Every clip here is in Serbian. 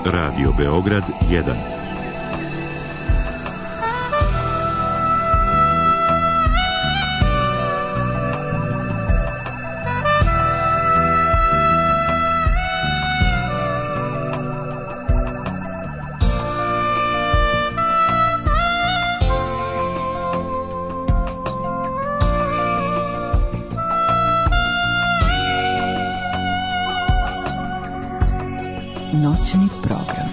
Radio Beograd 1. Noćni program.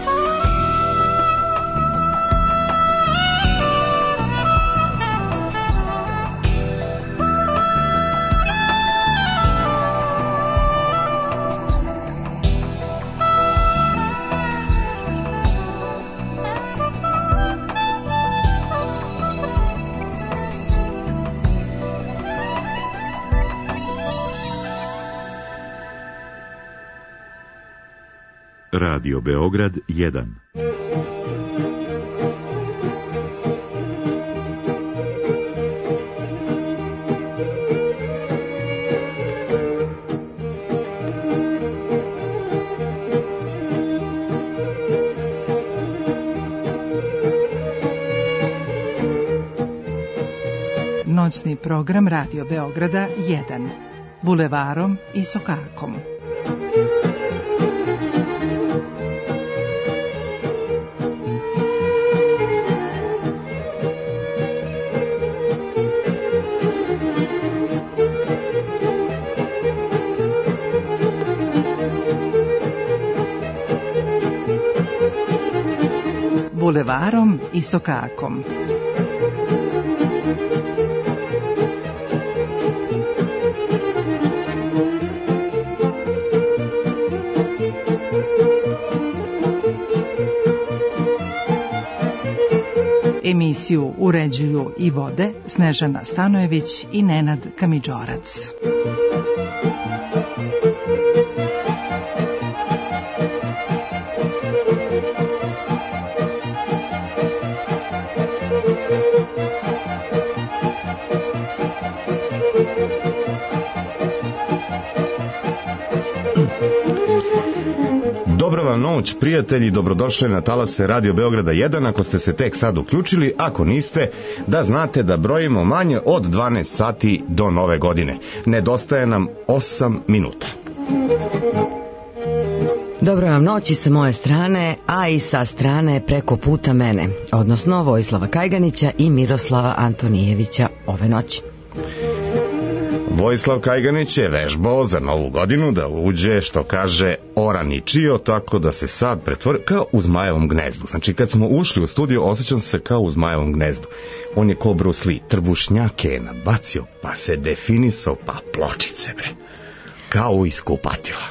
Radio Beograd 1. Noćni program Radio Beograda 1. Bulevarom i Sokakom. Bulevarom i Sokakom. Emisiju uređuju i vode Snežana Stanojević i Nenad Kamidžorac. Dobra vam noć, prijatelji, dobrodošli na talase Radio Beograda 1, ako ste se tek sad uključili, ako niste, da znate da brojimo manje od 12 sati do nove godine. Nedostaje nam 8 minuta. Dobro vam noći sa moje strane, a i sa strane preko puta mene, odnosno Vojislava Kajganića i Miroslava Antonijevića ove noći. Vojislav Kajganić je vežbao za novu godinu da uđe, što kaže, oraničio, tako da se sad pretvori kao u zmajevom gnezdu. Znači, kad smo ušli u studio, osjećam se kao u zmajevom gnezdu. On je ko Bruce Lee, trbušnjake je nabacio, pa se definisao, pa pločice, bre. Kao iz kupatila.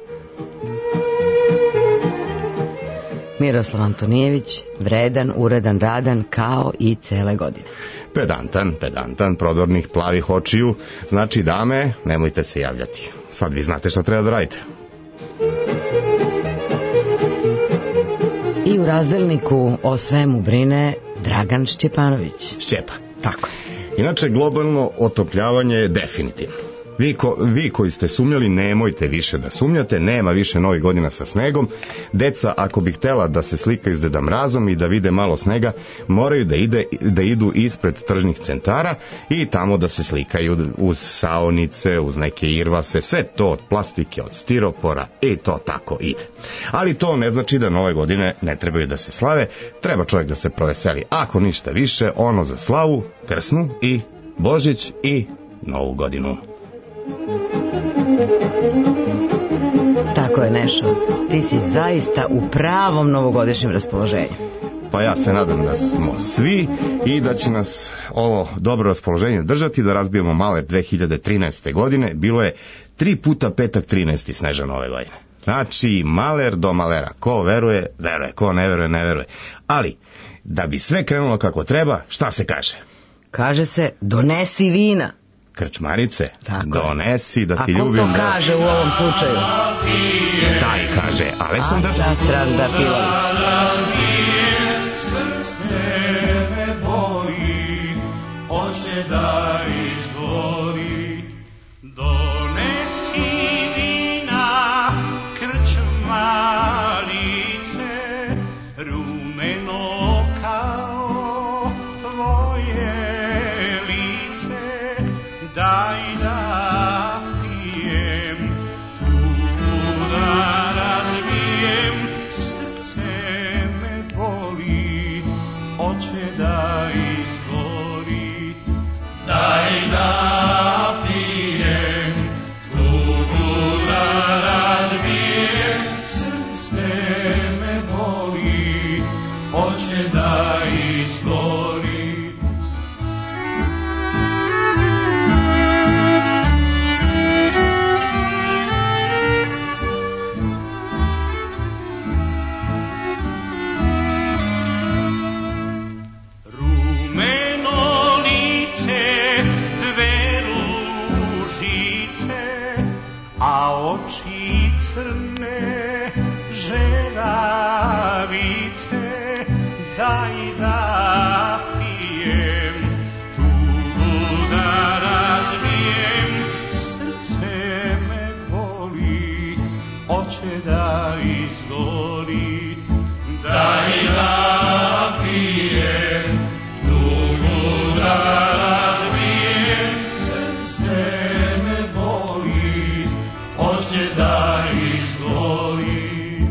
Miroslav Antonijević, vredan, uredan, radan, kao i cele godine. Pedantan, prodornih plavih očiju. Znači, dame, nemojte se javljati. Sad vi znate šta treba da radite. I u razdelniku o svemu brine Dragan Šćepanović. Šćepa, tako. Inače, globalno otopljavanje je definitivno. Vi koji ste sumnjali, nemojte više da sumnjate, nema više novih godina sa snegom. Deca, ako bi htela da se slikaju s Deda Mrazom i da vide malo snega, moraju da idu ispred tržnih centara i tamo da se slikaju uz saonice, uz neke irvase, sve to od plastike, od stiropora i to tako ide. Ali to ne znači da nove godine ne trebaju da se slave, treba čovjek da se proveseli. Ako ništa više, ono za slavu, krsnu i Božić i novu godinu. Tako je, Nešo, ti si zaista u pravom novogodišnjem raspoloženju. Pa ja se nadam da smo svi i da će nas ovo dobro raspoloženje držati, da razbijemo maler 2013. godine. Bilo je 3 puta petak 13. Snežan ove godine. Znači, maler do malera. Ko veruje, veruje. Ko ne veruje, ne veruje. Ali, da bi sve krenulo kako treba, šta se kaže? Kaže se, donesi vina. Krčmarice, tako donesi da ti ljubim. A ko to kaže u ovom slučaju? Taj kaže Aleksandar Trandafilović. Srce me boji, hoće da izgori. Donesi vina, krčmarine. lice, a oči crne žeravice, daj da pijem, tugu da razbijem, srce me boli, hoće da izgori, daj da pijem, tugu da razbijem, srce me boli, hoće da izgori.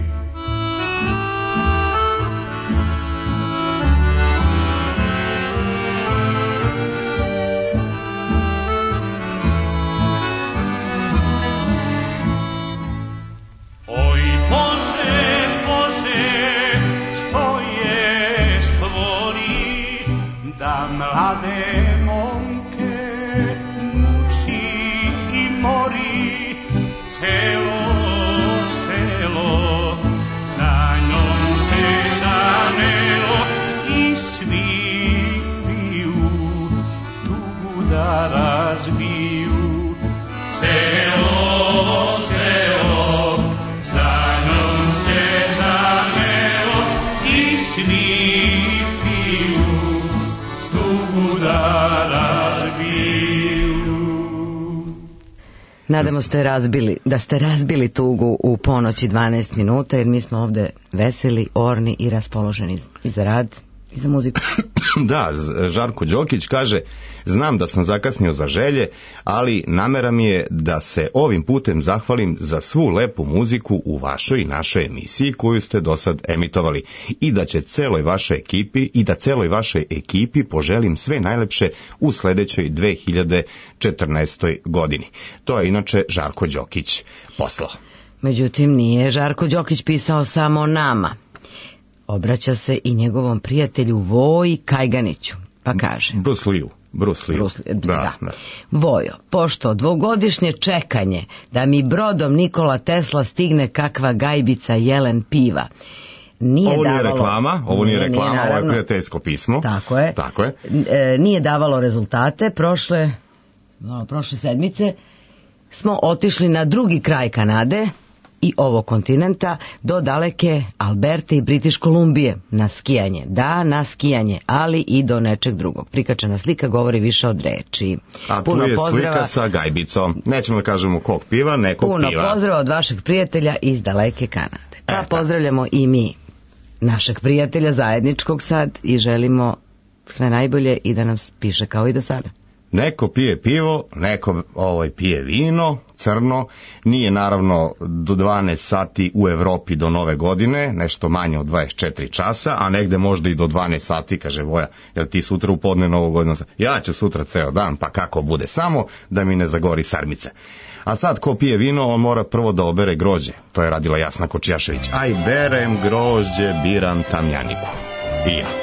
Mlade momke muči i mori, celo selo za njom se zanelo i svi piju, tugu da razbiju. Celo selo za njom se zanelo i svi Nadamo da ste razbili tugu u ponoći 12 minuta, jer mi smo ovde veseli, orni i raspoloženi i za rad i za muziku. Da, Žarko Đokić kaže, znam da sam zakasnio za želje, ali namera mi je da se ovim putem zahvalim za svu lepu muziku u vašoj i našoj emisiji koju ste do sad emitovali i da će celoj vašoj ekipi poželim sve najlepše u sledećoj 2014. godini. To je inače Žarko Đokić poslao. Međutim, nije Žarko Đokić pisao samo nama. Obraća se i njegovom prijatelju Voji Kajganiću, pa kaže. Bruce Lee. Da. Vojo, pošto dvogodišnje čekanje da mi brodom Nikola Tesla stigne kakva gajbica jelen piva, Ovo nije reklama, ovo je prijateljsko pismo. Tako je. Nije davalo rezultate. Prošle sedmice smo otišli na drugi kraj Kanade i ovog kontinenta do daleke Alberte i British Kolumbije na skijanje. Da, na skijanje, ali i do nečeg drugog. Prikačena slika govori više od reči. A tu je slika sa gajbicom. Nećemo da kažemo kog piva, nekog piva. Puno pozdrava od vašeg prijatelja iz daleke Kanade. Pa pozdravljamo i mi našeg prijatelja zajedničkog sad i želimo sve najbolje i da nam piše kao i do sada. Neko pije pivo, neko pije vino, crno, nije naravno do 12 sati u Evropi do nove godine, nešto manje od 24 časa, a negde možda i do 12 sati, kaže Voja, jel ti sutra u podne novu godinu? Ja ću sutra ceo dan, pa kako bude, samo da mi ne zagori sarmice. A sad ko pije vino, on mora prvo da obere grožđe, to je radila Jasna Kočijašević. Aj, berem grožđe, biram tamjaniku. I ja.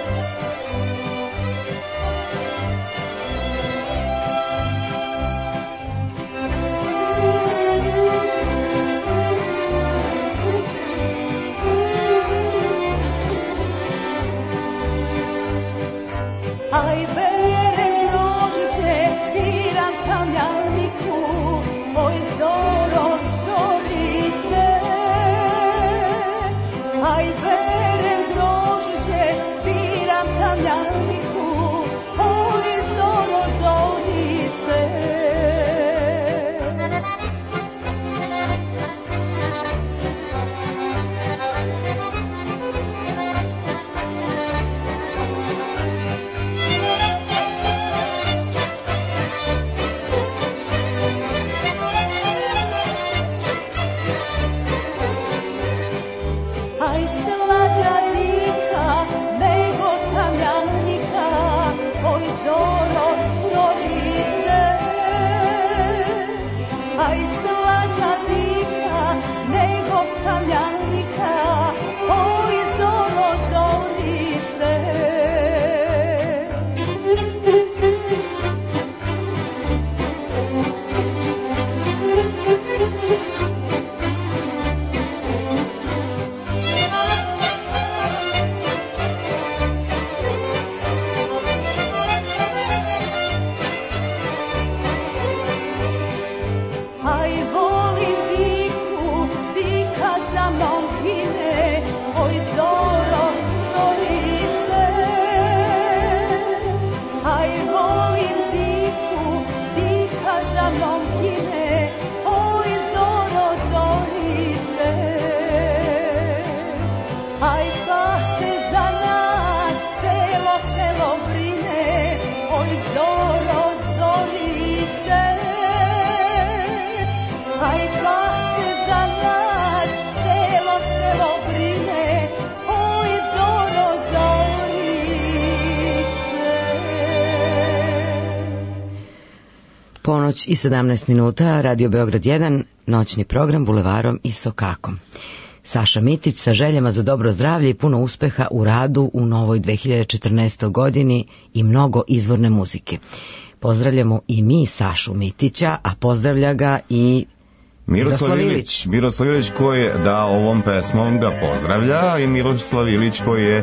Ponoć i 17 minuta, Radio Beograd 1, noćni program Bulevarom i Sokakom. Saša Mitić sa željama za dobro zdravlje i puno uspeha u radu u novoj 2014. godini i mnogo izvorne muzike. Pozdravljamo i mi Sašu Mitića, a pozdravlja ga i Miroslav Ilić. Miroslav Ilić koji je da ovom pesmom ga pozdravlja i Miroslav Ilić koji je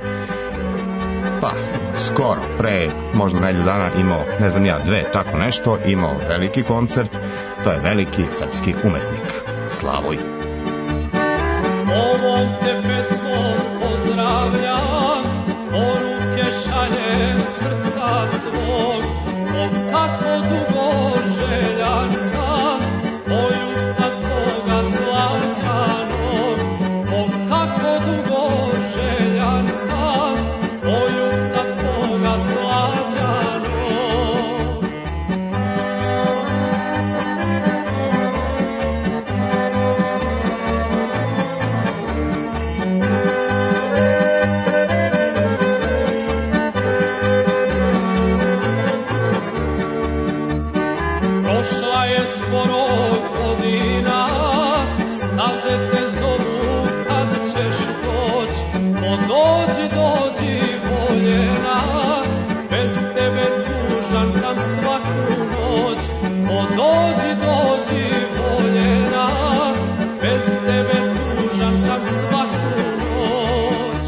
skoro, pre možda nedelju dana imao, ne znam ja, 2, tako nešto, imao veliki koncert, to je veliki srpski umetnik. Slavoj! Ovom te pesmom pozdravljam, poruke šaljem srca svog, kako dugo željan sam, poljuca tvoga slađanog, kako dugo željan sam, poljuca tvoga slađanog. Prošla je skoro godina, staze te zovu kad ćeš doć, dođi, dođi voljena, bez tebe tužan sam svaku noć, dođi, dođi voljena, bez tebe tužan sam svaku noć.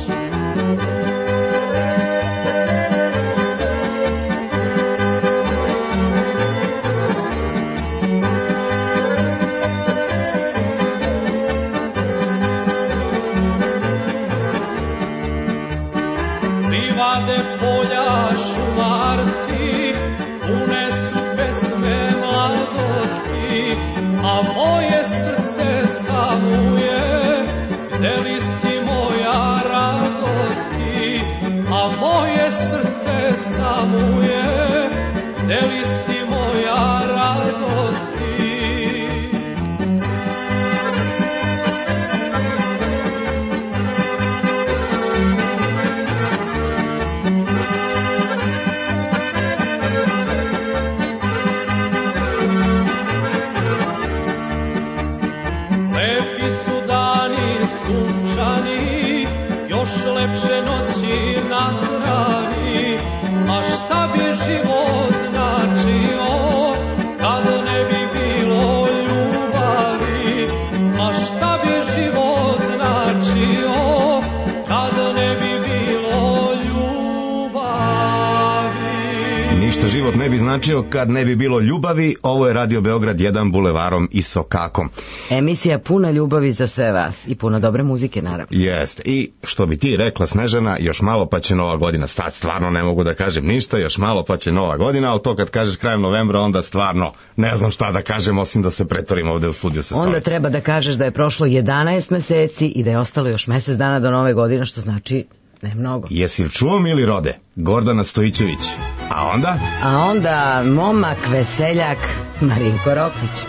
Livade, polja, šumarci, pune su pesme mladosti, a moje srce samuje, gde li si moja radosti, a moje srce samuje, gde li si moja radosti. Lepi su dani sunčani, još lepše noći na grani, a šta bi život značio, kad ne bi bilo ljubavi, a šta bi život značio, kad ne bi bilo ljubavi. Ništa život ne bi značio kad ne bi bilo ljubavi. Ovo je Radio Beograd 1 Bulevarom i Sokakom. Emisija puna ljubavi za sve vas i puno dobre muzike, naravno. Jeste. I što bi ti rekla, Snežana, još malo pa će nova godina. Sad stvarno ne mogu da kažem ništa, još malo pa će nova godina, ali to kad kažeš krajem novembra, onda stvarno ne znam šta da kažem, osim da se pretvorim ovde u studiju sa stolice. Onda treba da kažeš da je prošlo 11 meseci i da je ostalo još mesec dana do nove godine, što znači ne mnogo. Jesi li čuo, mili rode? Gordana Stojićević. A onda? A onda momak veseljak Marinko Rokvić.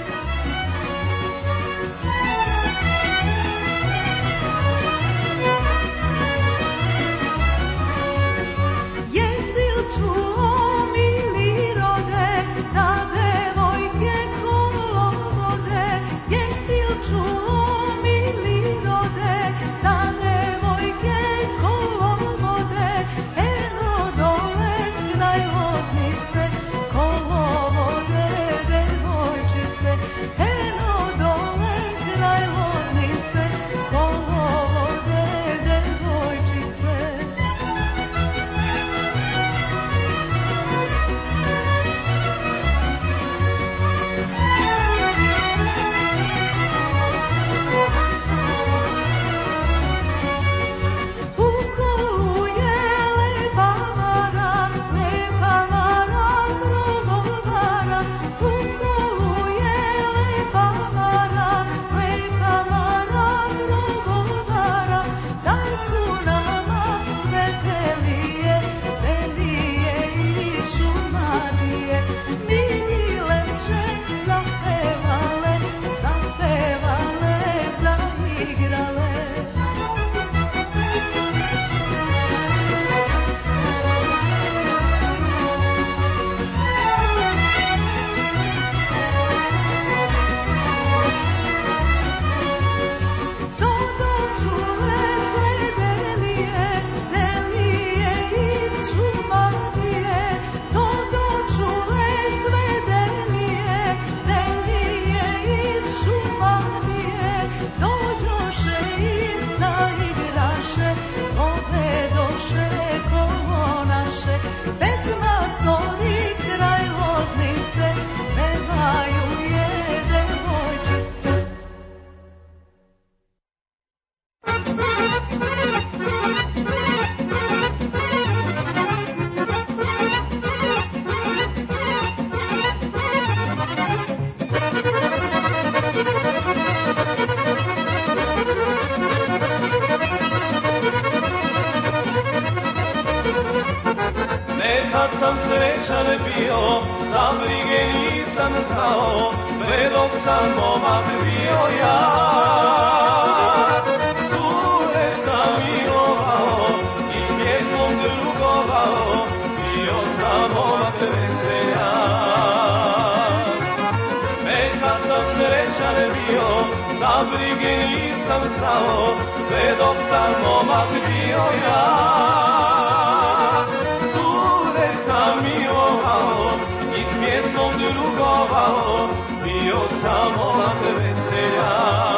Kolo vode, devojčice, Nekad sam srećan bio, za brige nisam znao, sve dok sam momak bio ja. Cure sam milovao i s pjesmom drugovao, bio sam momak veselja. Nekad sam srećan bio, za brige nisam znao, sve dok sam momak bio ja. Sam milovao i s pjesmom drugovao, bio sam momak veselja.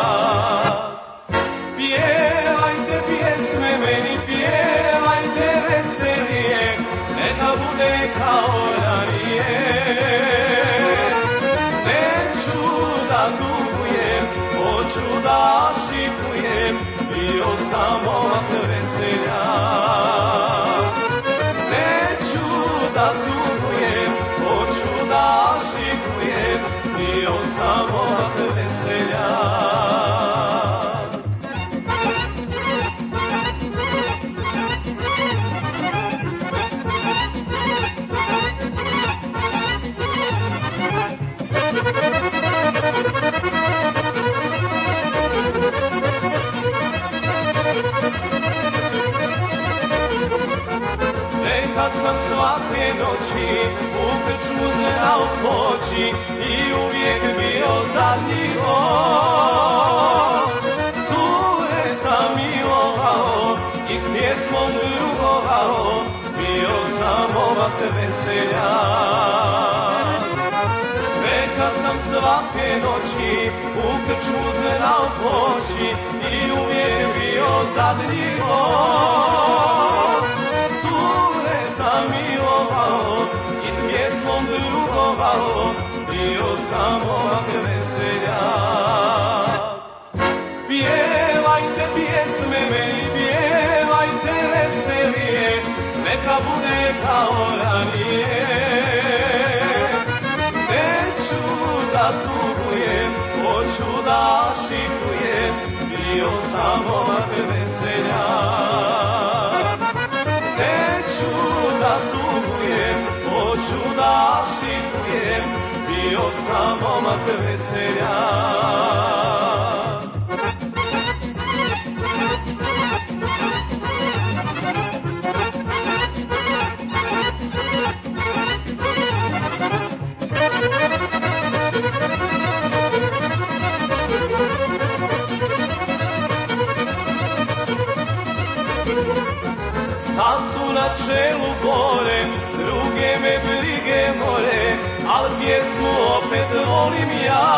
Pjevajte pjesme meni, pjevajte veselije, neka bude kao ranije. Neću da tugujem, hoću da šikujem, bio sam momak veselja. Da tugujem, hoću da šikujem, bio sam momak veselja. Nekad sam svake noći u krčmu znao poći i uvijek bio zadnji gost. Cure sam milovao i s pjesmom drugovao, bio sam momak veselja. Nekad sam svake noći u krčmu znao poći i uvijek bio zadnji gost. Sam milovao i s pjesmom drugovao, bio sam momak veselja. Pjevajte pjesme meni, pjevajte veselije, neka bude kao ranije. Neću da tugujem, hoću da šikujem, bio sam momak veselja. Da tugujem, hoću da šikujem, bio sam momak veselja. Sad su na čelu gore, druge me brige more, al pjesmu opet volim ja.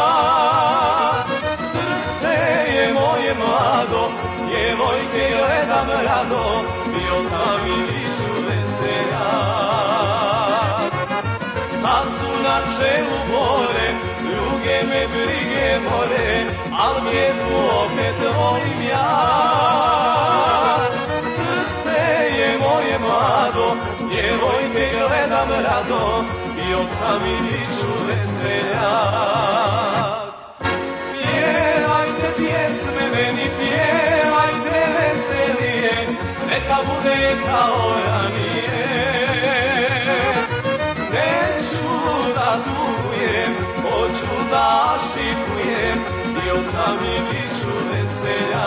Srce je moje mlado, djevojke gledam rado, bio sam i višu veselja. Sad su na čelu gore, druge me brige more, al pjesmu opet volim ja. Moje mlado, djevojke gledam rado, bio sam i višu veselja. Pjevajte pjesme meni, pjevajte veselije, neka bude kao ranije. Neću da tugujem, hoću da šikujem, bio sam i višu veselja.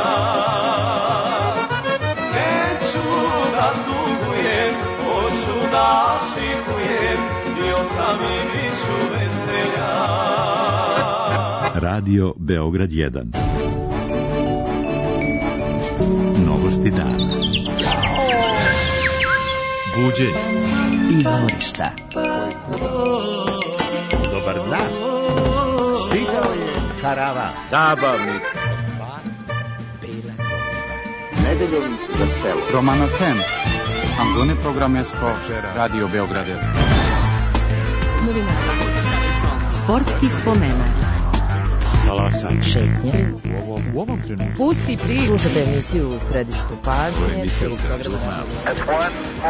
Da tugujem, hoću da šikujem, bio sam i višu veselja. Radio Beograd 1. Novosti dana. Buđenje. Izvorišta. Dobar dan. Stigao je karavan. Zabavnik. Nedeljom za selo. Romana Tem. Ambone programesko. Radio Beograd 1. Novinari. Sportski spomenak. Talasan. Šetnje. U ovom trenutku. Pusti priču. Slušajte emisiju u središtu pažnje.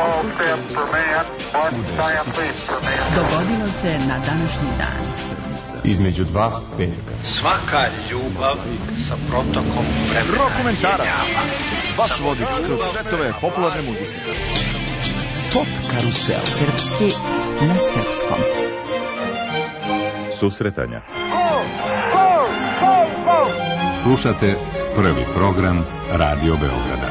Dogodilo se na današnji dan. Između dva petka. Svaka ljubav sa protokom vremena. Dokumentarac. Vaš vodič kroz svetove popularne muzike. Pop karusel. Srpski na srpskom. Susretanja. Slušate prvi program Radio Beograda.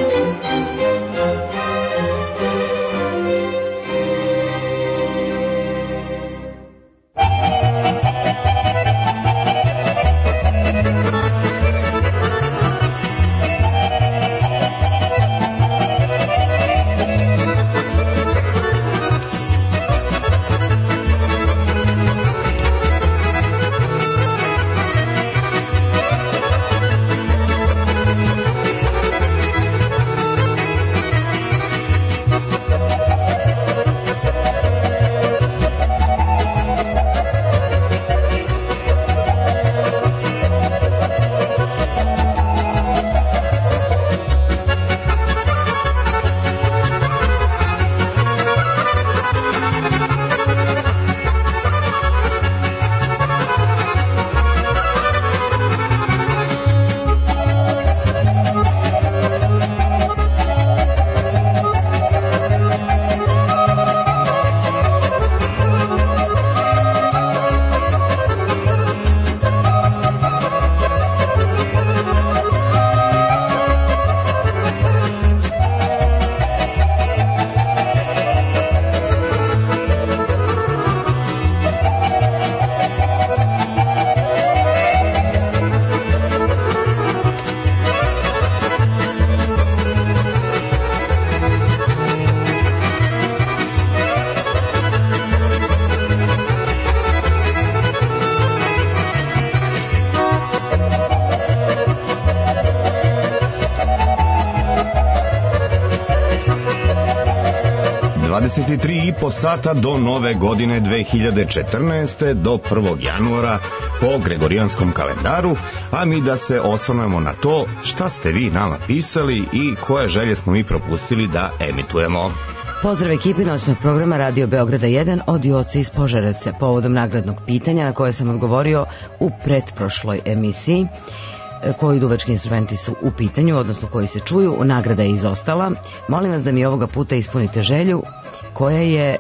I po sata do nove godine 2014. do 1. januara po Gregorijanskom kalendaru, a mi da se osvrnemo na to šta ste vi nama pisali i koje želje smo mi propustili da emitujemo. Pozdrav ekipi noćnog programa Radio Beograda 1 od Joce iz Požarevca povodom nagradnog pitanja na koje sam odgovorio u pretprošloj emisiji. Koji duvački instrumenti su u pitanju, odnosno koji se čuju, nagrada je izostala. Molim vas da mi ovoga puta ispunite želju koja je,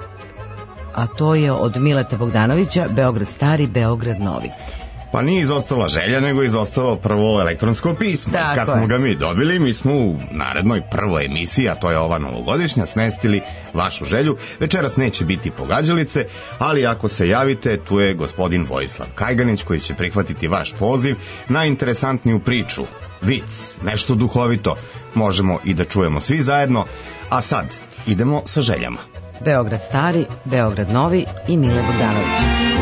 a to je od Mileta Bogdanovića, Beograd stari, Beograd novi. Pa nije izostala želja, nego izostalo prvo elektronsko pismo. Tako Kad smo ga mi dobili, mi smo u narednoj prvoj emisiji, a to je ova novogodišnja, smestili vašu želju. Večeras neće biti pogađalice, ali ako se javite, tu je gospodin Vojislav Kajganić koji će prihvatiti vaš poziv na interesantniju priču, vic, nešto duhovito. Možemo i da čujemo svi zajedno, a sad idemo sa željama. Beograd stari, Beograd novi i Mile Bogdanović.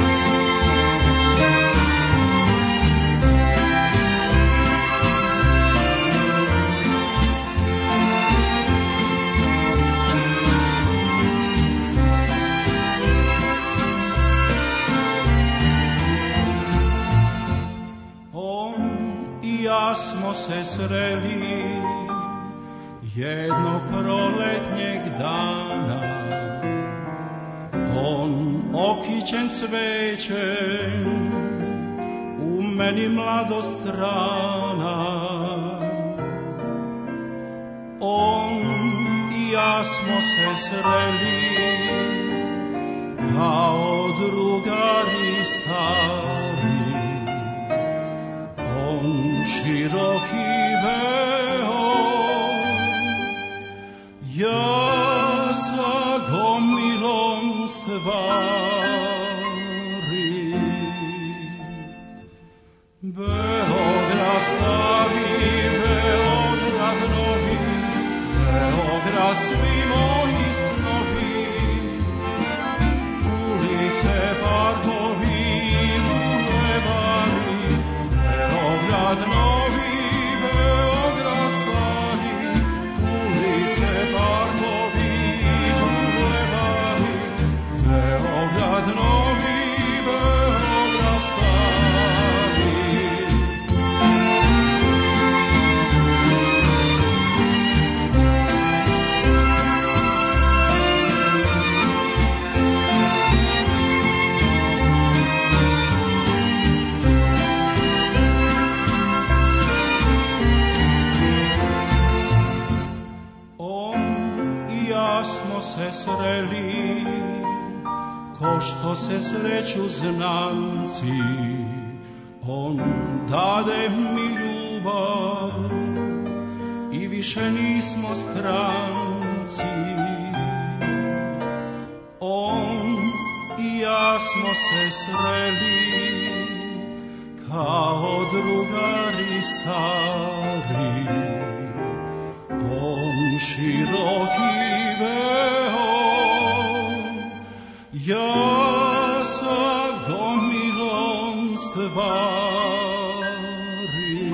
Smo se sreli jednog proletnjeg dana, on okićen cvećem u meni mladost rana. On i ja smo se sreli kao drugari stari, široki veo, ja sa gomilom stvari. Beograd stari, Beograd novi, Beograd svi moji snovi, ulice, parkovi, bulevari, Beograd novi, Beograd stari, ulice, parkovi, bulevari, Beograd novi, Beograd stari. sreli, ko što se sreću znanci, on dade mi ljubav i više nismo stranci. On i ja smo se sreli kao drugari stari. On široki veo, ja sa gomilom stvari.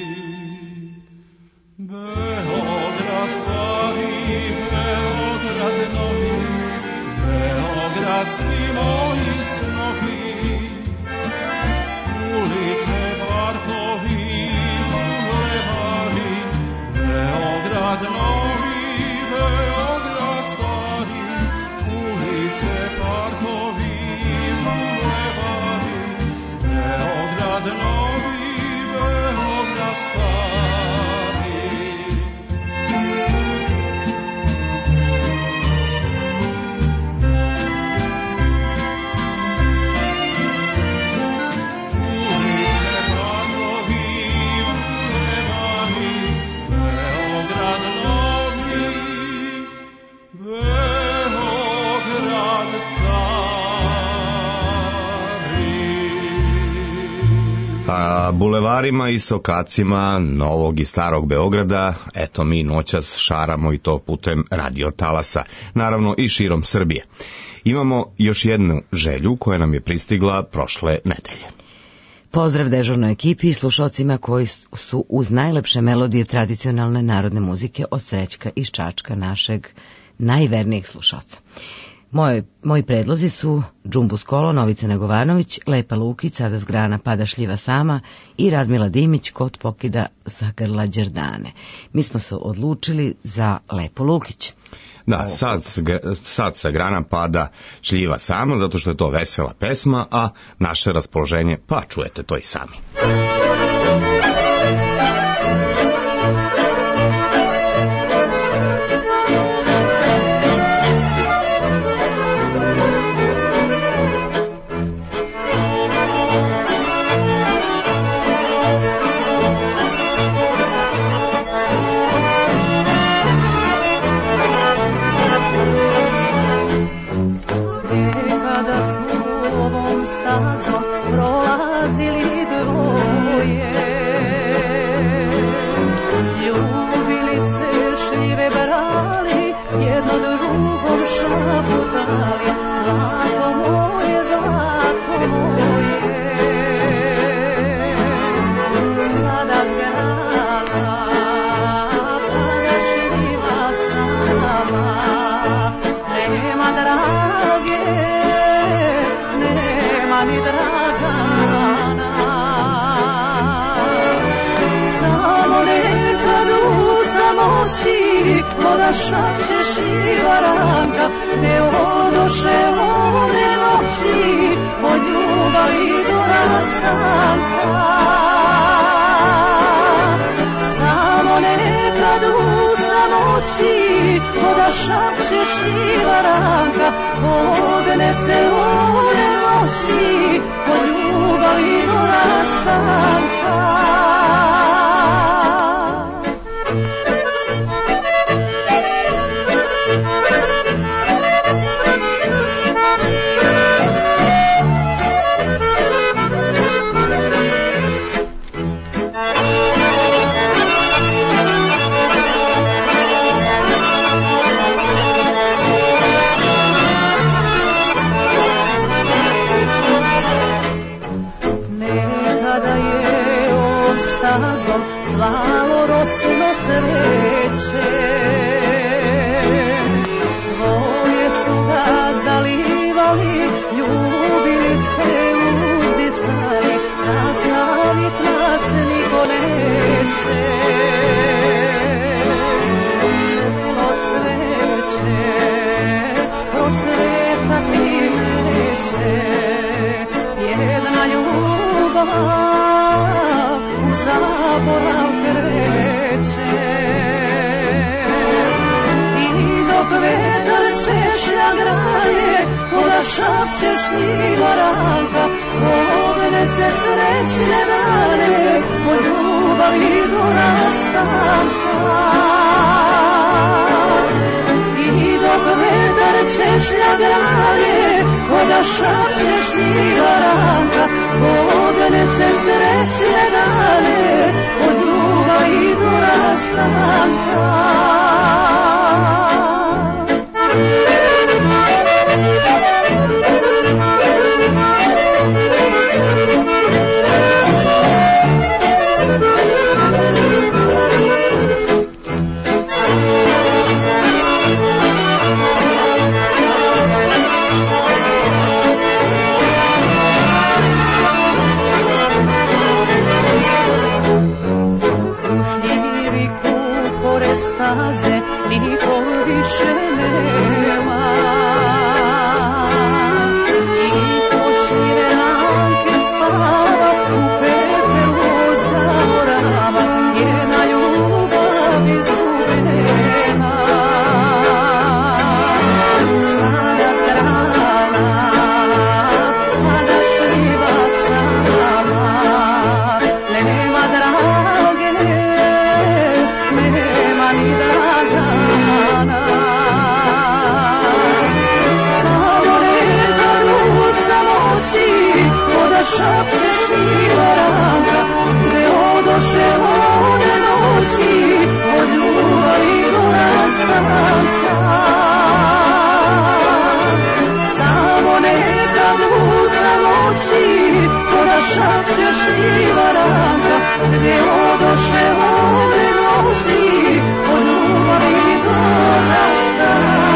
Beograd stari, Beograd novi, Beograd svi moji snovi, ulice, parkovi, bulevari, Beograd novi, Beograd stari, ulice, parkovi, bulevari, Beograd novi, Beograd stari. Bulevarima i sokacima Novog i Starog Beograda, eto mi noćas šaramo i to putem radio talasa, naravno i širom Srbije. Imamo još jednu želju koja nam je pristigla prošle nedelje. Pozdrav dežurnoj ekipi i slušalcima koji su uz najlepše melodije tradicionalne narodne muzike od Srećka iz Čačka, našeg najvernijeg slušalca. Moji predlozi su Džumbus Kolo, Novica Negovanović, Lepa Lukić, Sada s grana pada šljiva sama i Radmila Dimić, Kot pokida zagrla đerdane. Mi smo se odlučili za Lepu Lukić. Da, sad sa grana pada šljiva sama, zato što je to vesela pesma, a naše raspoloženje, pa čujete to i sami. Prolazili dvoje, ljubili se, šljive brali, jedno drugom šaputali, zlato moje, zlato moje. Sada s grana pada šljiva sama, nema drage, nema ni Dragana. Samo nekad u samoći voda šapće šivaranka, ne odoše one noći od ljubavi do rastanka. Samo nekad u samoći voda šapće šivaranka, odnese one noći od ljubavi do rastanka. Zvalo rosno cveće, dvoje su ga zalivali, ljubili se, uzdisali, nastavit nas niko neće. Crveno cveće, procvetati neće, jedna ljubav u zaborav kreće. I dok vetar češe češlja graje, koda šapćeš njiva ranka, ovdje se srećne dane, od ljubavi do rastanka. I dok vetar češlja graje, koda šapćeš njiva ranka, ovdje se srećne dane, od ljubavi do rastanka. Staze nikog više nema i sočnjine ranke spava, u pepelu zaborava, jedna ljubav izgubljena. Sada zgrana, kada šljiva sama, nema drage, nema ni dragana. Samo nekad u samoći, koda šapćeš njiva ranka, gde odoše one noći, od ljubavi do rastanka. Samo nekad u samoći, koda šapćeš njiva ranka, gde odoše one noći, od ljubavi do rastanka.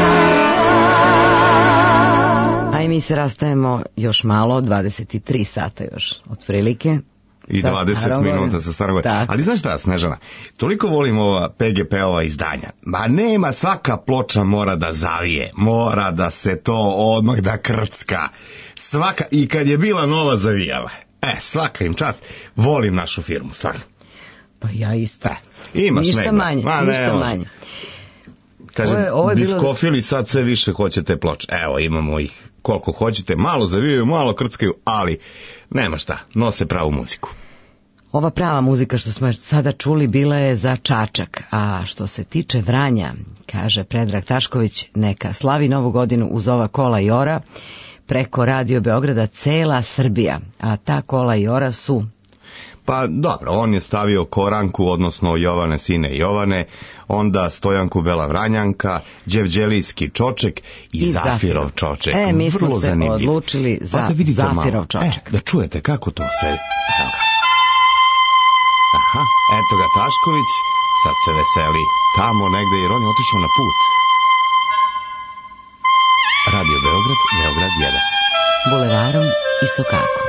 A i mi se rastajemo još malo, 23 sata još otprilike. I 20 minuta sa Starog Godišnjeg. Ali znaš šta, Snežana, toliko volim ova PGP-ova izdanja. Ma nema, svaka ploča mora da zavije, mora da se to odmah da krcka. Svaka, i kad je bila nova zavijala. Svaka im čast. Volim našu firmu, stvarno. Pa ja isto. Imaš ništa manje, ništa manje. Kažem, diskofili sad sve više hoćete ploče. Evo, imamo ih koliko hoćete, malo zavijaju, malo krckaju, ali nema šta, nose pravu muziku. Ova prava muzika što smo sada čuli bila je za Čačak, a što se tiče Vranja, kaže Predrag Tašković, neka slavi Novu godinu uz ova kola i ora, preko Radio Beograda cela Srbija, a ta kola i ora su... Pa dobro, on je stavio Koranku, odnosno Jovane sine Jovane, onda Stojanku Bela Vranjanka, Đevđelijski Čoček i Zafirov Čoček. Mi smo se odlučili za Zafirov Čoček. Da čujete kako to se... Aha, eto ga Tašković, sad se veseli tamo negde jer on je otišao na put. Radio Beograd, Beograd 1. Bulevarom i Sokakom.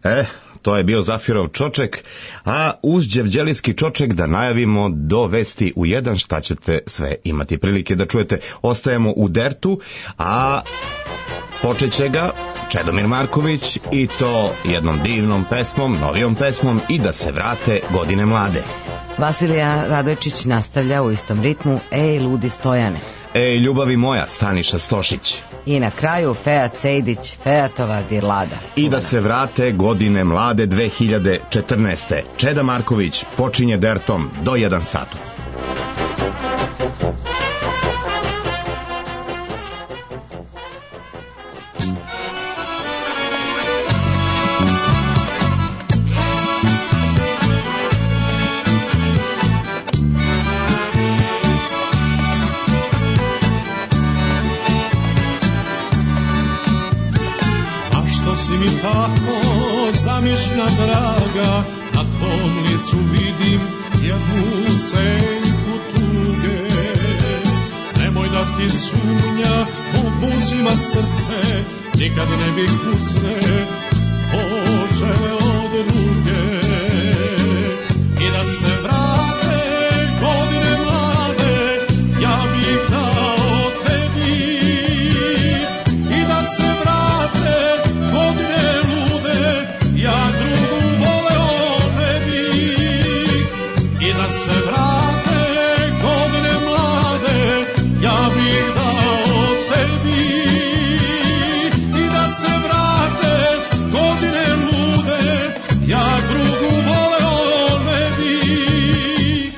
To je bio Zafirov čoček, a uz đevđelijski čoček da najavimo do vesti u 1 šta ćete sve imati prilike da čujete. Ostajemo u Dertu, a počet će ga Čedomir Marković i to jednom divnom pesmom, novijom pesmom I da se vrate godine mlade. Vasilija Radojčić nastavlja u istom ritmu Ej ludi Stojane. Ej ljubavi moja, Staniša Stošić. I na kraju Feat Sejdić, Featova dirlada. I da se vrate godine mlade 2014. Čeda Marković počinje Dertom do 1 satu. Zamišlja draga, na tom licu vidim jednu senku tuge. Nemoj da ti sumnja, obuzima srce, nikad ne bih usne poželeo druge. I da se vrate godine mlade, ja bih dao tebi. I da se vrate godine lude, ja drugu voleo ne bih. I da se vrate godine mlade, ja bih dao tebi. I da se vrate godine lude, ja drugu voleo ne bih.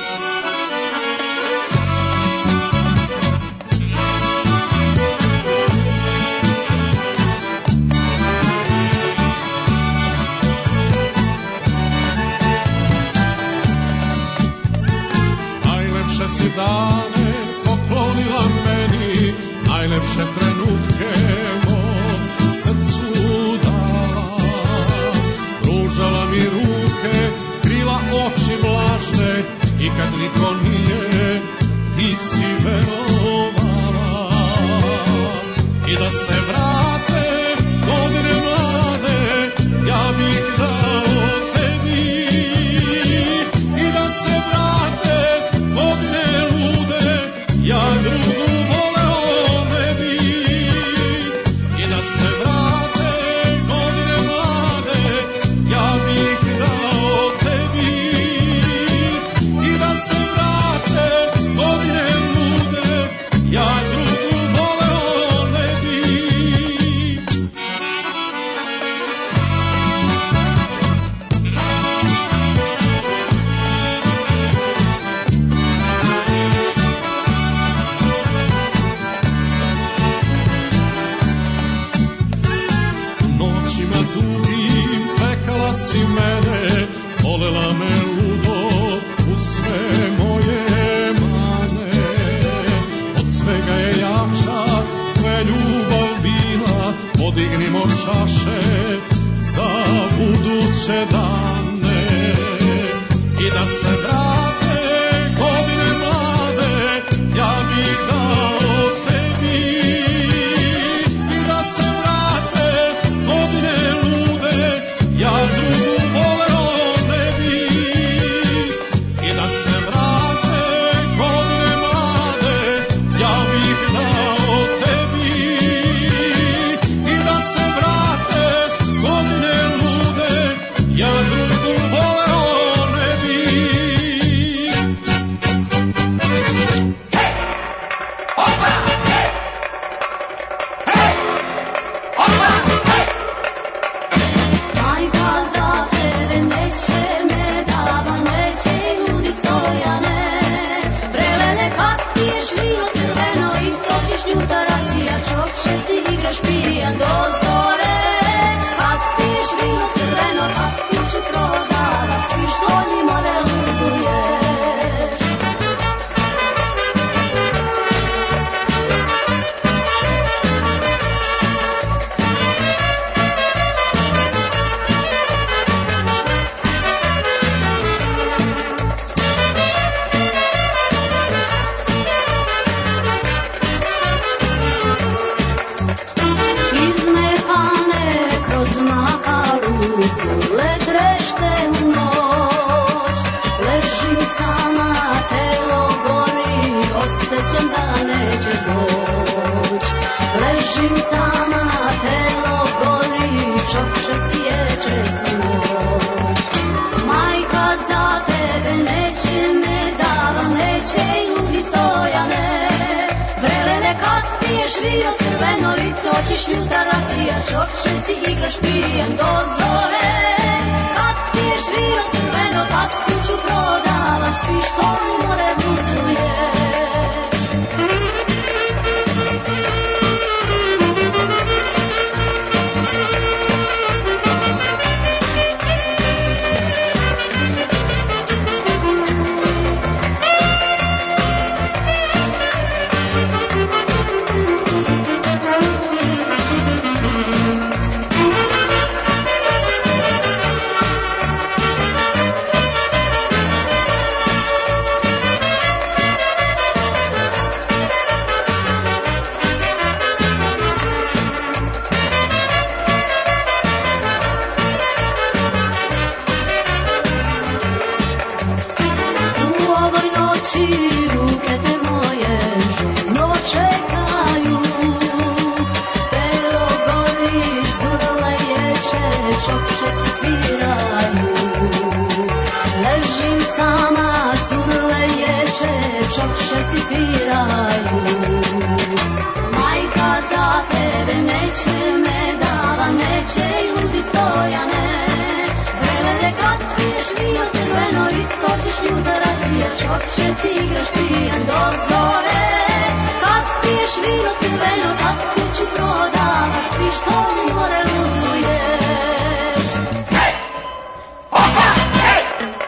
Najlepše si dane poklonila meni, najlepše trenutke mom srcu dala. Pružala mi ruke, krila oči vlažne, i kad niko nije, ti si verovala. I da se vrate godine mlade, ja bih dao tebi. I da se vrate godine lude, ja drugu voleo ne bih. I da se vrate godine mlade, ja bih dao tebi. I da se vrate godine lude, ja drugu voleo ne bih. Noćima dugim čekala si mene, volela me ludo u sve moje mane. Od svega je jača tvoja ljubav bila, podignimo čaše za buduće dane. I da se vrate godine mlade, ja bih dao tebi. I da se vrate godine lude, ja drugu voleo ne bih. I da se vrate godine mlade, ja bih dao tebi. I da se vrate godine lude, ja drugu voleo ne bih. ležim sama, telo gori, čokše sječe svu noć. Majka za tebe neće me dava, neće i ludi Stojane. Vrelene kad piješ vino crveno i točiš ljutaračija, čokše si igraš pijen do zore. Kad piješ vino crveno, kad kuću prodavaš, spiš to more buduje. Ruke te moje ženo čekaju, telo gori, zurle ječe, čokšeci sviraju. Ležim sama, zurle ječe, čokšeci sviraju. Majka za tebe neće me dava, neće i ludi Stojane. Vrelene kad piješ vino crveno i točiš ljutaračija, čokšeci igraš pijen do zore. Kad piješ vino crveno, kad kuću prodavaš, spiš to more luduje. Hej! Opa! Hej!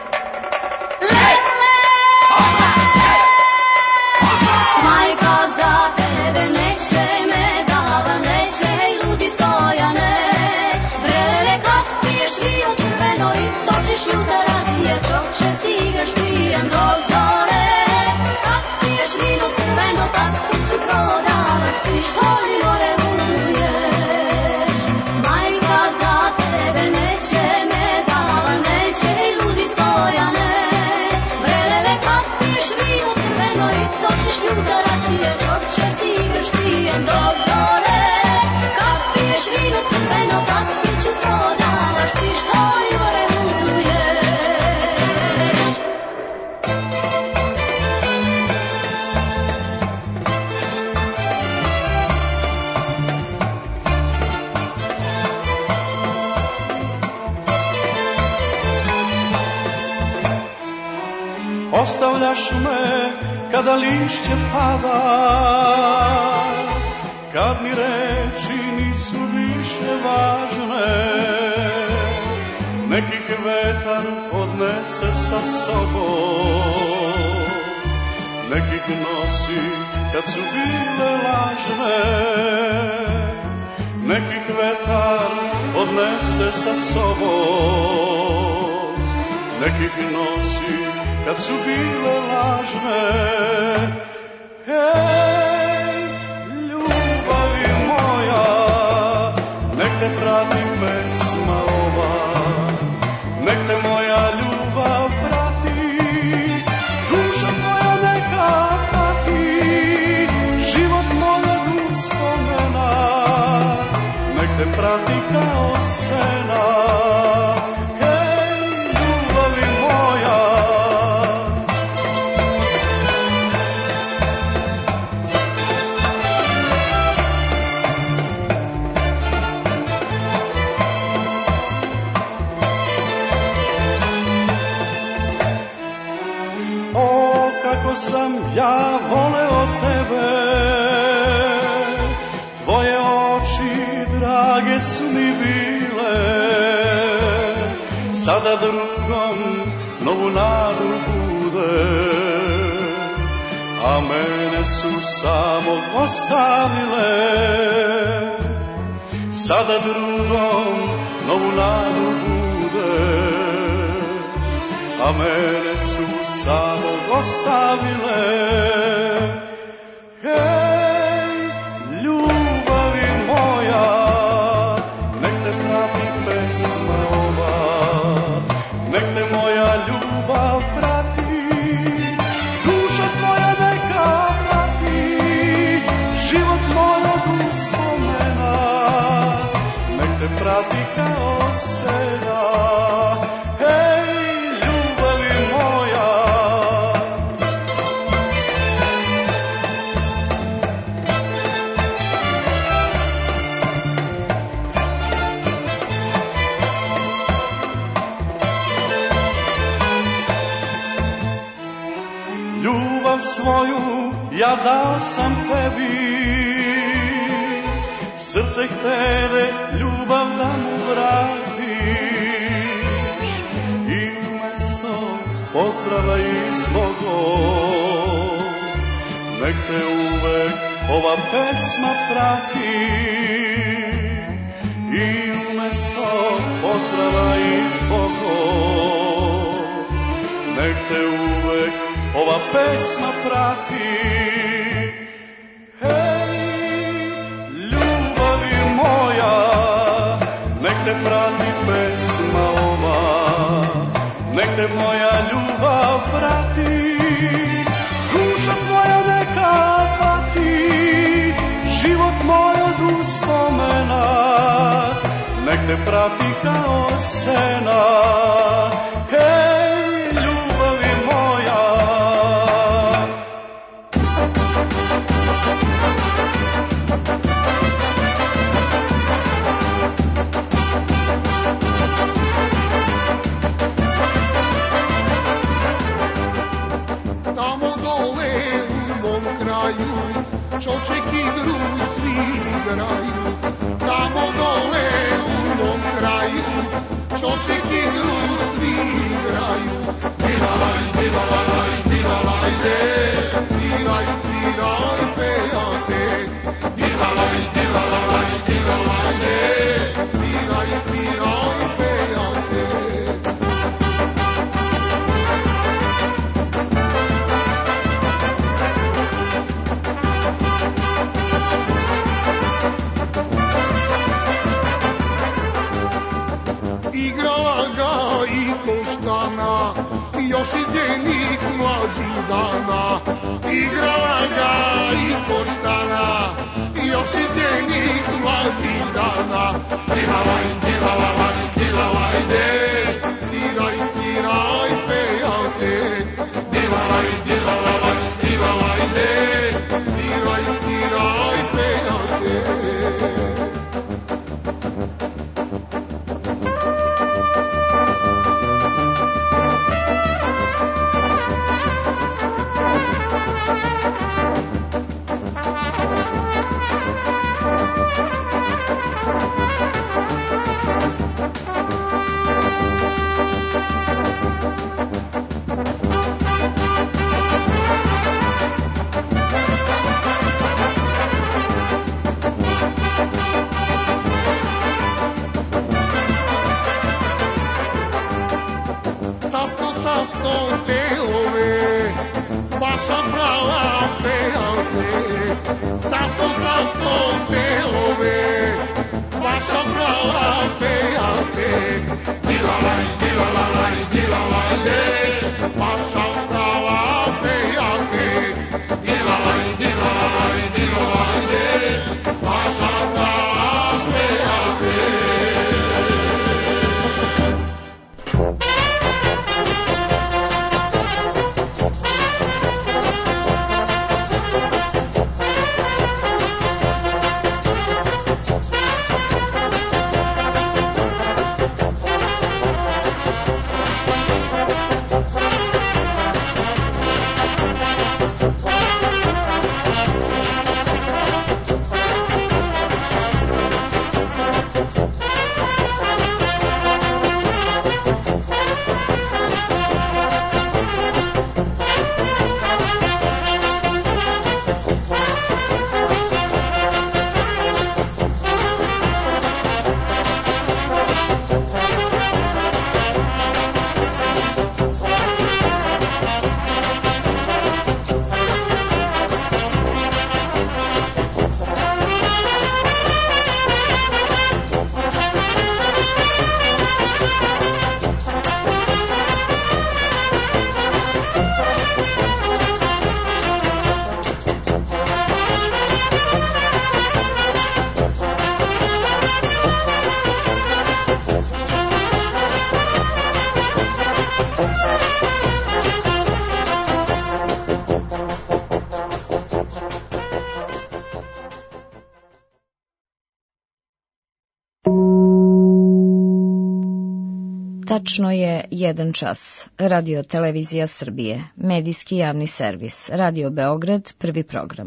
Lele! Opa! Hej! Majka za tebe neće me dava, neće i ludi Stojane. Vrelene kad piješ vino crveno i točiš ljutaračija, čokšeci igraš pijen do zore. Kad piješ vino crveno, kad kuću prodavaš, spiš to more luduje. Majka za tebe neće me dava, neće i ludi Stojane. Vrelene kad piješ vino crveno i točiš ljutaračije, čokšeci igraš pijen do zore. Kad piješ vino crveno, kad kuću prodavaš, spiš to more luduje. Ostavljaš me kada lišće pada, kad mi reči nisu više važne. Nekih vetar odnese sa sobom, nekih nosi kad su bile lažne. Nekih vetar odnese sa sobom, nekih nosi kad su bile lažne. Hej, ljubavi moja, nek te prati pesma ova, nek te moja ljubav prati, duša tvoja neka pati, život mojeg uspomena, nek te prati kao sena. Sam ja voleo tebe, tvoje oči drage su mi bile, sada drugom novu nadu bude, a mene su samo ostavile. Sada drugom novu nadu bude, a mene su samo ostavile. Hej, ljubavi moja, nek te prati pesma ova, nek te moja ljubav prati, duša tvoja neka prati, život mojeg uspomena. prati kao sena. Hej, ljubavi moja. Ljubav svoju ja dao sam tebi, srce htede ljubav da mu vratiš, i umesto pozdrava i zbogom nek te uvek ova pesma prati, i umesto pozdrava i zbogom nek te uvek ova pesma prati. Nek te prati pesma ova, nek te moja ljubav prati, duša tvoja neka pati, život moj od uspomena, nek te prati kao sena. Hej, ljubavi moja. Čoček i gruz svi igraju, tamo dole u mom kraju, čoček i gruz svi igraju. Dilalaj, dilalaj, dilalajde, sviraj, sviraj, pejate. Dilalaj, dilalaj, dilalajde, sviraj, sviraj, pejate. Igrala ga i koštana, još iz njenih mlađih dana. Igrala ga i koštana, još iz njenih mlađih dana. Dilalaj, dilalaj, dilalajde, sviraj, sviraj, pejate. Dilalaj, dilalaj, dilalajde, sviraj, sviraj, pejate. Tačno je 1 čas. Radio Televizija Srbije, medijski javni servis, Radio Beograd, prvi program.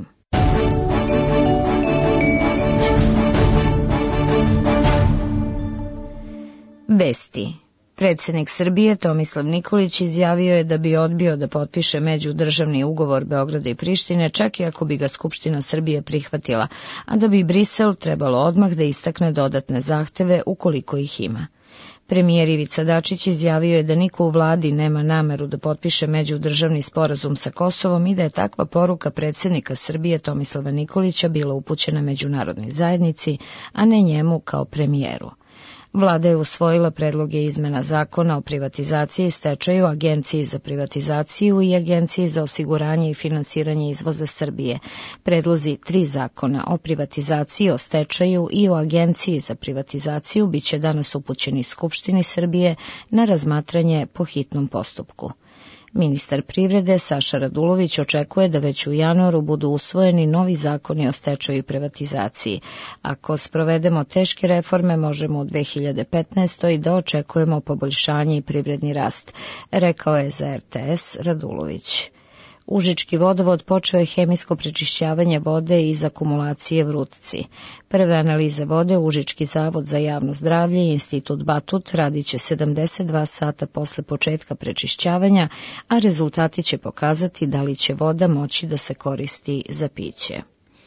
Vesti. Predsjednik Srbije Tomislav Nikolić izjavio je da bi odbio da potpiše međudržavni ugovor Beograda i Prištine, čak i ako bi ga Skupština Srbije prihvatila, a da bi Brisel trebalo odmah da istakne dodatne zahteve ukoliko ih ima. Premijer Ivica Dačić izjavio je da niko u vladi nema nameru da potpiše međudržavni sporazum sa Kosovom i da je takva poruka predsjednika Srbije Tomislava Nikolića bila upućena međunarodnoj zajednici, a ne njemu kao premijeru. Vlada je usvojila predloge izmena zakona o privatizaciji i stečaju, Agenciji za privatizaciju i Agenciji za osiguranje i finansiranje izvoza Srbije. Predlozi 3 zakona o privatizaciji, o stečaju i o Agenciji za privatizaciju biće danas upućeni Skupštini Srbije na razmatranje po hitnom postupku. Ministar privrede Saša Radulović očekuje da već u januaru budu usvojeni novi zakoni o stečaju i privatizaciji. Ako sprovedemo teške reforme, možemo u 2015. da očekujemo poboljšanje i privredni rast, rekao je za RTS Radulović. Užički vodovod počeo je hemijsko prečišćavanje vode iz akumulacije Vrutci. Prve analize vode Užički zavod za javno zdravlje i Institut Batut radit će 72 sata posle početka prečišćavanja, a rezultati će pokazati da li će voda moći da se koristi za piće.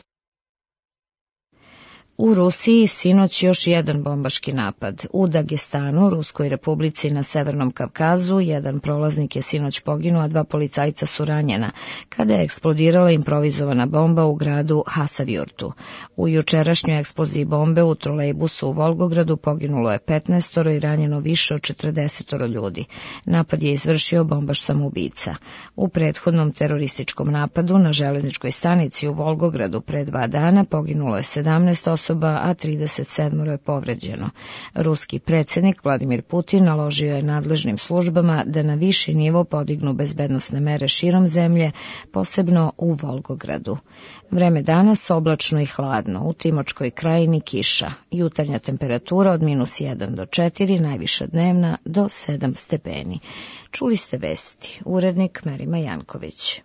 U Rusiji sinoć još jedan bombaški napad. U Dagestanu, Ruskoj republici na Severnom Kavkazu, jedan prolaznik je sinoć poginuo, a 2 policajca su ranjena, kada je eksplodirala improvizovana bomba u gradu Hasavjurtu. U jučerašnjoj eksploziji bombe u trolejbusu u Volgogradu poginulo je 15 i ranjeno više od 40 ljudi. Napad je izvršio bombaš samoubica. U prethodnom terorističkom napadu na železničkoj stanici u Volgogradu pre 2 dana poginulo je 17 osoba, a 37 je povređeno. Ruski predsjednik Vladimir Putin naložio je nadležnim službama da na viši nivo podignu bezbednosne mere širom zemlje, posebno u Volgogradu. Vreme danas oblačno i hladno, u Timočkoj krajini kiša, jutarnja temperatura od -1 do 4, najviša dnevna do 7 stepeni. Čuli ste vesti, urednik Merima Janković.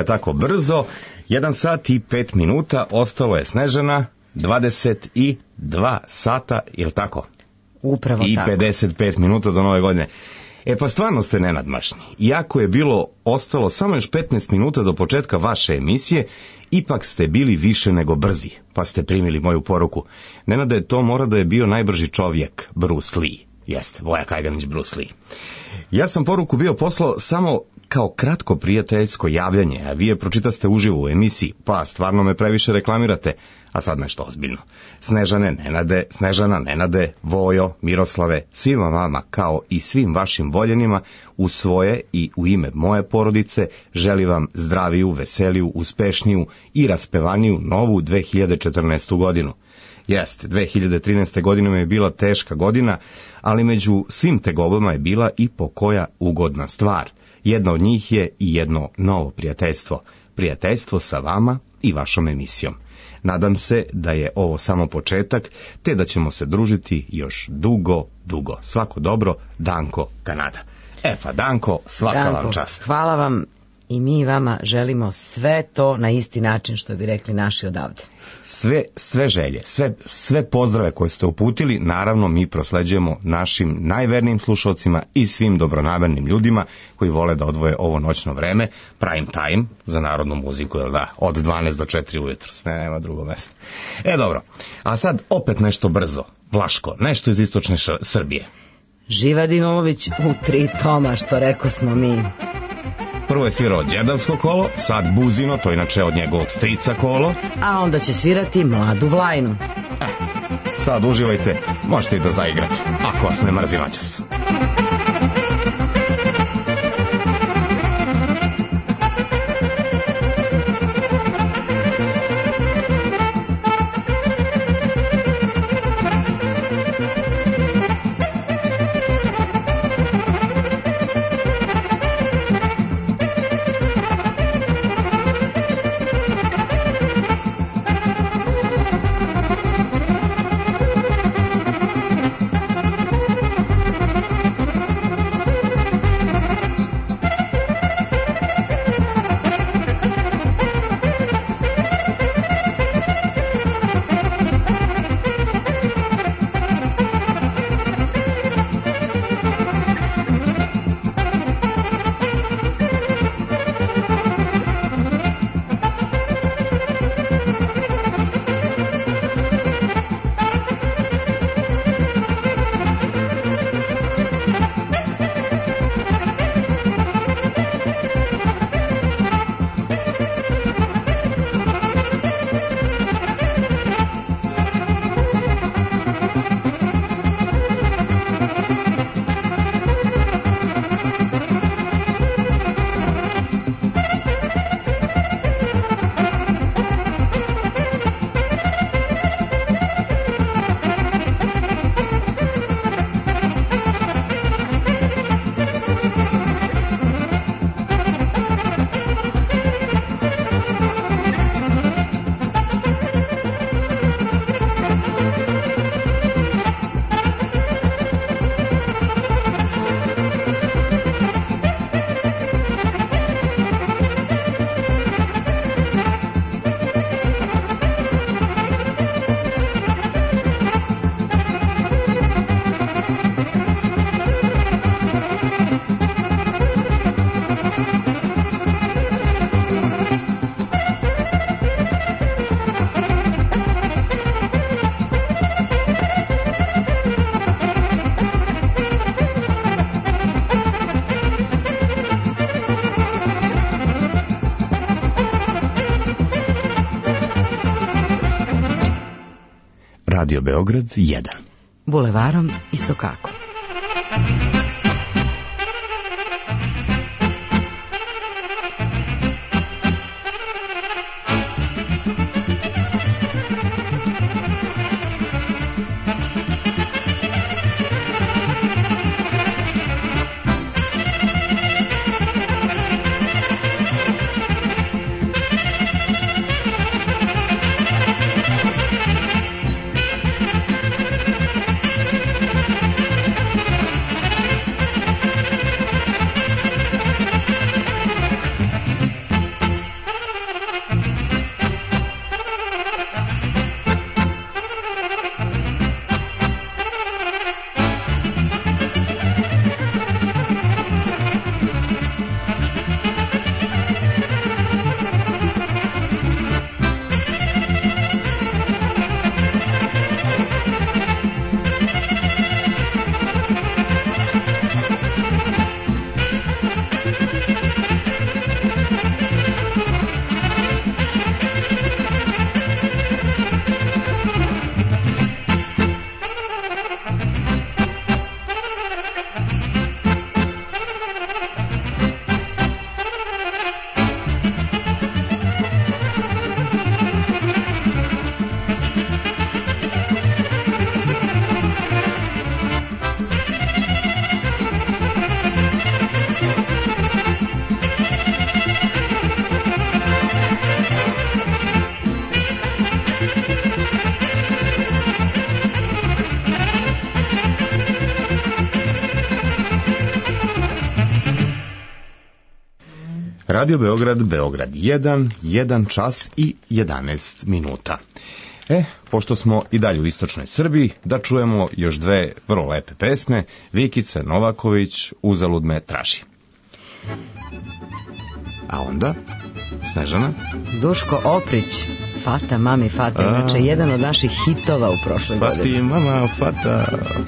tako brzo. 1 sat i 5 minuta, ostalo je Snežana, 22 sata, ili tako? Upravo i tako. I 55 minuta do nove godine. Pa stvarno ste nenadmašni. Iako je bilo ostalo samo još 15 minuta do početka vaše emisije, ipak ste bili više nego brzi, pa ste primili moju poruku. Nenade, to mora da je bio najbrži čovjek, Bruce Lee. Jeste, Voja Kajganić, Bruce Lee. Ja sam poruku bio poslao samo kao kratko prijateljsko javljanje, a vi je pročitaste uživo u emisiji, pa stvarno me previše reklamirate. A sad nešto ozbiljno. Snežana, Nenade, Vojo, Miroslave, svima vama kao i svim vašim voljenima u svoje i u ime moje porodice želim vam zdraviju, veseliju, uspešniju i raspevaniju novu 2014. godinu. Jeste, 2013. godina mi je bila teška godina, ali među svim tegobama je bila i pokoja ugodna stvar. Jedna od njih je i jedno novo prijateljstvo. Prijateljstvo sa vama i vašom emisijom. Nadam se da je ovo samo početak, te da ćemo se družiti još dugo. Svako dobro, Danko, Kanada. Pa Danko, svaka vam čast. Hvala vam i mi vama želimo sve to na isti način, što bi rekli naši odavde. Sve želje, sve pozdrave koje ste uputili, naravno mi prosleđujemo našim najvernijim slušalcima i svim dobronamernim ljudima koji vole da odvoje ovo noćno vreme, prime time za narodnu muziku, jel da, od 12 do 4 ujutru, nema drugo mesta. Dobro, a sad opet nešto brzo, Vlaško, nešto iz istočne Srbije. Živa Dinolović u 3 toma, što reko smo mi. Prvo je svirao Đerdavsko kolo, sad Buzino, to inače od njegovog strica kolo. A onda će svirati Mladu Vlajnu. Sad uživajte, možete i da zaigrate, ako vas ne mrzi noćas. Radio Beograd 1. Bulevarom i Sokakom. Radio Beograd, Beograd 1, 1 čas i 11 minuta. Pošto smo i dalje u istočnoj Srbiji, da čujemo još dve vrlo lepe pesme. Vikica Novaković, Uzalud me traži. A onda, Snežana? Duško Oprić, Fata, mami, Fata, inače jedan od naših hitova u prošloj godini. Fati, mama, Fata.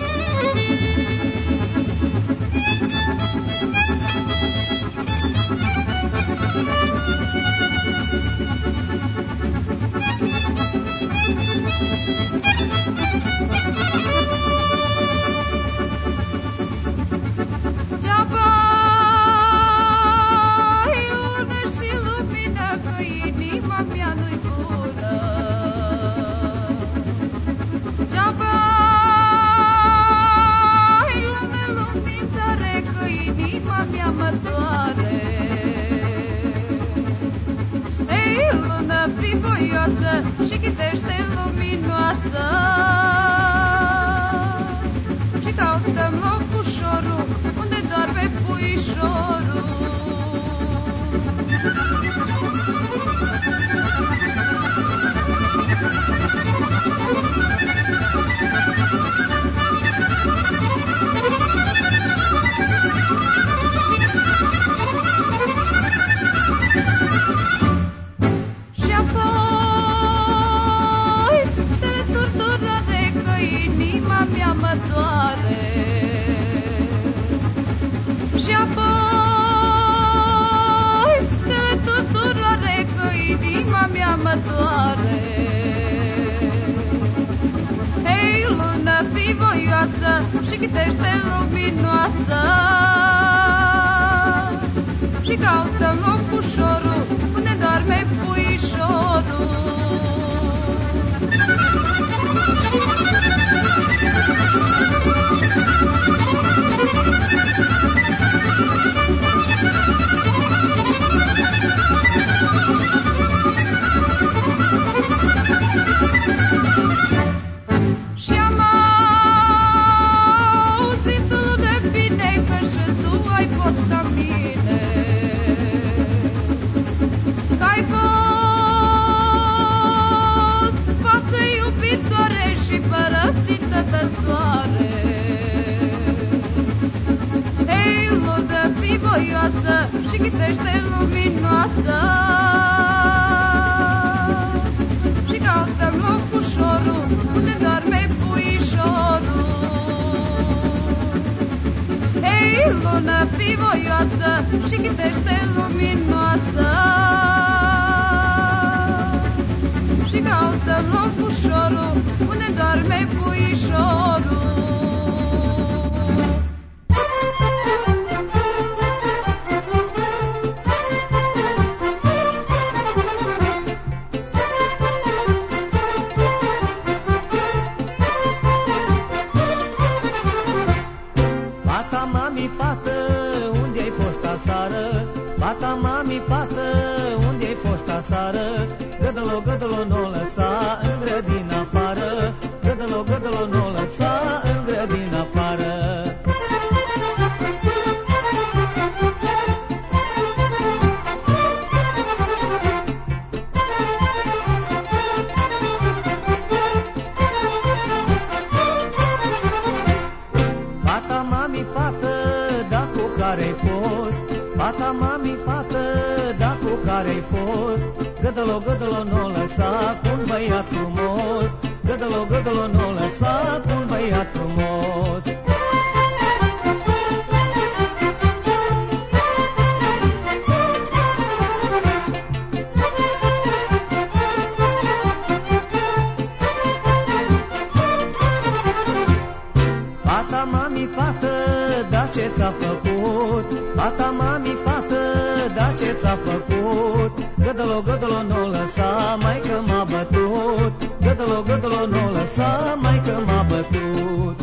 ce ți-a făcut, fata mami, fată, da ce ți-a făcut. Gădălo, gădălo, nu lăsa, maică m-a bătut. Gădălo, gădălo, nu lăsa, maică m-a bătut.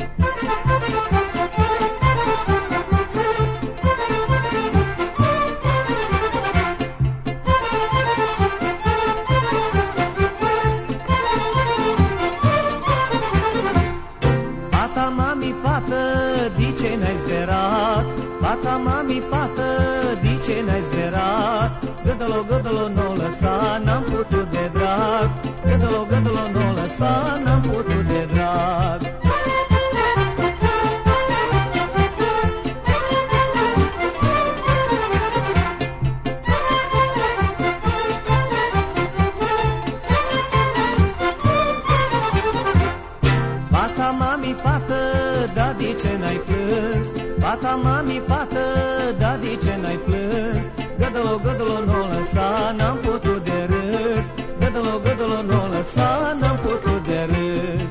Fata mami, fată, de ce n-ai zberat? Fata mami, fată, de ce n-ai zberat? ce n-ai plâns? Fata, mami, fată, de ce n-ai plâns? Gădălo, gădălo, n-o lăsa, n-am putut de râs. Gădălo, gădălo, n-o lăsa, n-am putut de râs.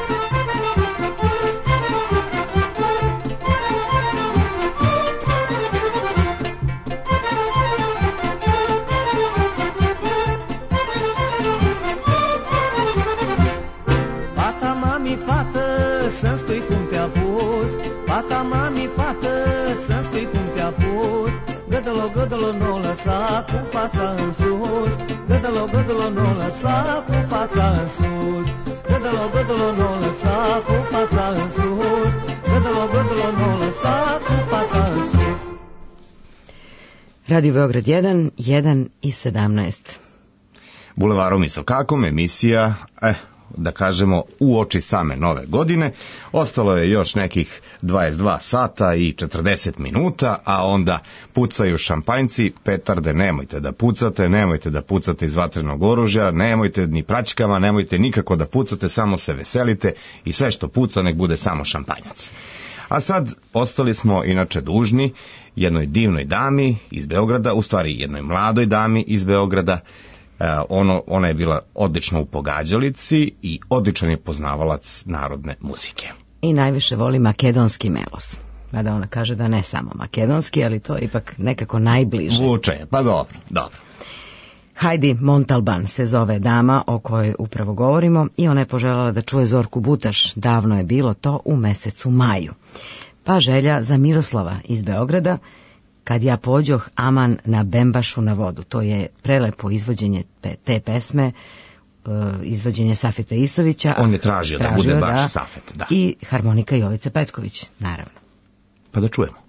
Fata, mami, fată, să-mi spui cum te-a pus. Fata, mami, fată, să-mi spui cum te-a pus. Gădălo, gădălo, n-o lăsa cu fața în sus. Gădălo, gădălo, n-o lăsa cu fața în sus. Gădălo, gădălo, n-o lăsa cu fața în sus. Gădălo, gădălo, n-o lăsa cu fața în sus. Radio Beograd 1, 1:17. Bulevarom i sokakom, emisija, da kažemo, uoči same nove godine. Ostalo je još nekih 22 sata i 40 minuta, a onda pucaju šampanjci, petarde, nemojte da pucate iz vatrenog oružja, nemojte ni praćkama, nemojte nikako da pucate, samo se veselite i sve što puca nek bude samo šampanjac. A sad ostali smo inače dužni jednoj divnoj dami iz Beograda, u stvari jednoj mladoj dami iz Beograda. Ona je bila odlična u pogađalici i odličan je poznavalac narodne muzike. I najviše voli makedonski melos. Mada ona kaže da ne samo makedonski, ali to je ipak nekako najbliže. Vuče, pa dobro. Heidi Montalban se zove dama o kojoj upravo govorimo i ona je poželjela da čuje Zorku Butaš. Davno je bilo to u mesecu maju. Pa želja za Miroslava iz Beograda, Kad ja pođoh aman na Bembašu na vodu. To je prelepo izvođenje te pesme, izvođenje Safeta Isovića. On je tražio da bude baš Safet, da. I harmonika Jovice Petković, naravno. Pa da čujemo.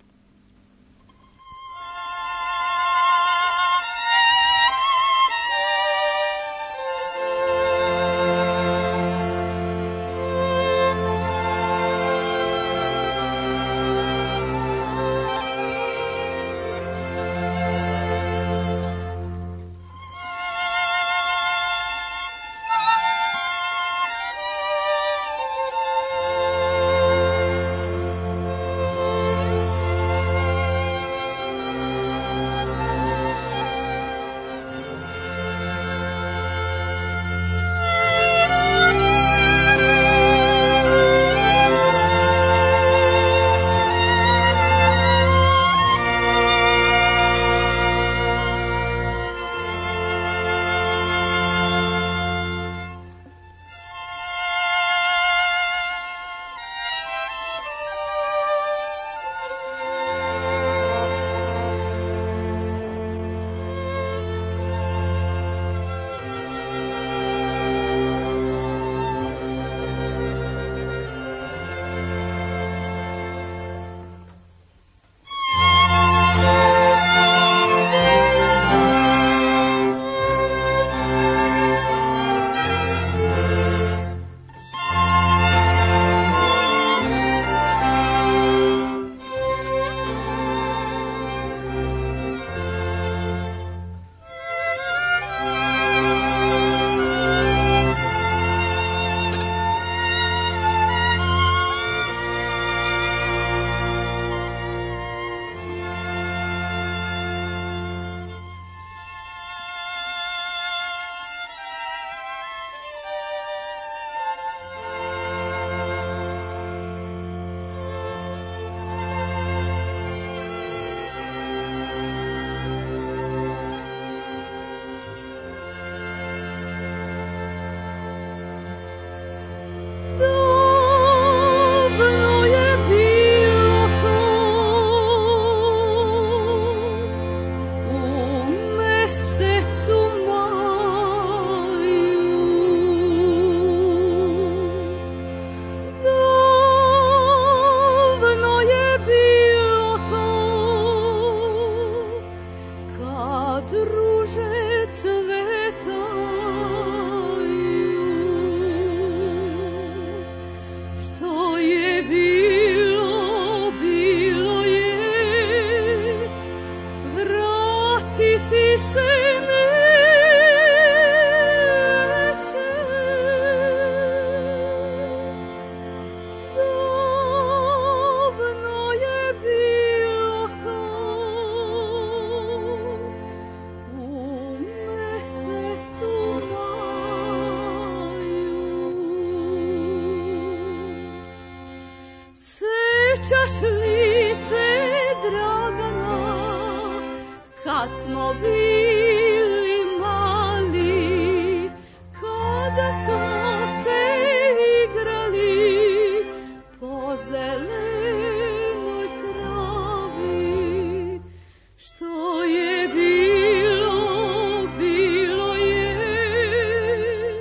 Sjećaš li se Dragana, kad smo bili mali, kada smo se igrali po zelenoj travi? Što je bilo, bilo je,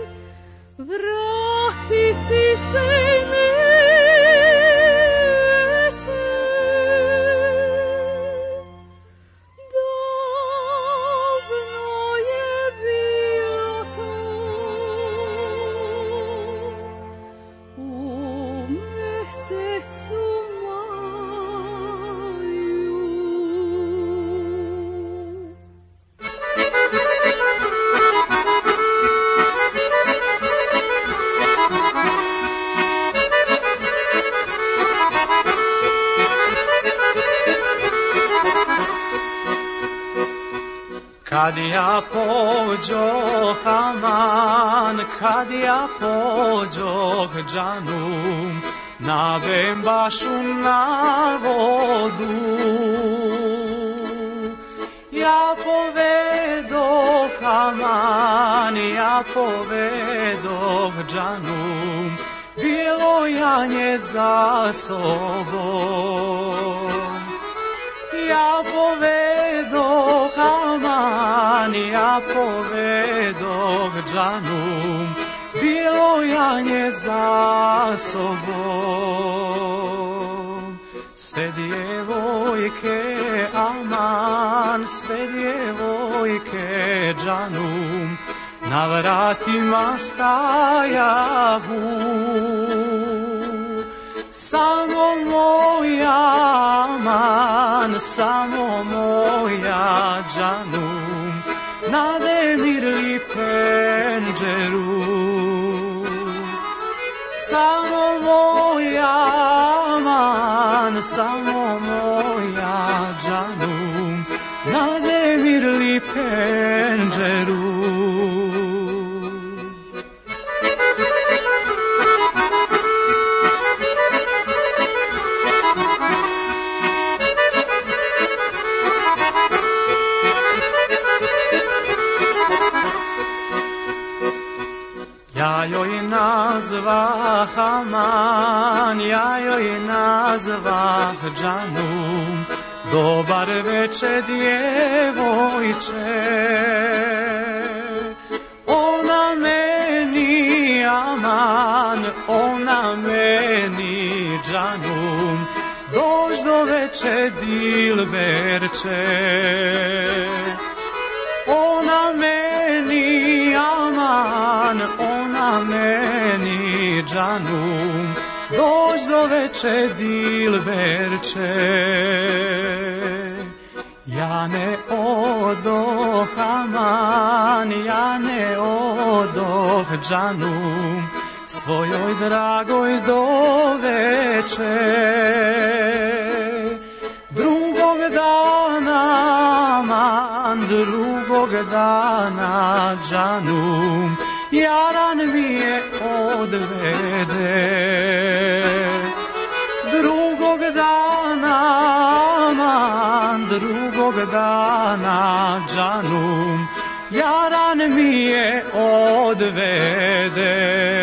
vratiti se Kad ja pođoh aman, kad ja pođoh džanum, na Bembašu na vodu, ja povedoh aman, ja povedoh džanum, bilo janje za sobom. Ja povedoh aman, ja povedoh džanum, bilo janje za sobom. Sve djevojke aman, sve djevojke džanum, na vratima stajahu. Samo moja aman, samo moja džanum, nademirli penđeru. Samo moja aman, samo moja džanum, nademirli penđeru. Ja joj nazvah aman, ja joj nazvah džanum, dobar veče djevojče. Ona meni aman, ona meni džanum, dođ do veče dilberče. Ona meni aman, ona meni džanum, dođ do veče dilberče. Ja ne odoh aman, ja ne odoh džanum, svojoj dragoj do veče. Drugog dana aman, drugog dana džanum, jaran mi je odvede. Drugog dana aman, drugog dana džanum, jaran mi je odvede.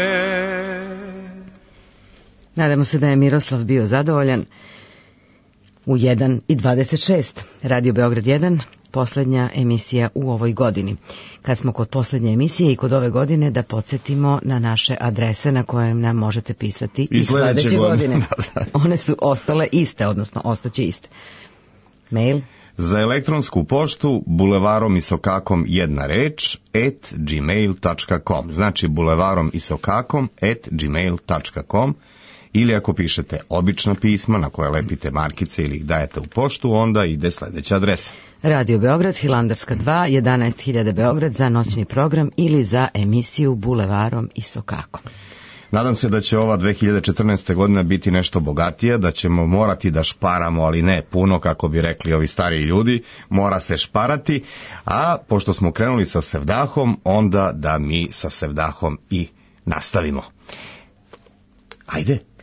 Nadamo se da je Miroslav bio zadovoljan. U 1:26, Radio Beograd 1, poslednja emisija u ovoj godini. Kad smo kod poslednje emisije i kod ove godine, da podsjetimo na naše adrese na koje nam možete pisati i sledeće godine. One su ostale iste, odnosno ostaće iste. Mail? Za elektronsku poštu bulevarom Isokakom jedna reč @gmail.com. Znači bulevarom Isokakom @gmail.com. Ili ako pišete obična pisma na koje lepite markice ili ih dajete u poštu, onda ide sledeća adresa. Radio Beograd, Hilandarska 2, 11.000 Beograd za noćni program ili za emisiju Bulevarom Isokakom. Nadam se da će ova 2014. godina biti nešto bogatija, da ćemo morati da šparamo, ali ne puno, kako bi rekli ovi stari ljudi, mora se šparati, a pošto smo krenuli sa sevdahom, onda da mi sa sevdahom i nastavimo. Ajde.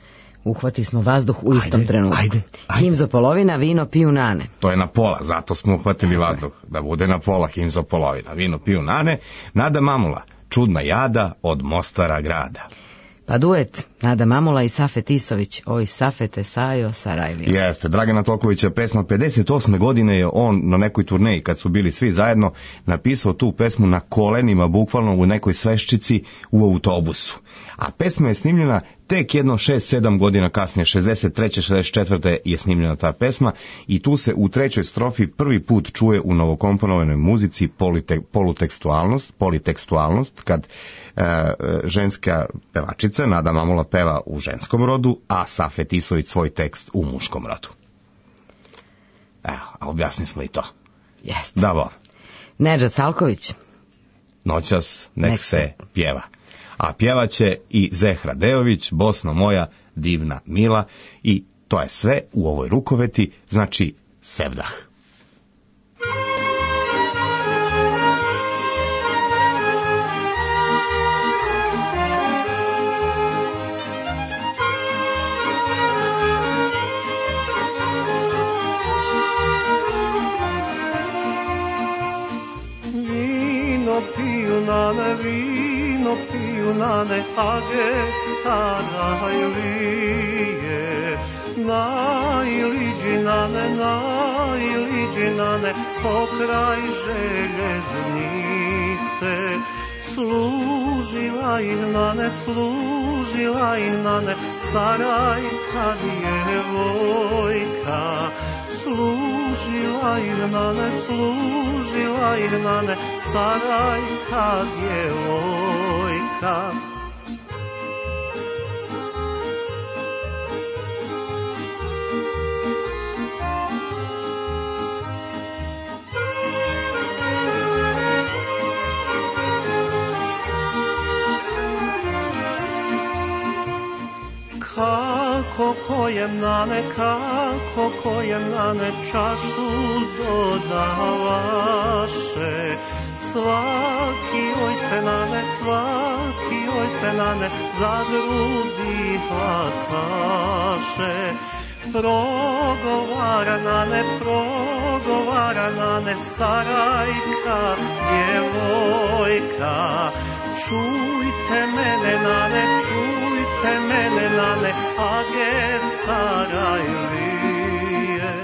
Uhvati smo vazduh u istom trenutku. Ajde. Himzo polovina, vino piju nane. To je na pola, zato smo uhvatili vazduh. Da bude na pola, himzo polovina, vino piju nane. Nada Mamula, čudna jada od Mostara grada. Pa duet, Nada Mamula i Safet Isović, oj Safete Sajo Sarajlija. Jeste, Dragana Tokovića pesma, 58. godine je on na nekoj turneji, kad su bili svi zajedno, napisao tu pesmu na kolenima, bukvalno u nekoj sveščici u autobusu. A pesma je snimljena tek jedno 6-7 godina kasnije, 63. 64. je snimljena ta pesma i tu se u trećoj strofi prvi put čuje u novokomponovanoj muzici politekstualnost, kad ženska pevačica Nada Mamula peva u ženskom rodu, a Safet Isović svoj tekst u muškom rodu. Evo, a objasni smo i to. Jeste. Da, Nedžad Salković. Noćas nek se pjeva. A pjevaće i Zehra Dejović, Bosno moja divna mila, i to je sve u ovoj rukoveti, znači Sevdah. Vino piju nane, age Sarajlije. Najliđi nane, pokraj željeznice. Služila ih nane, Sarajka djevojka. Služila ih nane, Sarajka djevojka. Kako kojem nane čašu dodavaše. Svaki oj se nane za grudi hvataše. Progovara nane, Sarajka djevojka. Čujte mene nane, age Sarajlije.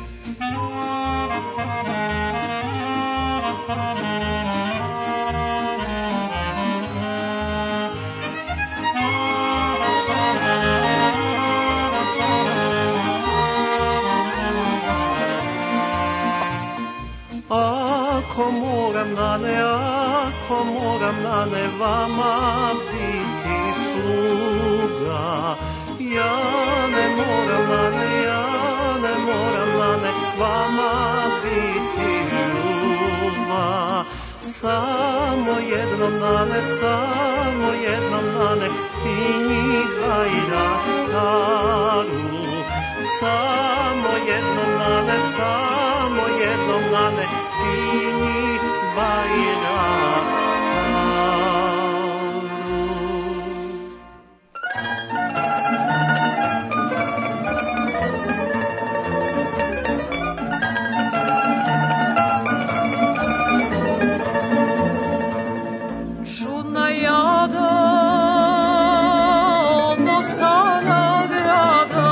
Ako moram nane vama biti sluga, ja ne moram nane vama biti ljuba. Samo jednom nane i njih hajrataru. Samo jednom nane i njih bajrataru. Čudna jada od Mostara grada,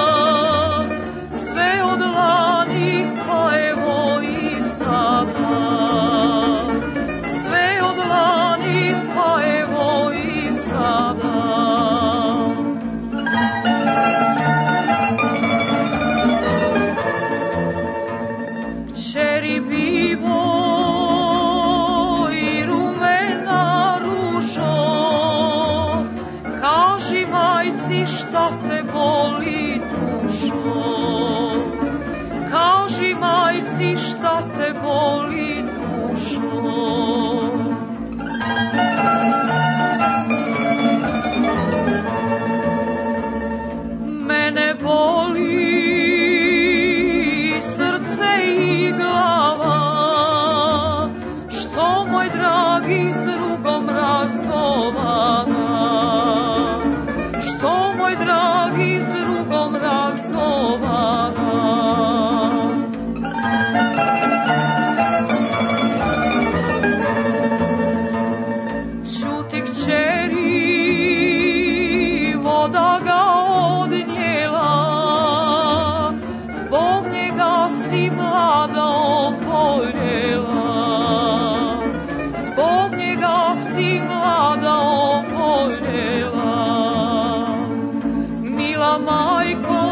sve od lani pa evo i sada. Sve od lani pa evo i sada. Čeri bivo i rumena ružo, kaži majci šta te boli dušo. Kaži majci šta te boli dušo. Mene boli srce i glava, što moj dragi s drugom razgovara. Što moj dragi s ti kćeri, voda ga odnijela, zbog njega si mlada oboljela, zbog njega si mlada oboljela. Mila majko,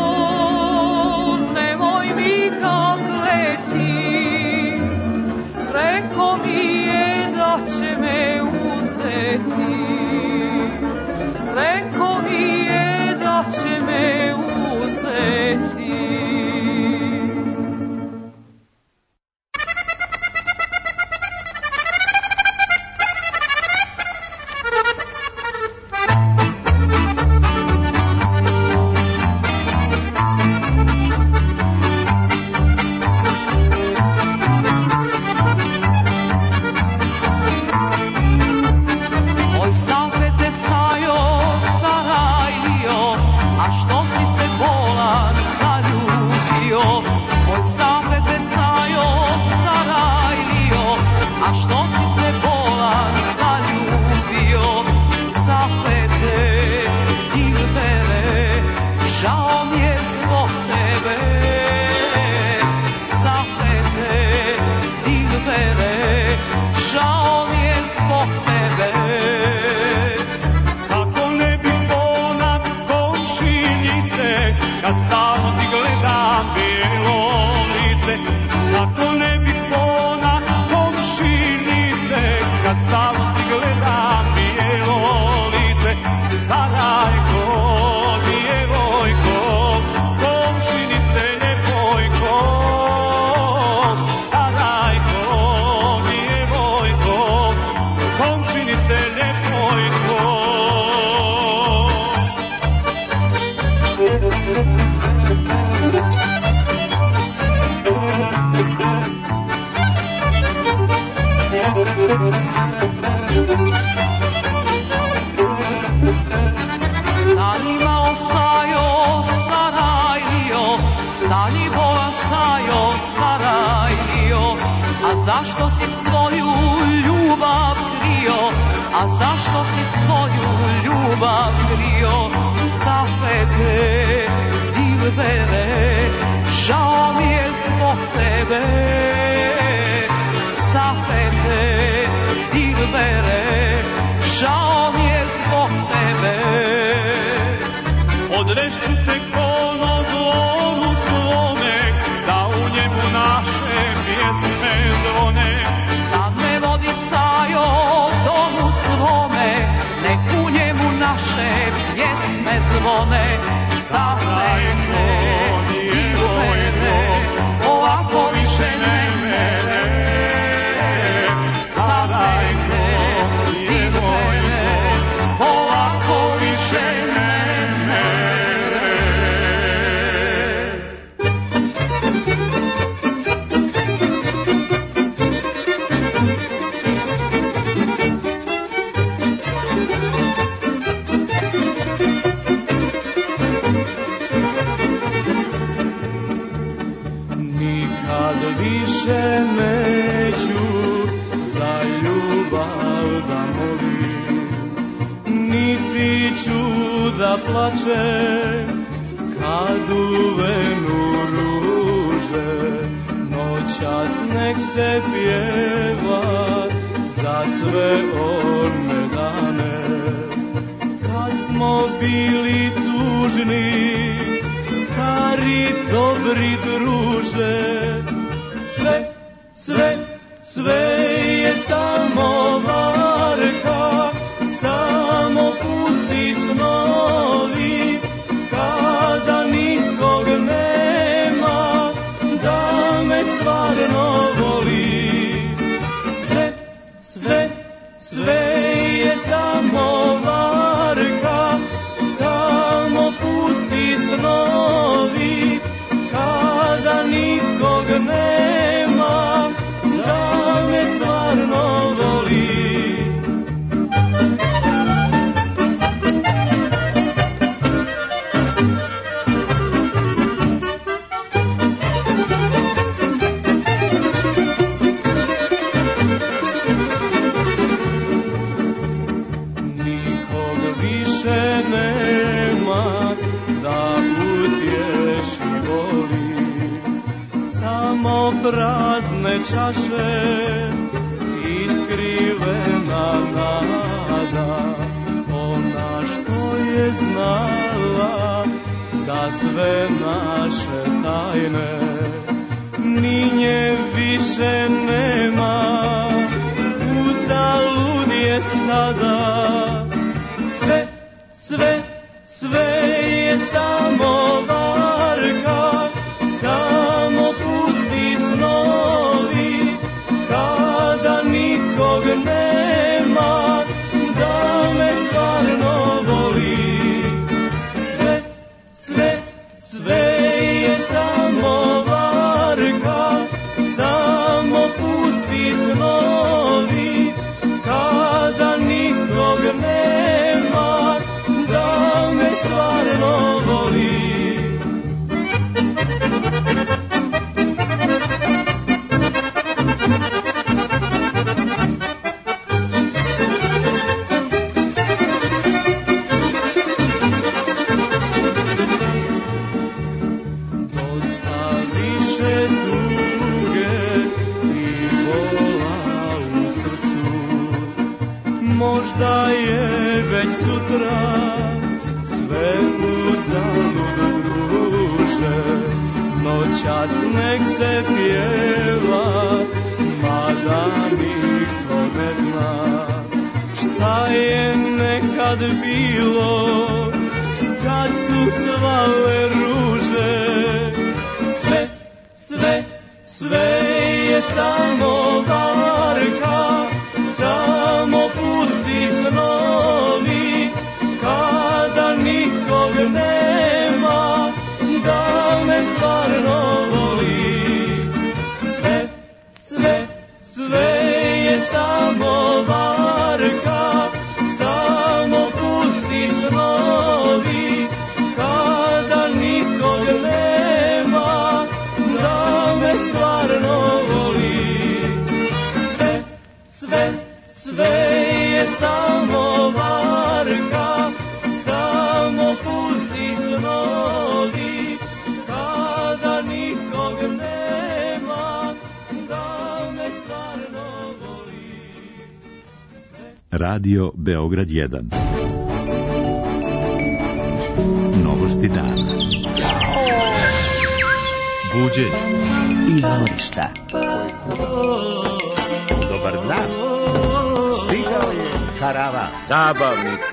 nemoj mi kakleti, reko mi je da će me uzeti, reko mi je da će me uzeti. Zašto si svoju ljubav krio, a zašto si svoju ljubav krio? Sapete, Dilbere, žao mi je zbog tebe. Sapete, Dilbere, žao mi je zbog tebe. Odrešću se kono dvoru svome, da u njemu naše pjesme zvone. Sad me vodi Sajo domu svome, nek u njemu naše pjesme zvone. Sapete, Dilbere, ovako više ne mere. Sapete, Dilbere, ovako više ne mere. Više neću za ljubav da molim, niti ću da plačem kad uvenu ruže. Noćas nek se pjeva za sve one dane kad smo bili tužni, stari dobri druže. Sve je samo varka, samo pusti snovi, kada nikog nema da me stvarno voli. Sve je samo varka, samo pusti snovi, kada nikog nema da me prazne čaše iskrivena nada, ona što je znala za sve naše tajne, ni nje više nema, uzalud je sada. Sve je samo varka, samo pusti snovi, kada nikog nema, da me stvarno voli. Sve je samo varka, samo pusti snovi, kada nikog nema, da me stvarno voli. Dosta više tuge i bola u srcu, možda je već sutra sve uzalud, druže. Noćas nek se pjeva, mada niko ne zna šta je nekad bilo, kad su cvale ruže. Sve je samo varka, samo pusti snovi, kada nikog nema, da me stvarno voli. Sve je samo varka, samo pusti snovi, kada nikog nema, da me stvarno voli. Sve je samo varka, samo pusti snovi, kada nikog nema, da me stvarno voli. Radio Beograd 1. Novosti dana. Buđenje. Izvorišta. Dobar dan. Stigao je karavan. Zabavnik.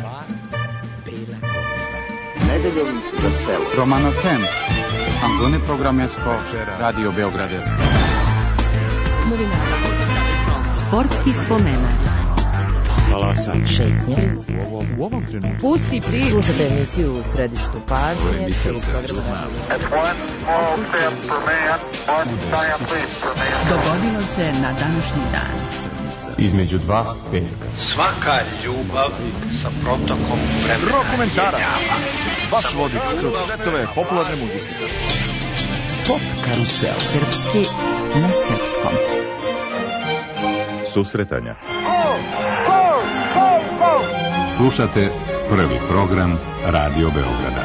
Nedeljom za selo. Romano Tem. Angone programesko. Radio Beogradesko. Sportski spomenak. Valasan. Šetnje. U ovom trenutku. Pusti priču. Slušajte emisiju u središtu pažnje. Dogodilo se na današnji dan. Između dva petka. Svaka ljubav sa protokom vremena. Rokomentarac. Vaš vodič kroz svetove popularne muzike. Pop karusel. Srpski na srpskom. Susretanja. Slušate prvi program Radio Beograda.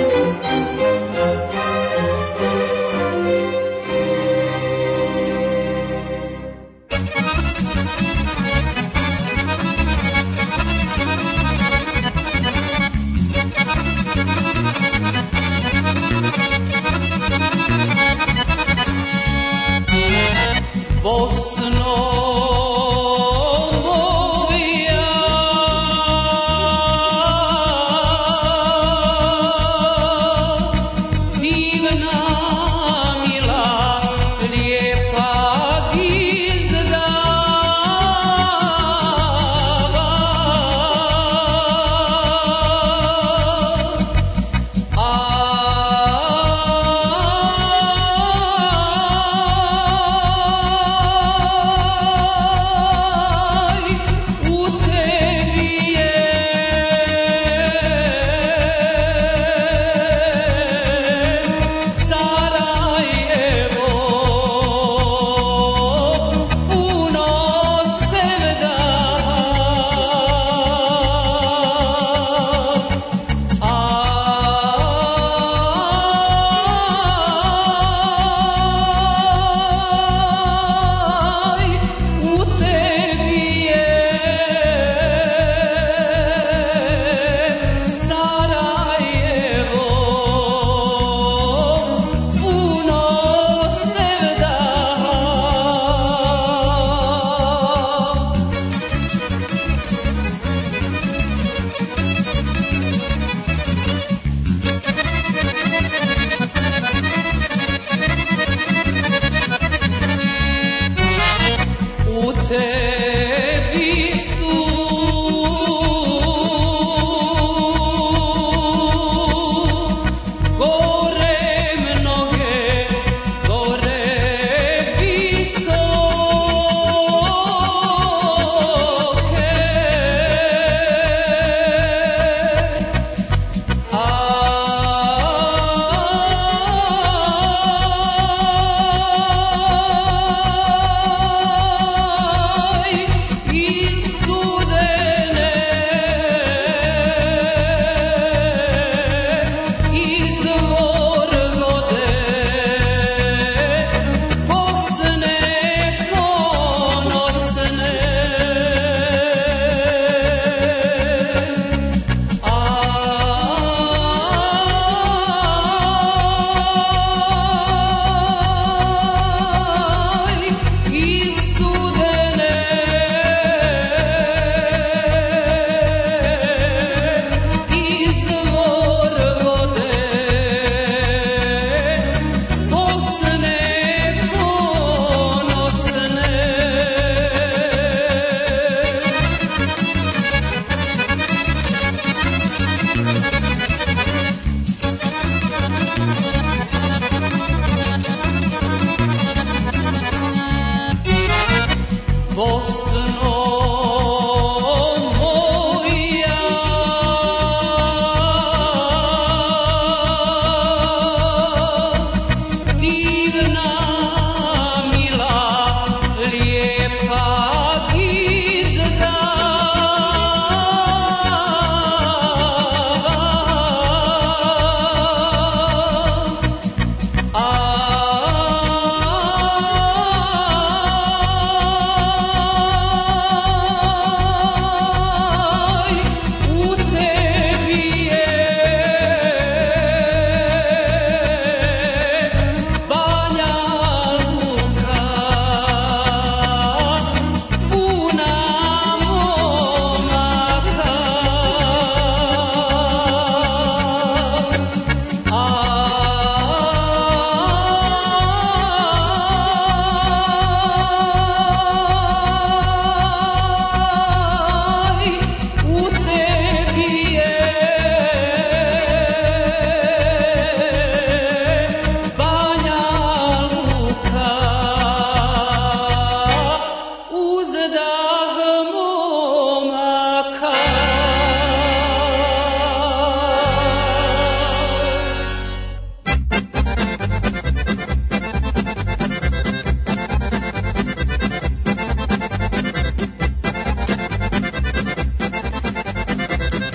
Bosno,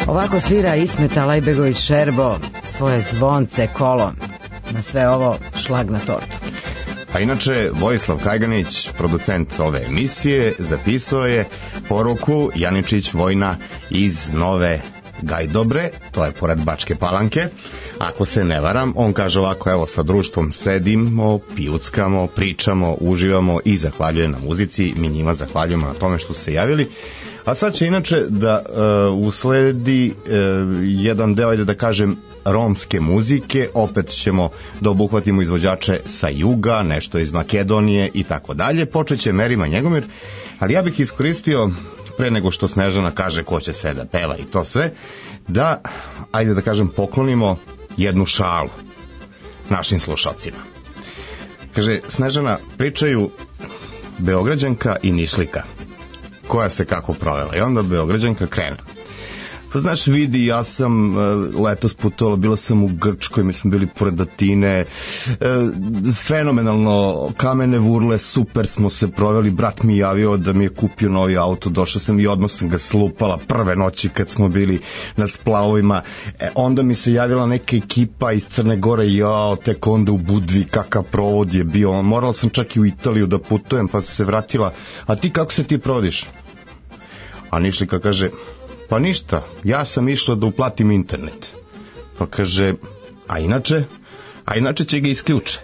Ovako svira Ismet Alajbegović Šerbo svoje zvonce kolo. Na sve ovo šlag na tortu. A inače, Vojislav Kajganić, producent ove emisije, zapisao je poruku Janičić Vojna iz Nove Gajdobre, to je pored Bačke Palanke. Ako se ne varam, on kaže ovako, evo sa društvom sedimo, pijuckamo, pričamo, uživamo i zahvaljuje na muzici. Mi njima zahvaljujemo na tome što su se javili. A sad će inače da usledi jedan deo, ajde da kažem, romske muzike. Opet ćemo da obuhvatimo izvođače sa juga, nešto iz Makedonije i tako dalje. Počeće Merima Njegomir, ali ja bih iskoristio, pre nego što Snežana kaže ko će sve da peva i to sve, da, ajde da kažem, poklonimo jednu šalu našim slušalcima. Kaže, Snežana, pričaju Beograđanka i Nišlika koja se kako provela, i onda Beograđanka krene. Pa znaš, vidi, ja sam letos putovala, bila sam u Grčkoj, mi smo bili pored Atine, fenomenalno, kamene vurle, super smo se proveli, brat mi javio da mi je kupio novi auto, došao sam i odmah sam ga slupala prve noći kad smo bili na splavovima, onda mi se javila neka ekipa iz Crne Gore, jao, tek onda u Budvi, kakav provod je bio, morala sam čak i u Italiju da putujem, pa sam se vratila, a ti kako se ti provodiš? A Nišlika kaže, pa ništa, ja sam išla da uplatim internet. Pa kaže, a inače će ga isključe.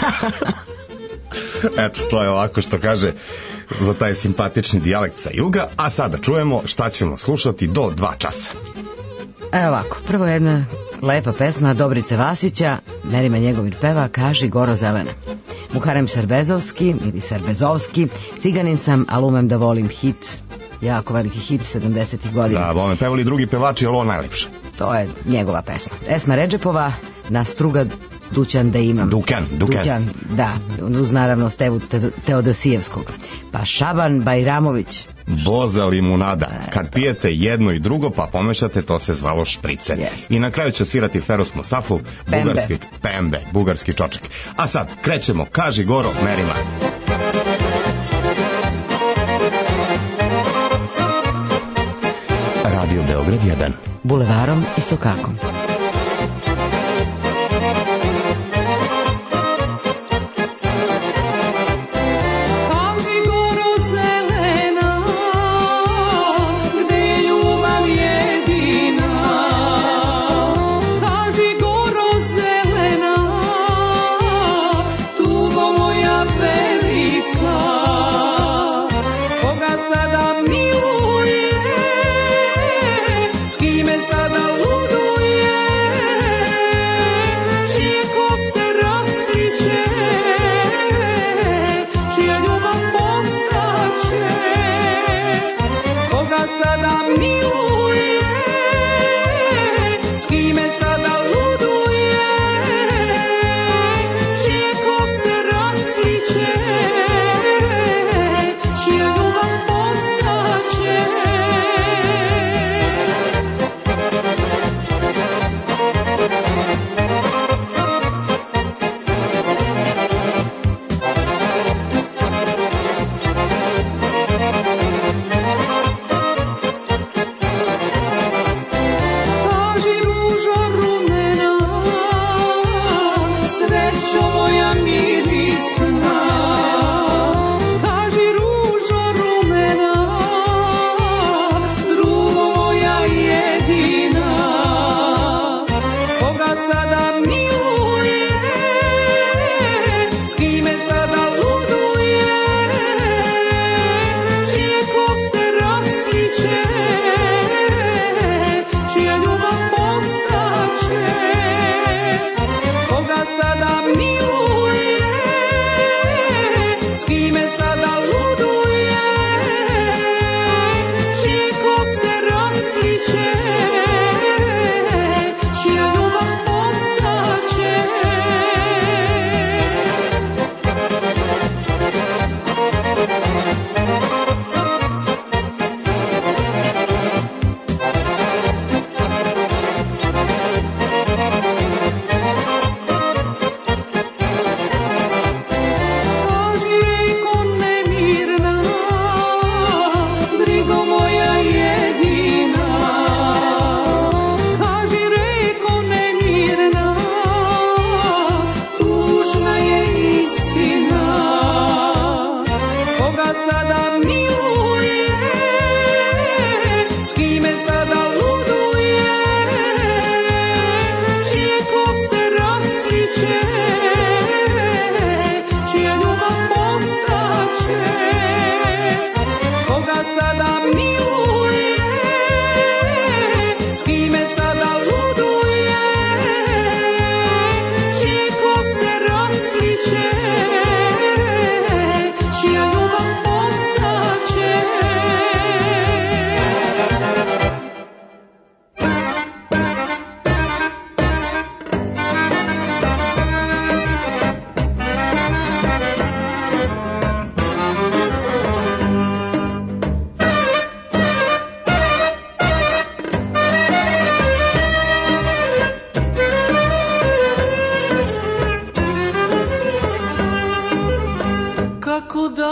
Eto, to je ovako što kaže za taj simpatični dijalekt sa juga, a sada čujemo šta ćemo slušati do 2 časa. Evo ovako, prvo jedna lepa pesma Dobrice Vasića, Merima Njegomir peva Kaži Goro zelena. Muharem Serbezovski ili Serbezovski, Ciganin sam, ali umem da volim hit, jako veliki hit 70-ih godina. Da, bome pevali drugi pevači, ali ovo najlepše. To je njegova pesma. Esma Redžepova, na struga Dućan da imam. Dukan. Da, uz naravno Stevu Teodosijevskog. Pa Šaban Bajramović. Boza limunada. Kad pijete jedno i drugo, pa pomešate, to se zvalo šprice. Yes. I na kraju će svirati Feros Mustafov, bugarski čoček. A sad, krećemo, Kaži Goro, Merima. Radio Beograd 1. Bulevarom i sokakom. Sada miluje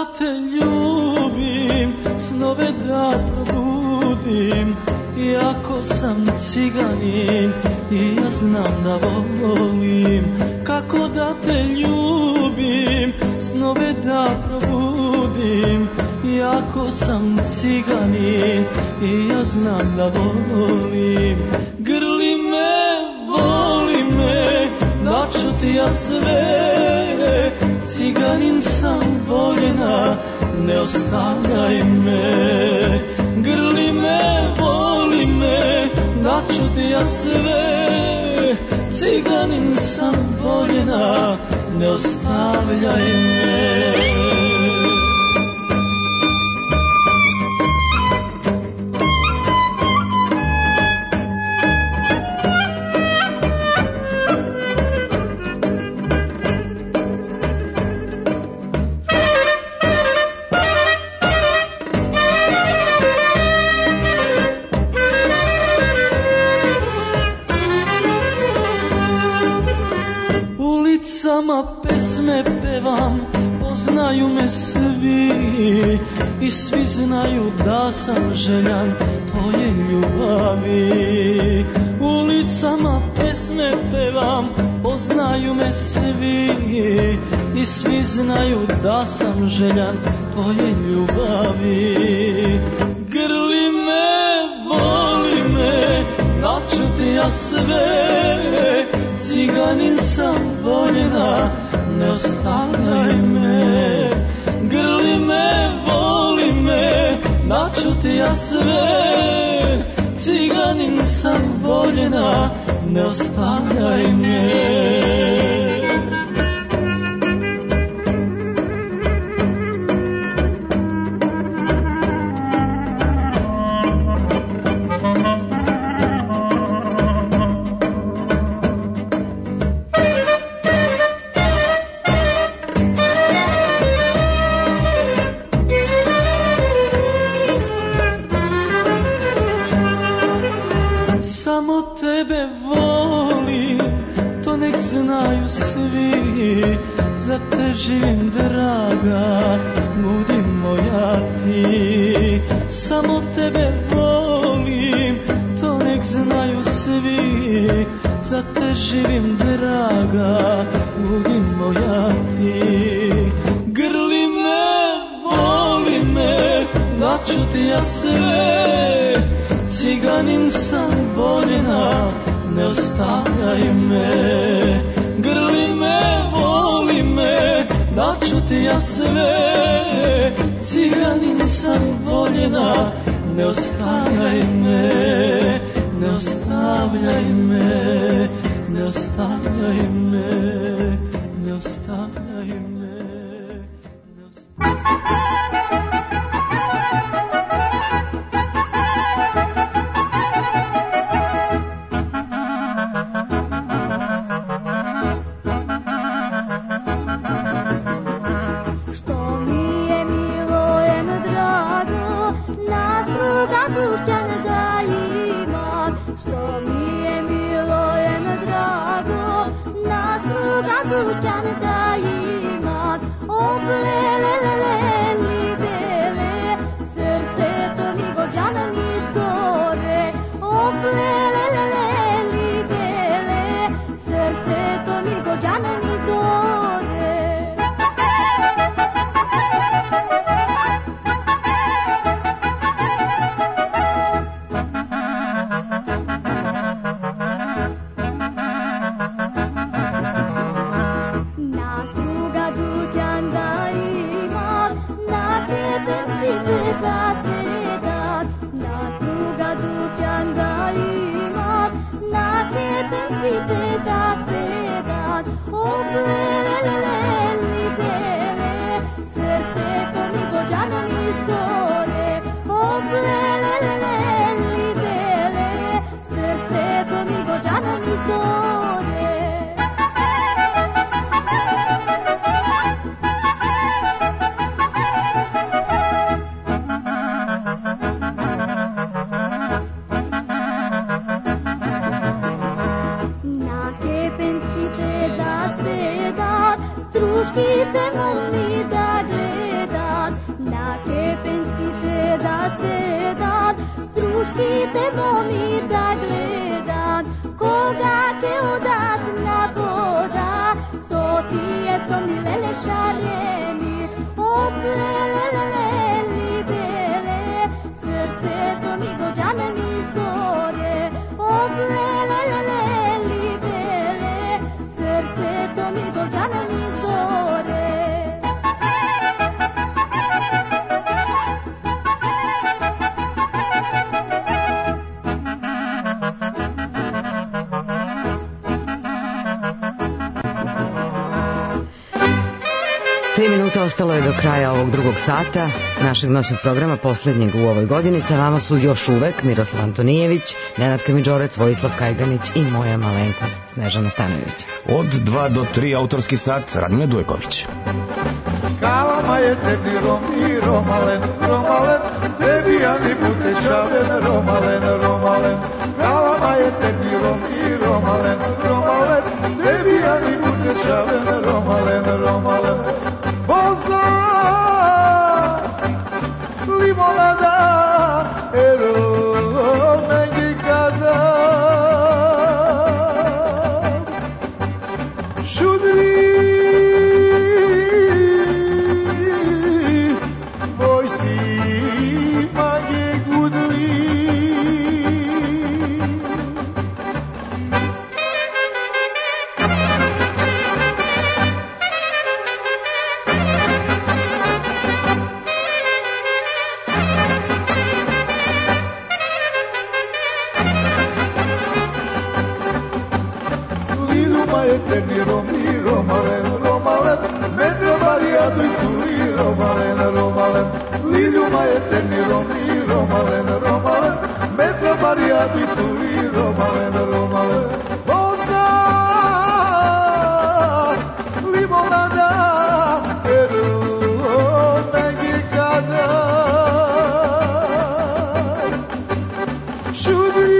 te ljubim, snove da probudim, iako sam ciganin i ja znam da volim. Kako da te ljubim, snove da probudim, iako sam ciganin i ja znam da volim. Grli me, voli me, daću ti ja sve, ciganin sam voljena, ne ostavljaj me. Grli me, voli me, daću ti ja sve, ciganin sam voljena, ne ostavljaj me. Pesme pevam, poznaju me svi i svi znaju da sam željan tvoje ljubavi. Ulicama pesme pevam, poznaju me svi i svi znaju da sam željan tvoje ljubavi. Grli me, voli me, daću ti ja sve, ciganin sam voljena, ne ostavljaj me. Grli me, voli me, daću ti ja sve, ciganin sam voljena, ne ostavljaj me. Samo tebe volim, to nek znaju svi, za te živim draga, budi moja ti. Samo tebe volim, to nek znaju svi, za te živim draga, budi moja ti. Grli me, voli me, daću ti ja sve, ciganin sam voljena, ne ostavljaj me. Grli me, voli me, daću ti ja sve, ciganin sam voljena, ne ostavljaj me, ne ostavljaj me, ne ostavljaj me, ne ostavljaj me, ne ostavljaj me. Struški se molni da gleda, samo mi da gledam koga te odat naboda, so ti esto mi lele šareni, oplelele libele, srce to mi gođane mi zgore, oplelele libele, srce to mi gođane mi zgore. Tri minuta ostalo je do kraja ovog drugog sata našeg noćnog programa, posljednjeg u ovoj godini. Sa vama su još uvek Miroslav Antonijević, Nenad Kamidžorec, Vojislav Kajganić i moja malenkost Snežana Stanojević. Od 2 do 3 autorski sat, Radmila Dujković. Kalama je tebi romi, romalen, romalen, tebi ani pute šalen, romalen, romalen. Kalama je tebi romi, romalen, romalen, tebi ani pute šalen, romalen, romalen. Pozna limonada, ero mengikada, šudri moj si manje gudli. Eterni romi, romalen, romalen, metro variado i tuli, romalen, romalen. Liljuma eterni romi, romalen, romalen, metro variado i tuli, romalen, romalen. Bosna, limonada, ero mengikada, šudri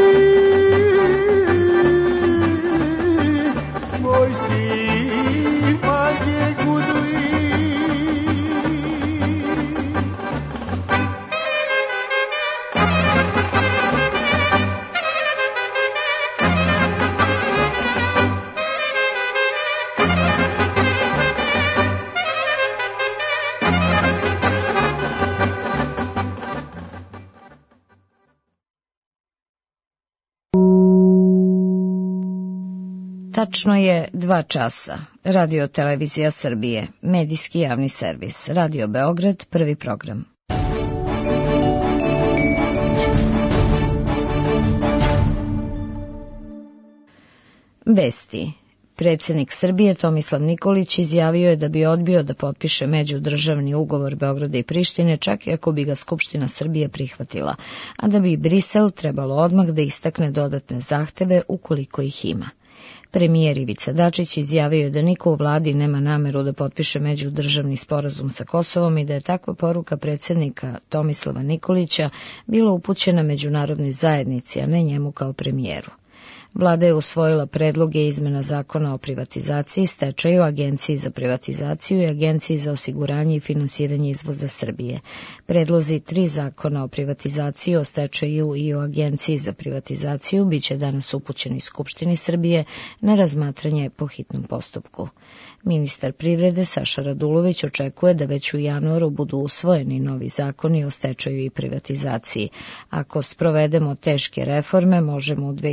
moj si manje gudli. Tačno je 2 časa. Radio Televizija Srbije, medijski javni servis, Radio Beograd, prvi program. Vesti. Predsjednik Srbije Tomislav Nikolić izjavio je da bi odbio da potpiše međudržavni ugovor Beograda i Prištine, čak i ako bi ga Skupština Srbije prihvatila, a da bi Brisel trebalo odmah da istakne dodatne zahteve ukoliko ih ima. Premijer Ivica Dačić izjavio je da niko u vladi nema nameru da potpiše međudržavni sporazum sa Kosovom i da je takva poruka predsjednika Tomislava Nikolića bila upućena međunarodnoj zajednici, a ne njemu kao premijeru. Vlada je usvojila predloge izmena zakona o privatizaciji, stečaju, Agenciji za privatizaciju i Agenciji za osiguranje i finansiranje izvoza Srbije. Predlozi 3 zakona o privatizaciji, o stečaju i o Agenciji za privatizaciju biće danas upućeni Skupštini Srbije na razmatranje po hitnom postupku. Ministar privrede Saša Radulović očekuje da već u januaru budu usvojeni novi zakoni o stečaju i privatizaciji. Ako sprovedemo teške reforme, možemo u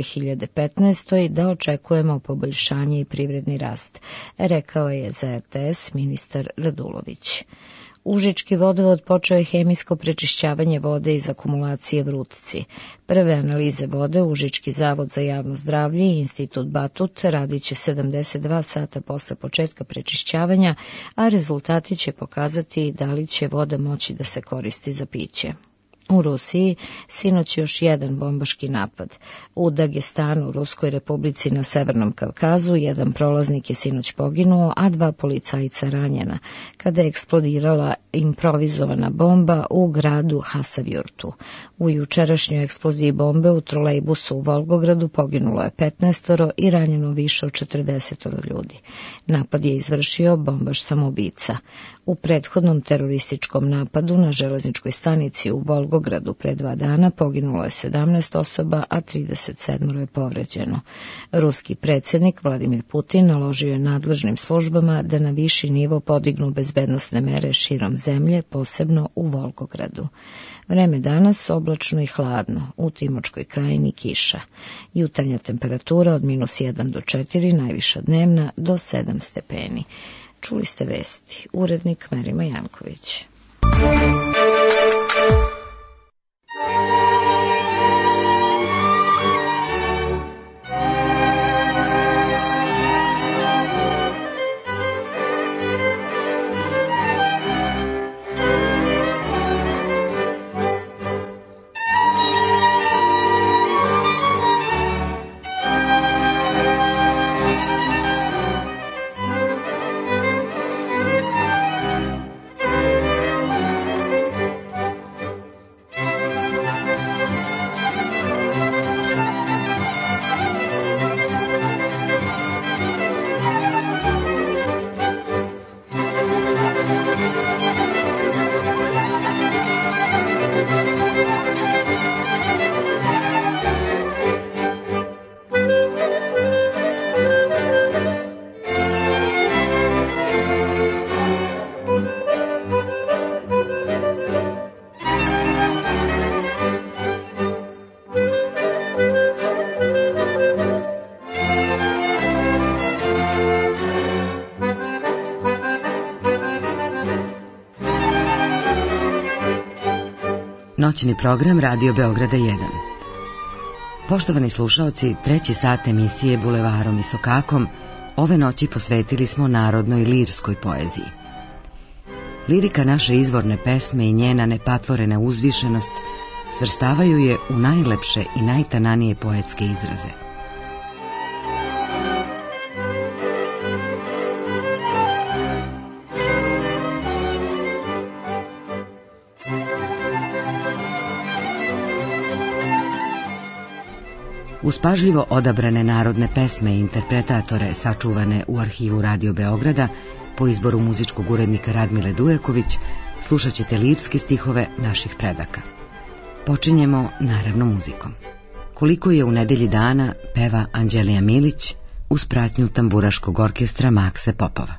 2015. da očekujemo poboljšanje i privredni rast, rekao je za RTS ministar Radulović. Užički vodovod počeo je hemijsko prečišćavanje vode iz akumulacije Vrutci. Prve analize vode Užički zavod za javno zdravlje i Institut Batut radit će 72 sata posle početka prečišćavanja, a rezultati će pokazati da li će voda moći da se koristi za piće. U Rusiji sinoć još jedan bombaški napad. U Dagestanu, Ruskoj republici na Severnom Kavkazu, jedan prolaznik je sinoć poginuo, a 2 policajca ranjena, kada je eksplodirala improvizovana bomba u gradu Hasavjurtu. U jučerašnjoj eksploziji bombe u trolejbusu u Volgogradu poginulo je 15 i ranjeno više od 40 ljudi. Napad je izvršio bombaš samoubica. U prethodnom terorističkom napadu na železničkoj stanici u Volgogradu Volgogradu pre 2 dana poginulo je 17 osoba, a 37 je povređeno. Ruski predsjednik Vladimir Putin naložio je nadležnim službama da na viši nivo podignu bezbednosne mere širom zemlje, posebno u Volgogradu. Vreme danas oblačno i hladno, u Timočkoj krajini kiša. Jutarnja temperatura od -1 do 4, najviša dnevna do 7 stepeni. Čuli ste vesti. Urednik Merima Janković. Noćni program Radio Beograda 1. Poštovani slušaoci, 3. sat emisije Bulevarom i Sokakom ove noći posvetili smo narodnoj lirskoj poeziji. Lirika naše izvorne pesme i njena nepatvorena uzvišenost svrstavaju je u najlepše i najtananije poetske izraze. Uz pažljivo odabrane narodne pesme i interpretatore sačuvane u arhivu Radio Beograda po izboru muzičkog urednika Radmile Dujeković, slušat ćete lirske stihove naših predaka. Počinjemo naravno muzikom. Koliko je u nedelji dana peva Anđelija Milić uz pratnju tamburaškog orkestra Makse Popova.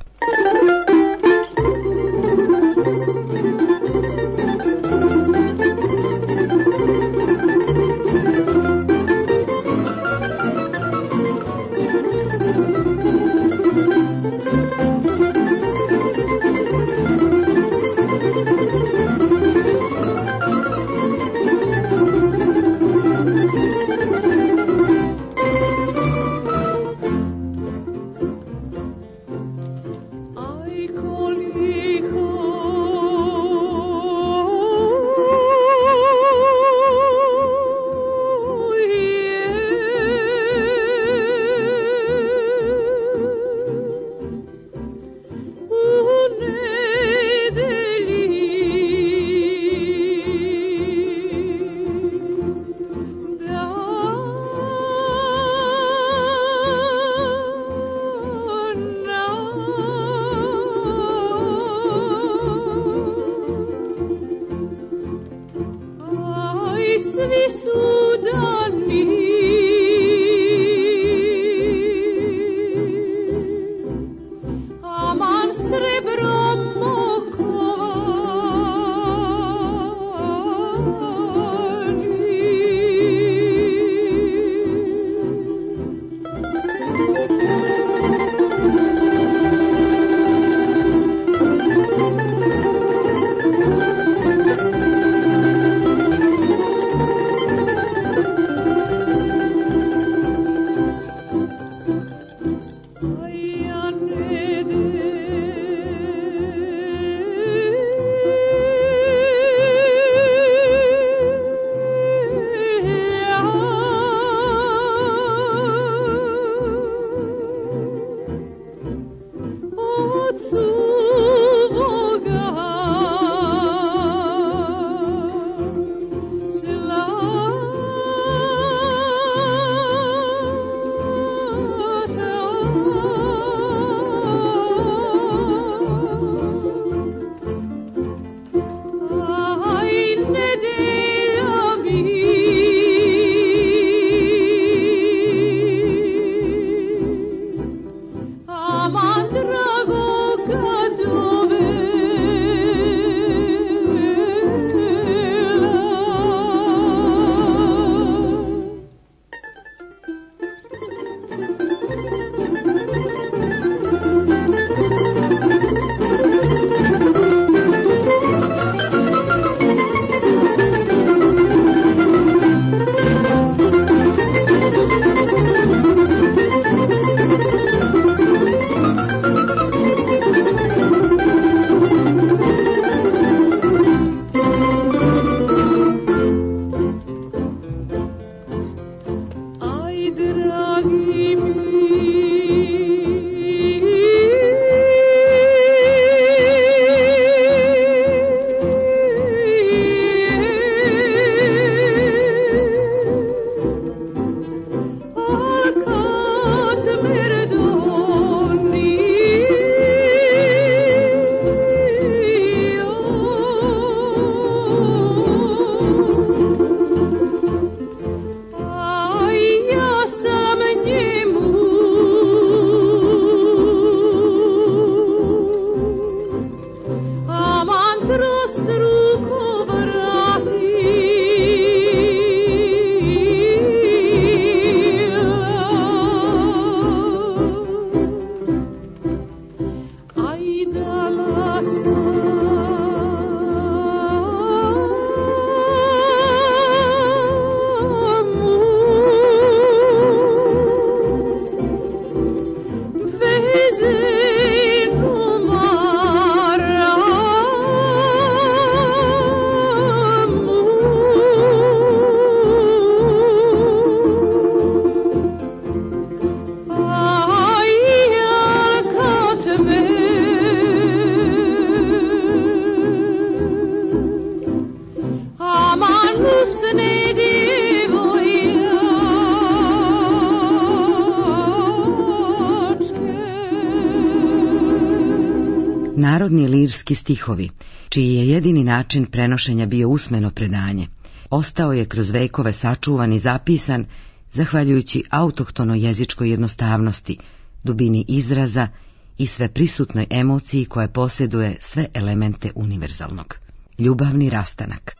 Narodni lirski stihovi, čiji je jedini način prenošenja bio usmeno predanje, ostao je kroz vekove sačuvan i zapisan zahvaljujući autohtonoj jezičkoj jednostavnosti, dubini izraza i sve prisutnoj emociji koja posjeduje sve elemente univerzalnog. Ljubavni rastanak.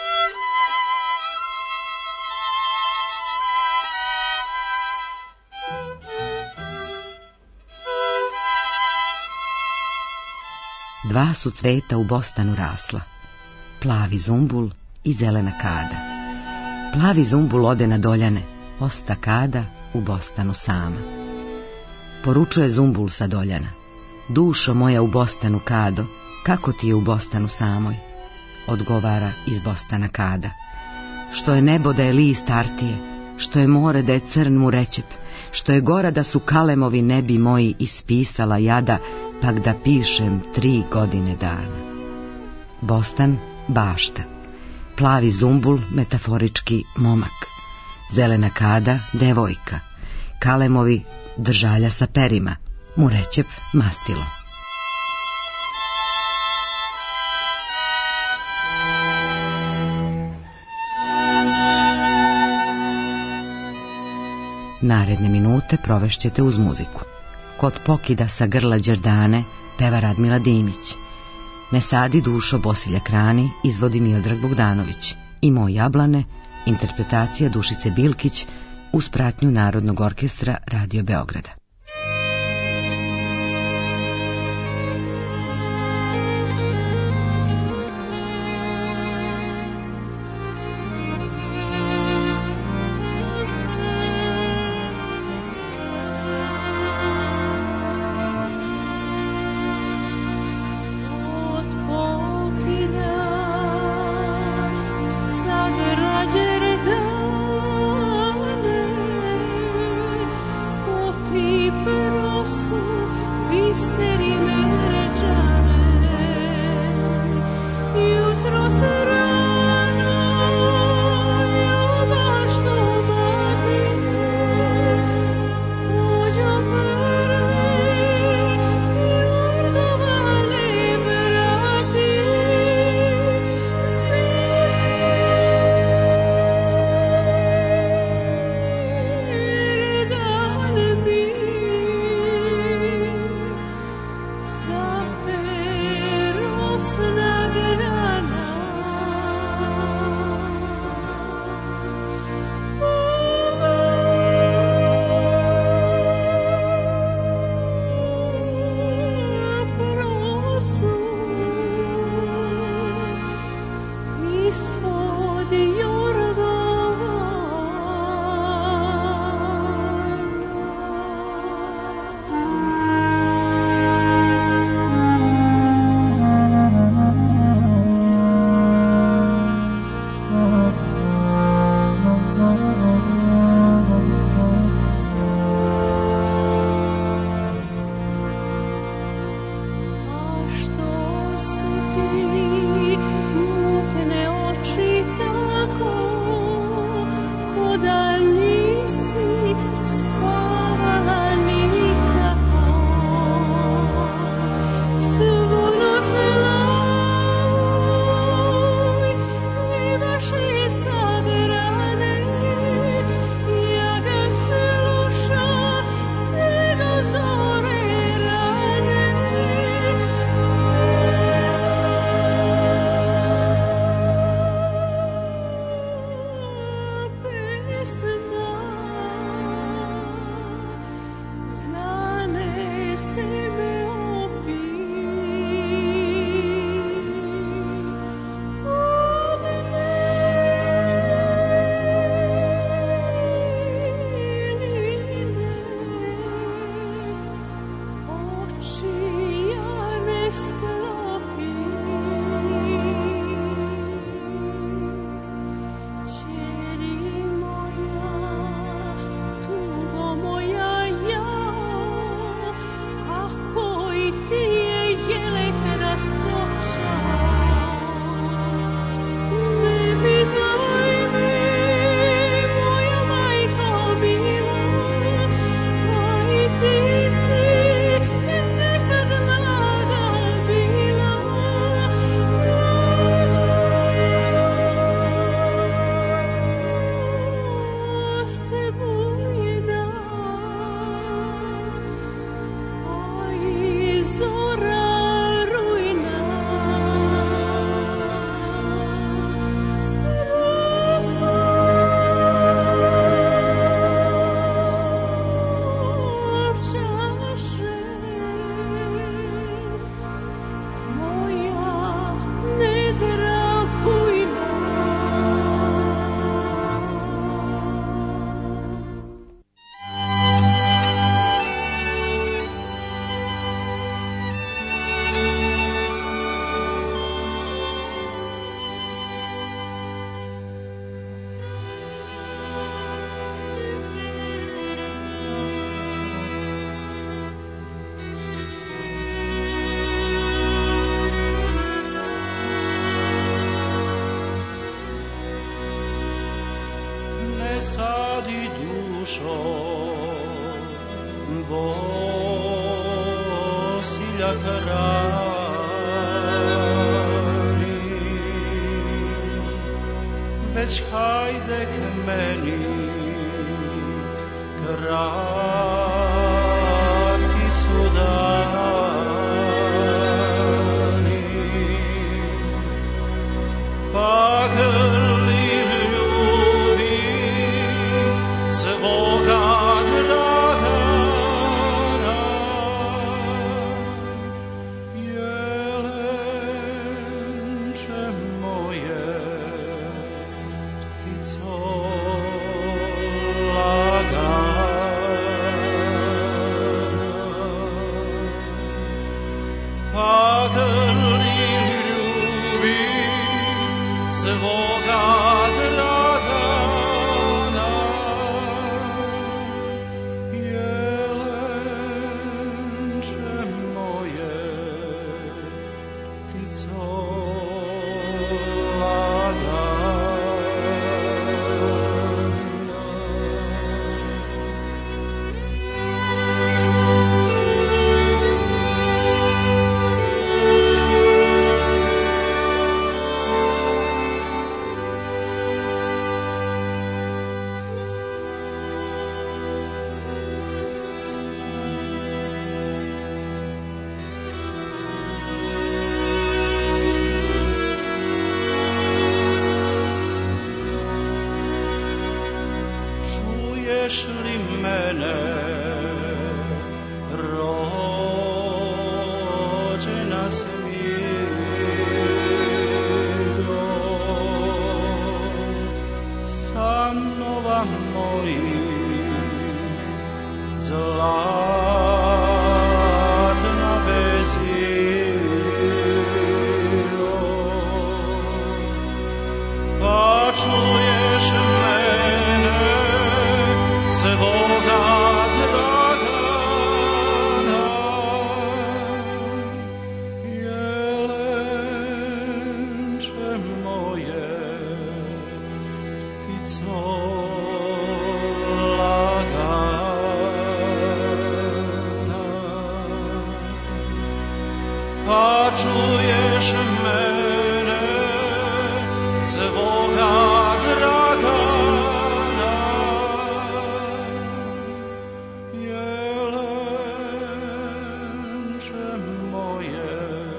Dva su cveta u bostanu rasla, plavi zumbul i zelena kada. Plavi zumbul ode na doljane, osta kada u bostanu sama. Poručuje zumbul sa doljana: dušo moja u bostanu kado, kako ti je u bostanu samoj? Odgovara iz bostana kada: što je nebo da je list artije, što je more da je crn mu rečep, što je gora da su kalemovi nebi moji ispisala jada, pak da pišem 3 godine dana. Bostan, bašta. Plavi zumbul, metaforički momak. Zelena kada, devojka. Kalemovi, držalja sa perima. Murečep, mastilo. Naredne minute provešćete uz muziku. Kod pokida sa grla Đerdane peva Radmila Dimić. Ne sadi dušo Bosilja Krani izvodi Miodrag Bogdanović. I Moj jablane, interpretacija Dušice Bilkić uz pratnju Narodnog orkestra Radio Beograda. dušo, bosiljak rani, već hajde k meni, kratki su dani, pa grli ljubi svoga dragana, jelenče moje, ptico svoga dragana, jelenče moje, ptico čuješ li mene, rođena svilo, sanova moji, zlatna vezilo, pa čuješ mene, svoga dragana, jelenče moje, ptico lagana, pa čuješ mene, svoga dragana, jelenče moje,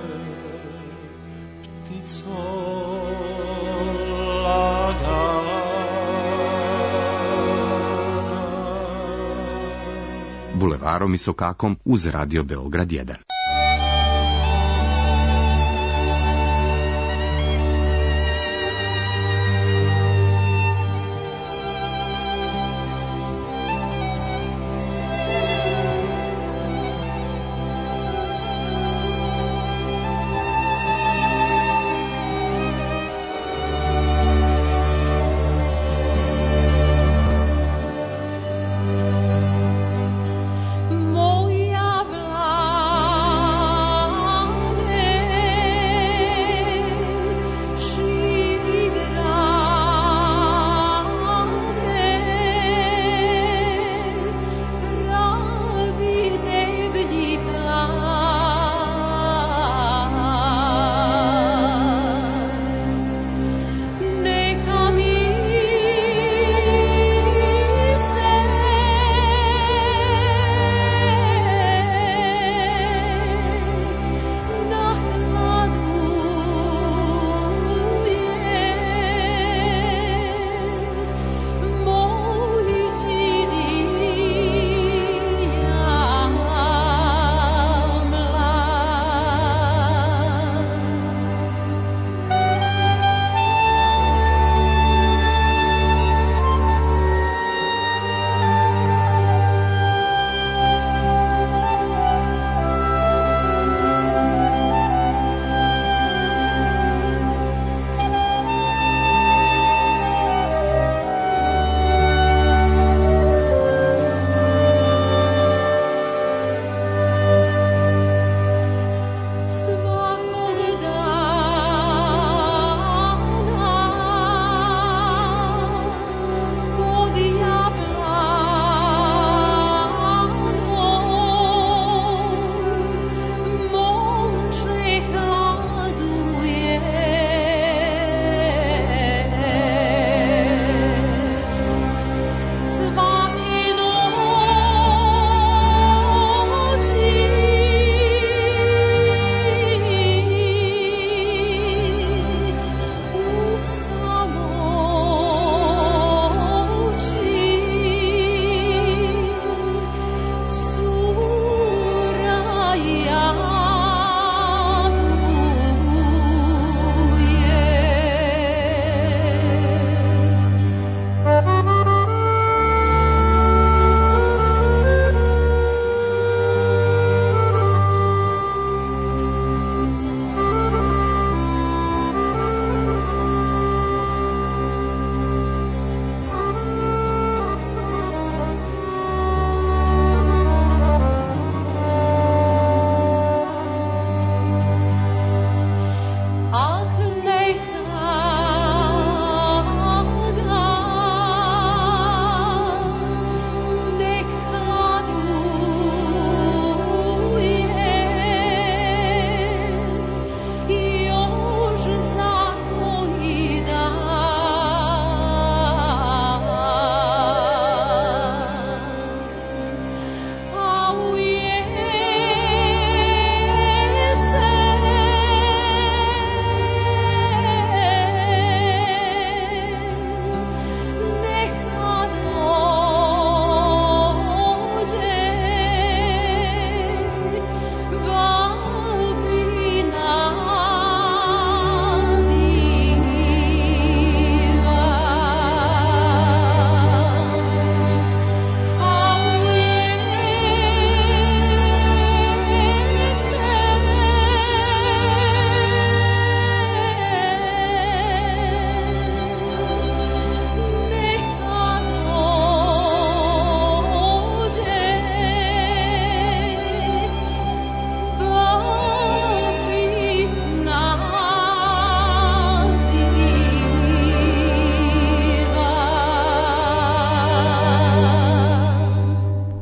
ptico lagana. Bulevarom i Sokakom uz Radio Beograd 1. Moja vlast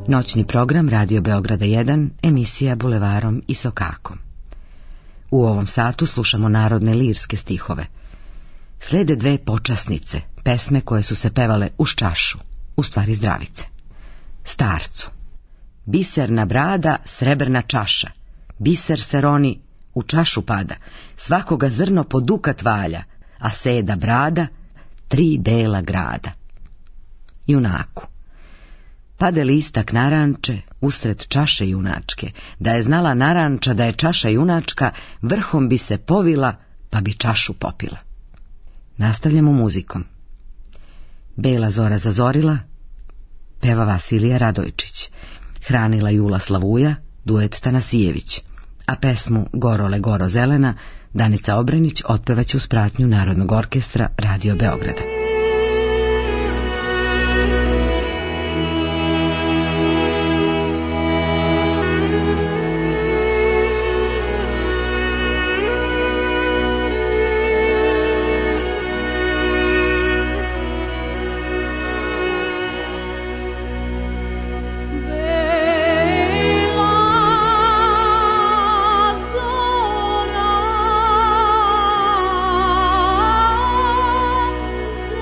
Noćni program Radio Beograda 1, emisija Bulevarom i Sokakom. U ovom satu slušamo narodne lirske stihove. Slede dve počasnice, pesme koje su se pevale uz čašu, u stvari zdravice. Starcu. Biserna brada, srebrna čaša, biser se roni, u čašu pada, svakoga zrno po dukat valja, a seda brada, 3 bela grada. Junaku. Pade listak naranče, usred čaše junačke, da je znala naranča da je čaša junačka, vrhom bi se povila, pa bi čašu popila. Nastavljamo muzikom. Bela zora zazorila, peva Vasilija Radojčić. Hranila Jula Slavuja, duet Tanasijević, a pesmu Gorole goro zelena Danica Obrenić otpevaće uz pratnju Narodnog orkestra Radio Beograda. Zora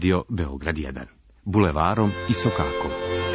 Radio Beograd 1. Bulevarom i sokakom.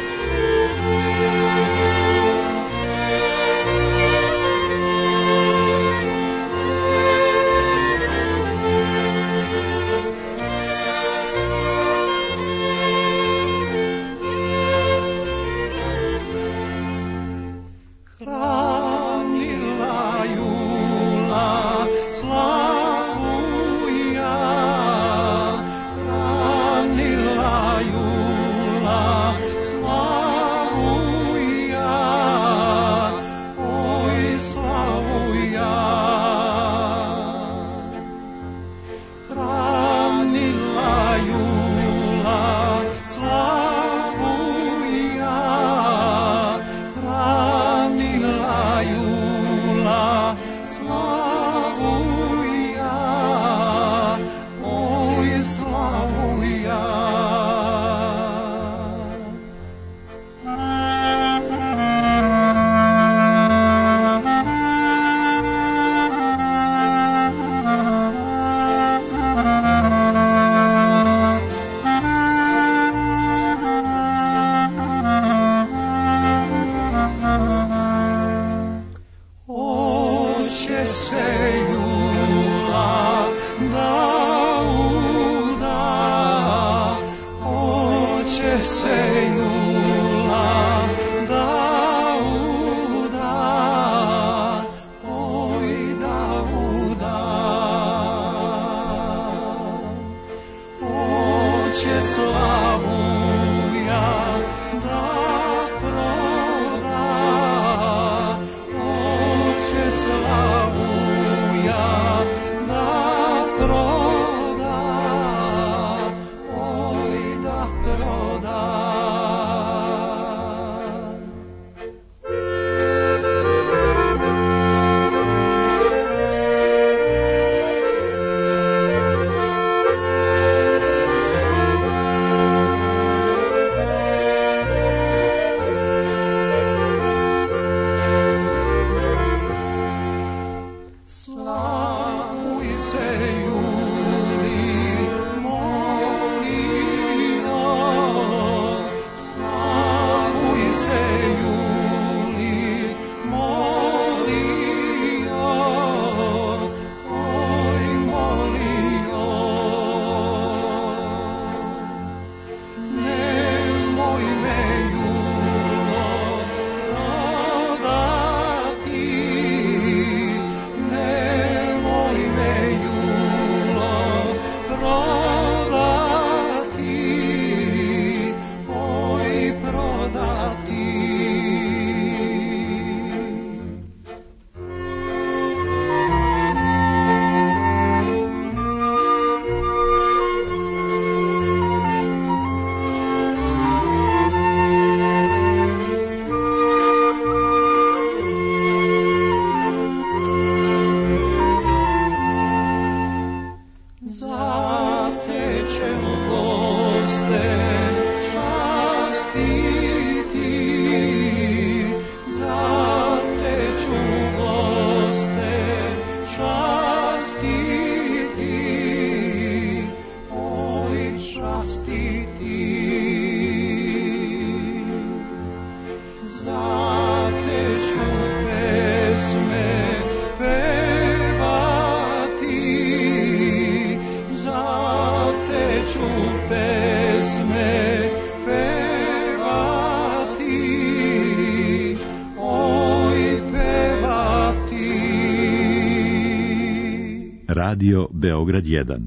Radio Beograd 1.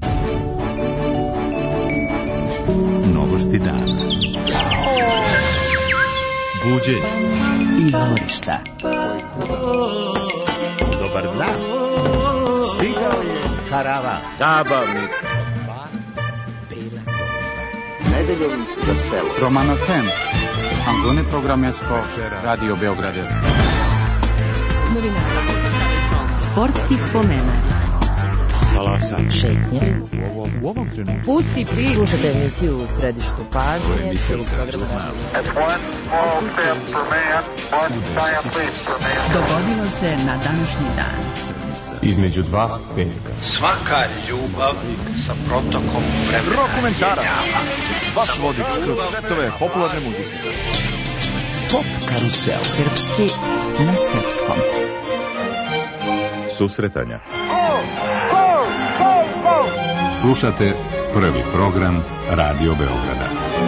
Novosti dana. Buđenje. Izvorišta. Dobar dan. Stigao je karavan. Zabavnik. Nedeljom za selo. Romano Tem. Angone programesko. Radio Beograd 1. Novinari. Sportski spomenak. Talasan. Šetnje. U ovom trenutku. Pusti priču. Slušajte emisiju u središtu pažnje. Dogodilo se na današnji dan. između dva petka. Svaka ljubav sa protokom vremena. Rokomentarac. Vaš vodič kroz svetove popularne muzike. Pop karusel. Srpski na srpskom. Susretanja. Slušate prvi program Radio Beograda.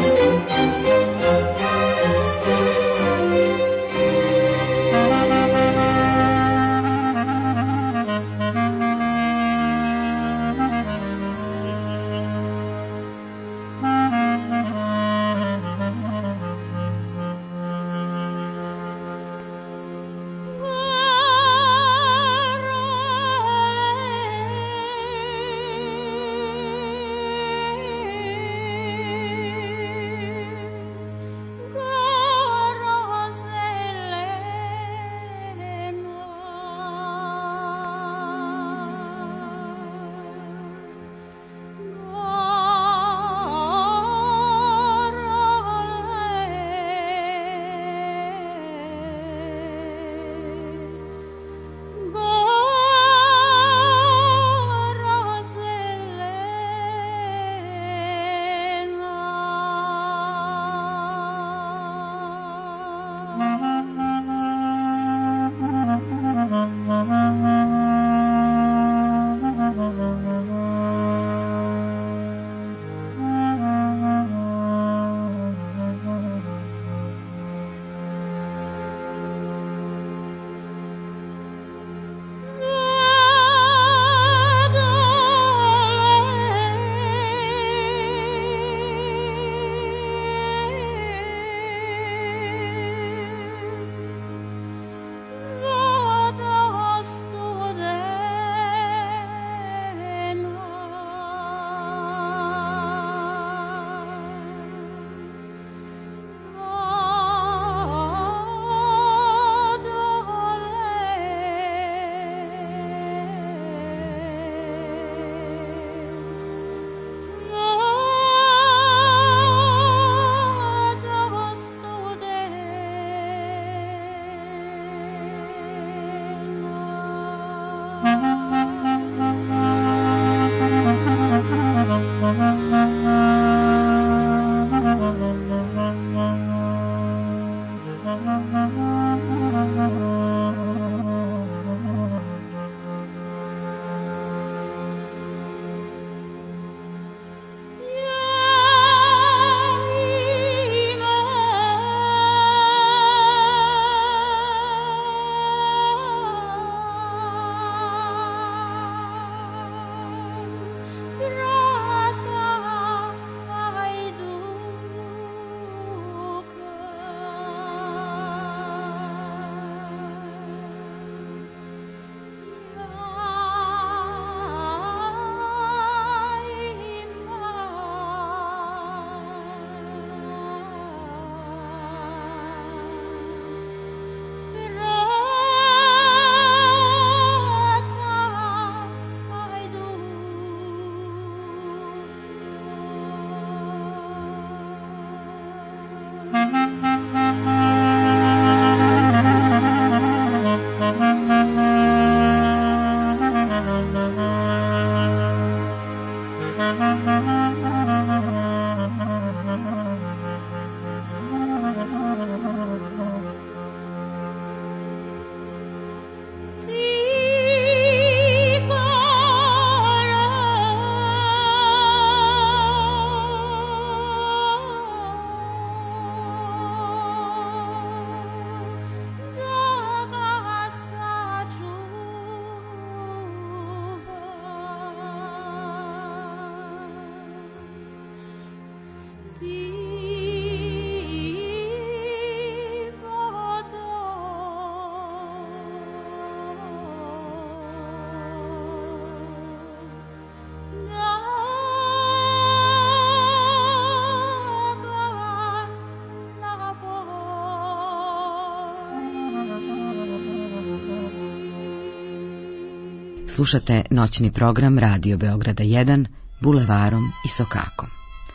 Slušate noćni program Radio Beograda 1, Bulevarom i Sokakom.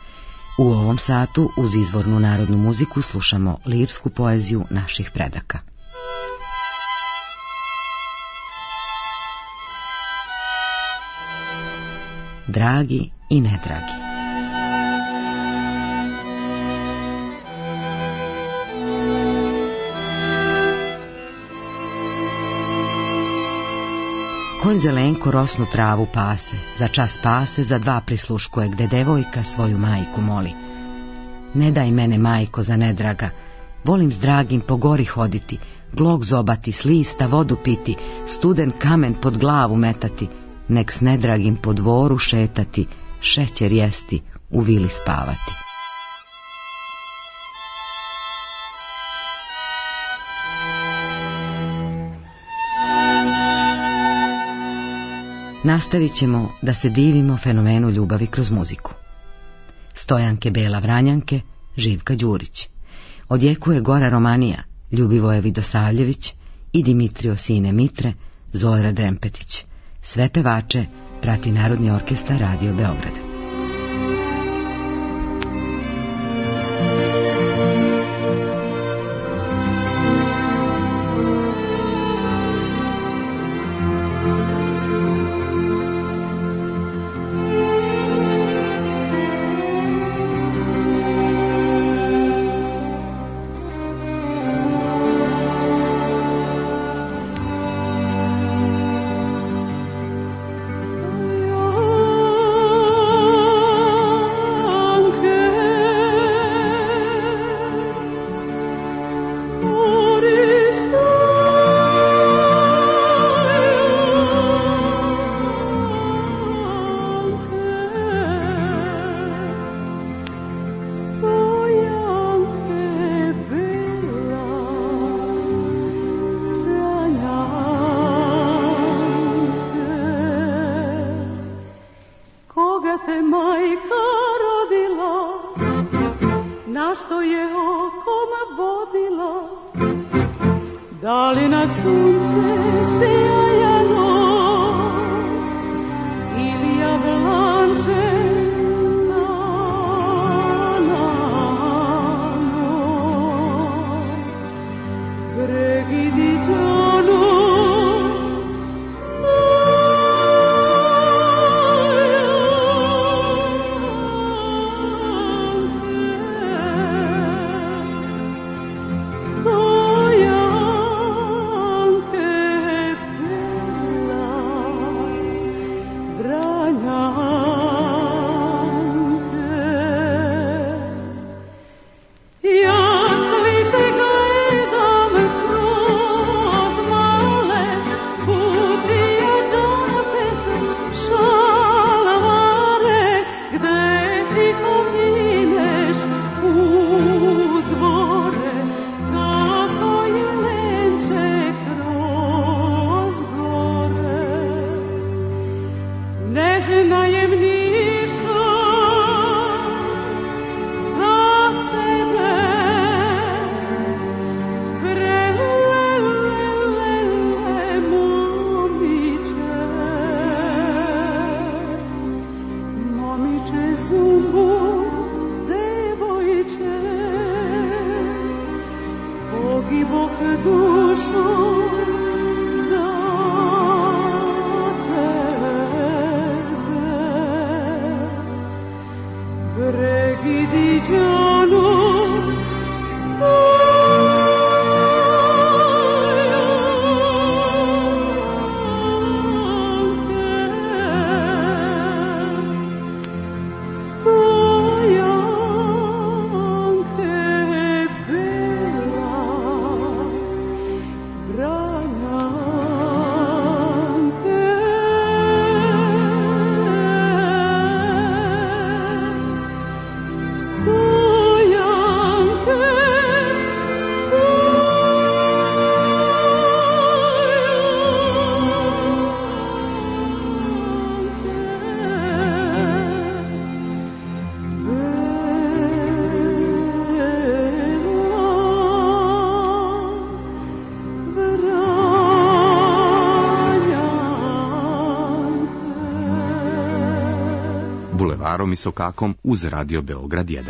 U ovom satu uz izvornu narodnu muziku slušamo lirsku poeziju naših predaka. dragi i nedragi. Konj zelenko rosnu travu pase, za čas pase, za dva prisluškuje, gde devojka svoju majku moli. Ne daj mene, majko, za nedraga, volim s dragim po gori hoditi, glog zobati, s lista vodu piti, studen kamen pod glavu metati, nek s nedragim po dvoru šetati, šećer jesti, u vili spavati. Nastavit ćemo da se divimo fenomenu ljubavi kroz muziku. Stojanke Bela Vranjanke, Živka Đurić. Odjekuje Gora Romanija, Ljubivoje Vidosavljević i Dimitrio Sine Mitre, Zora Drempetić. Sve pevače prati Narodni orkestar Radio Beograda. Bulevarom i Sokakom uz Radio Beograd 1.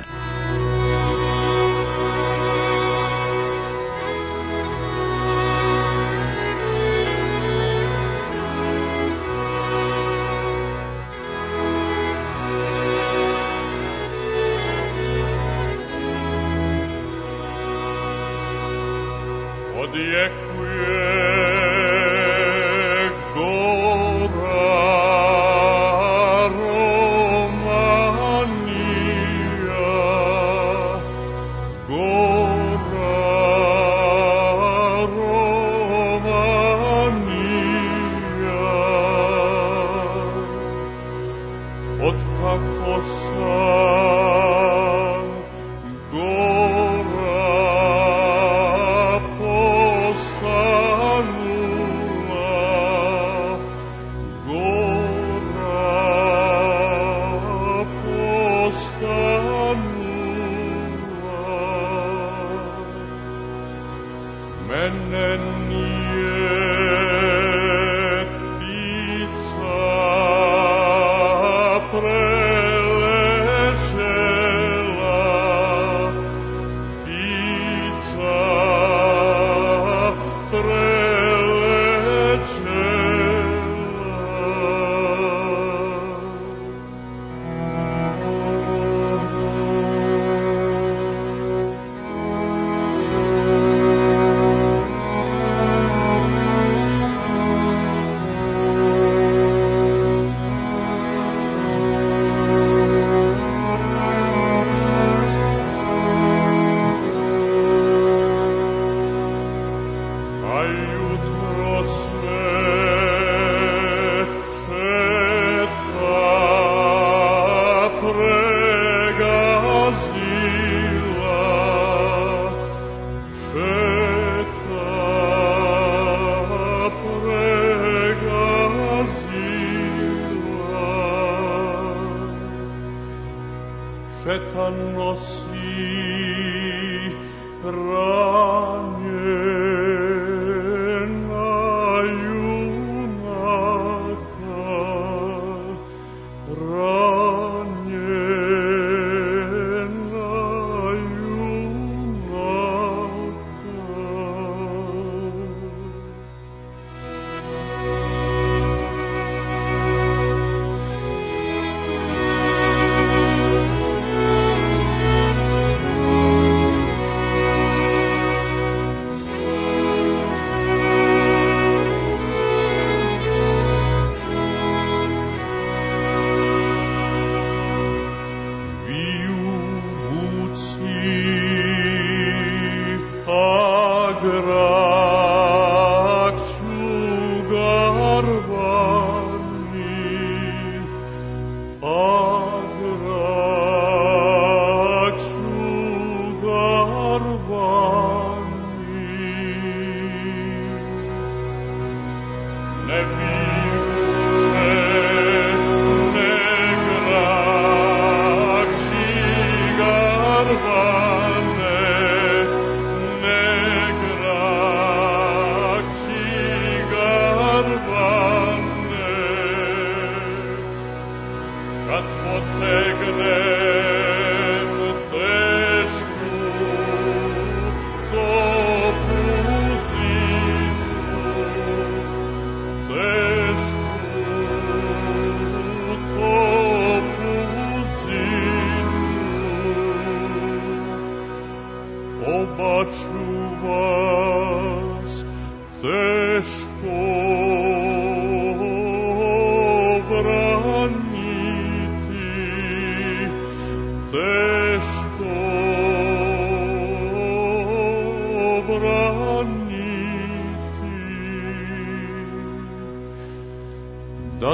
da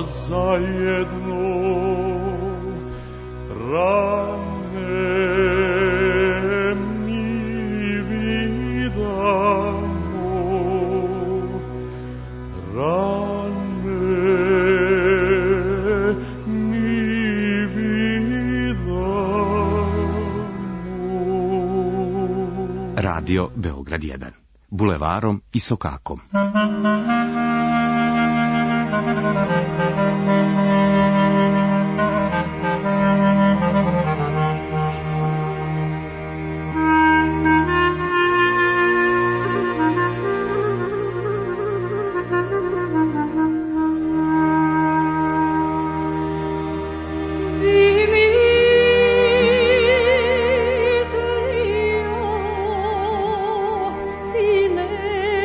zajedno rane mi vidamo, rane mi vidamo. Radio Beograd 1, bulevarom i sokakom. Dimitrio, sine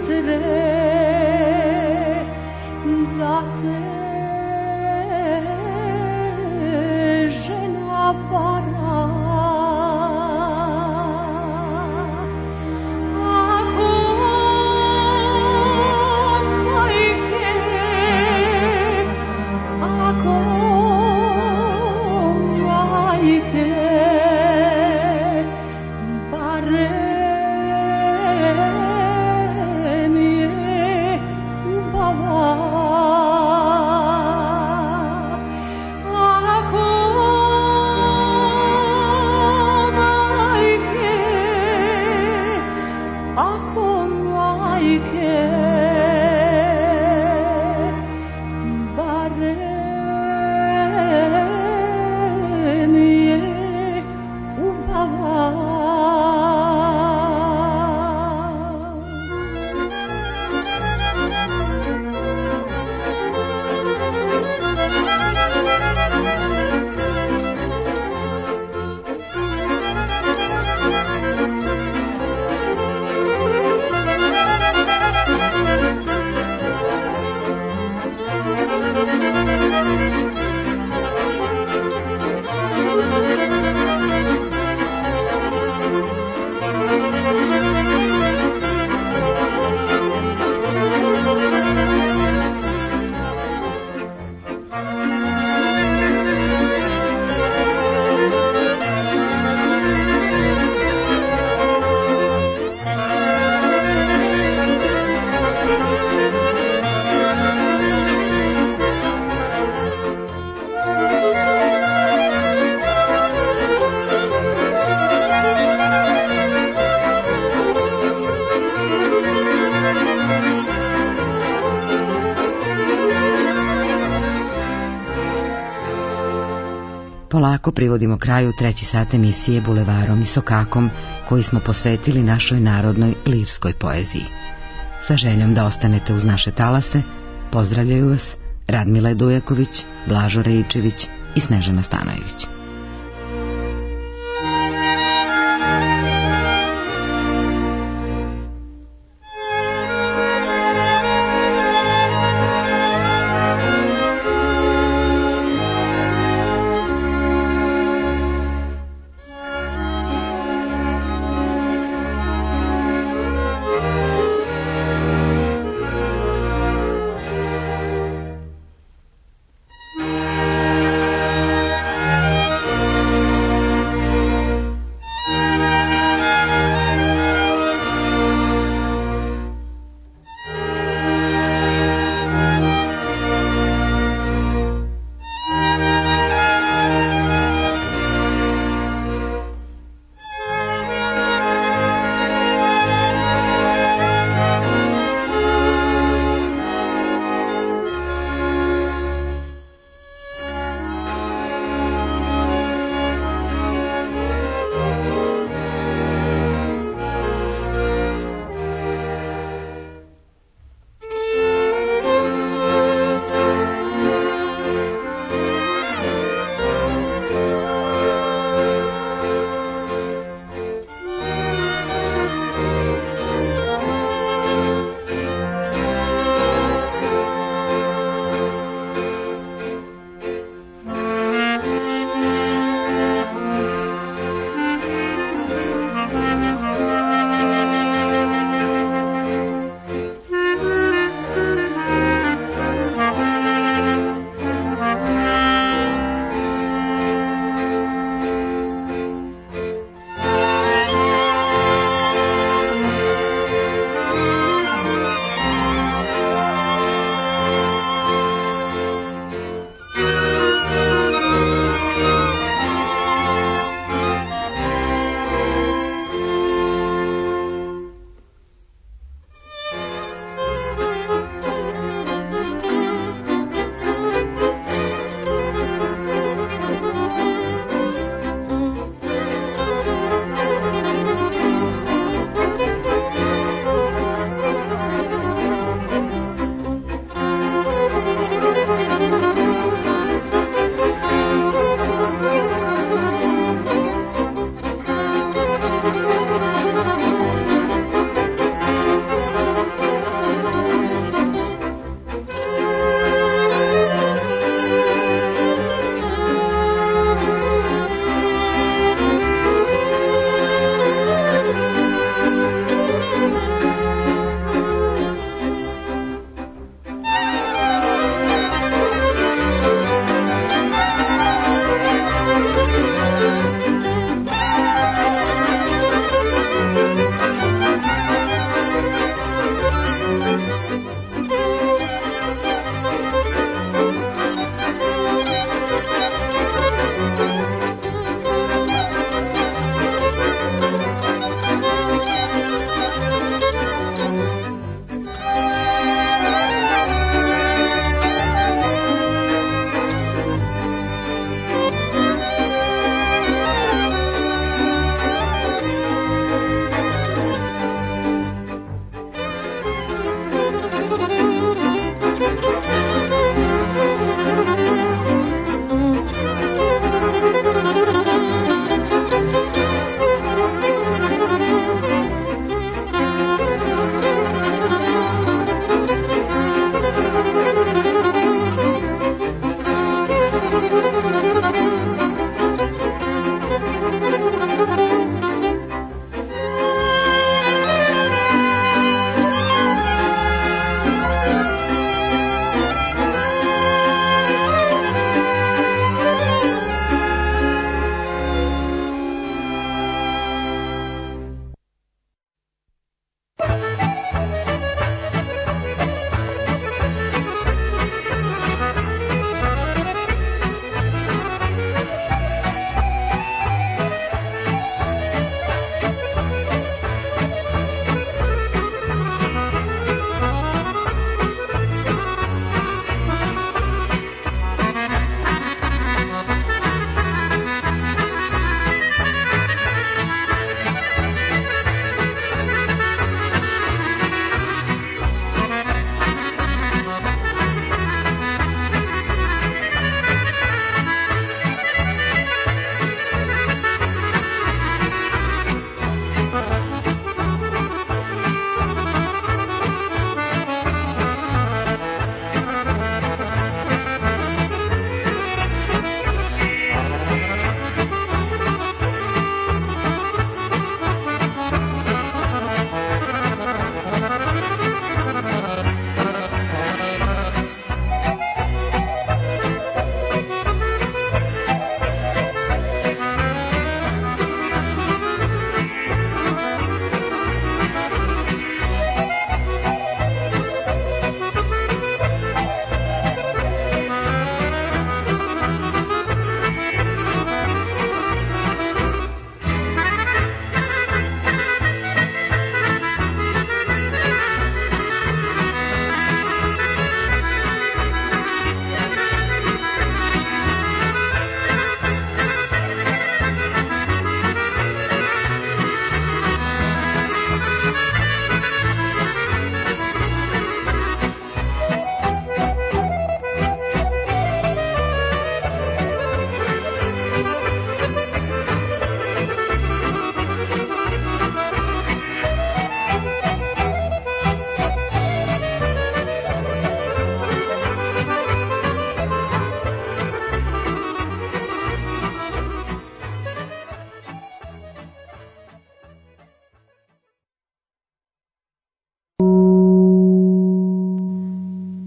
Polako privodimo kraju treći sat emisije Bulevarom i Sokakom, koji smo posvetili našoj narodnoj lirskoj poeziji. Sa željom da ostanete uz naše talase, pozdravljaju vas Radmila Dujaković, Blažo Rejčević i Snežana Stanojević.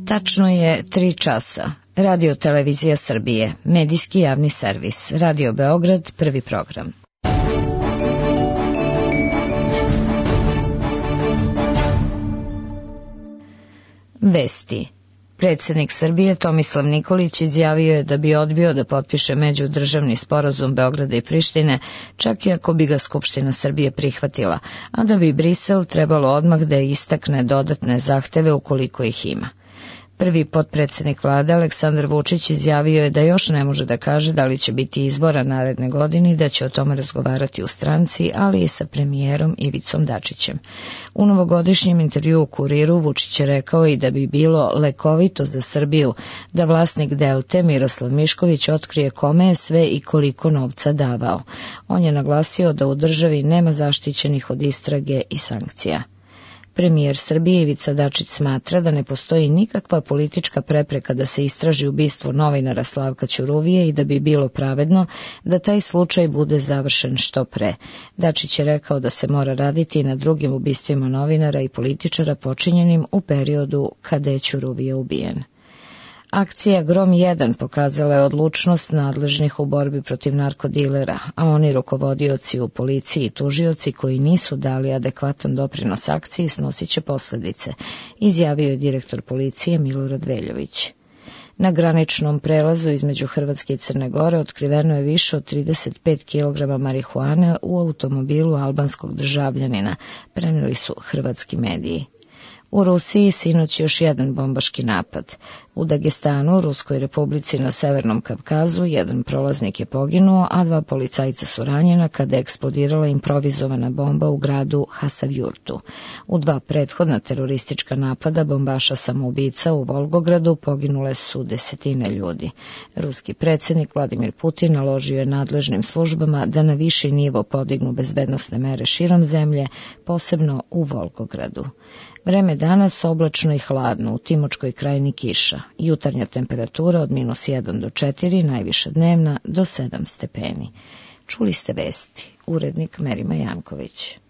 Tačno je 3 časa. Radio Televizija Srbije, medijski javni servis, Radio Beograd, prvi program. Vesti. Predsjednik Srbije Tomislav Nikolić izjavio je da bi odbio da potpiše međudržavni sporazum Beograda i Prištine, čak i ako bi ga Skupština Srbije prihvatila, a da bi Brisel trebalo odmah da istakne dodatne zahteve ukoliko ih ima. Prvi potpredsjednik vlade Aleksandar Vučić izjavio je da još ne može da kaže da li će biti izbora naredne godine i da će o tome razgovarati u stranci, ali i sa premijerom Ivicom Dačićem. U novogodišnjem intervjuu u Kuriru Vučić je rekao i da bi bilo lekovito za Srbiju da vlasnik Delte Miroslav Mišković otkrije kome je sve i koliko novca davao. On je naglasio da u državi nema zaštićenih od istrage i sankcija. Premijer Srbije Ivica Dačić smatra da ne postoji nikakva politička prepreka da se istraži ubistvo novinara Slavka Ćuruvije i da bi bilo pravedno da taj slučaj bude završen što pre. Dačić je rekao da se mora raditi i na drugim ubistvima novinara i političara počinjenim u periodu kada je Ćuruvije ubijen. Akcija Grom 1 pokazala je odlučnost nadležnih u borbi protiv narkodilera, a oni rukovodioci u policiji i tužioci koji nisu dali adekvatan doprinos akciji snosit će posljedice, izjavio je direktor policije Milorad Veljović. Na graničnom prelazu između Hrvatske i Crne Gore otkriveno je više od 35 kg marihuane u automobilu albanskog državljanina, prenijeli su hrvatski mediji. U Rusiji sinoć još jedan bombaški napad. U Dagestanu, Ruskoj republici na Severnom Kavkazu, jedan prolaznik je poginuo, a 2 policajca su ranjena kada je eksplodirala improvizovana bomba u gradu Hasavjurtu. U 2 prethodna teroristička napada bombaša samoubica u Volgogradu poginule su 10 ljudi. Ruski predsjednik Vladimir Putin naložio je nadležnim službama da na viši nivo podignu bezbednosne mere širom zemlje, posebno u Volgogradu. Vreme danas oblačno i hladno, u Timočkoj krajini kiša. Jutarnja temperatura od -1 do 4, najviša dnevna do 7 stepeni. Čuli ste vesti. Urednik Merima Janković.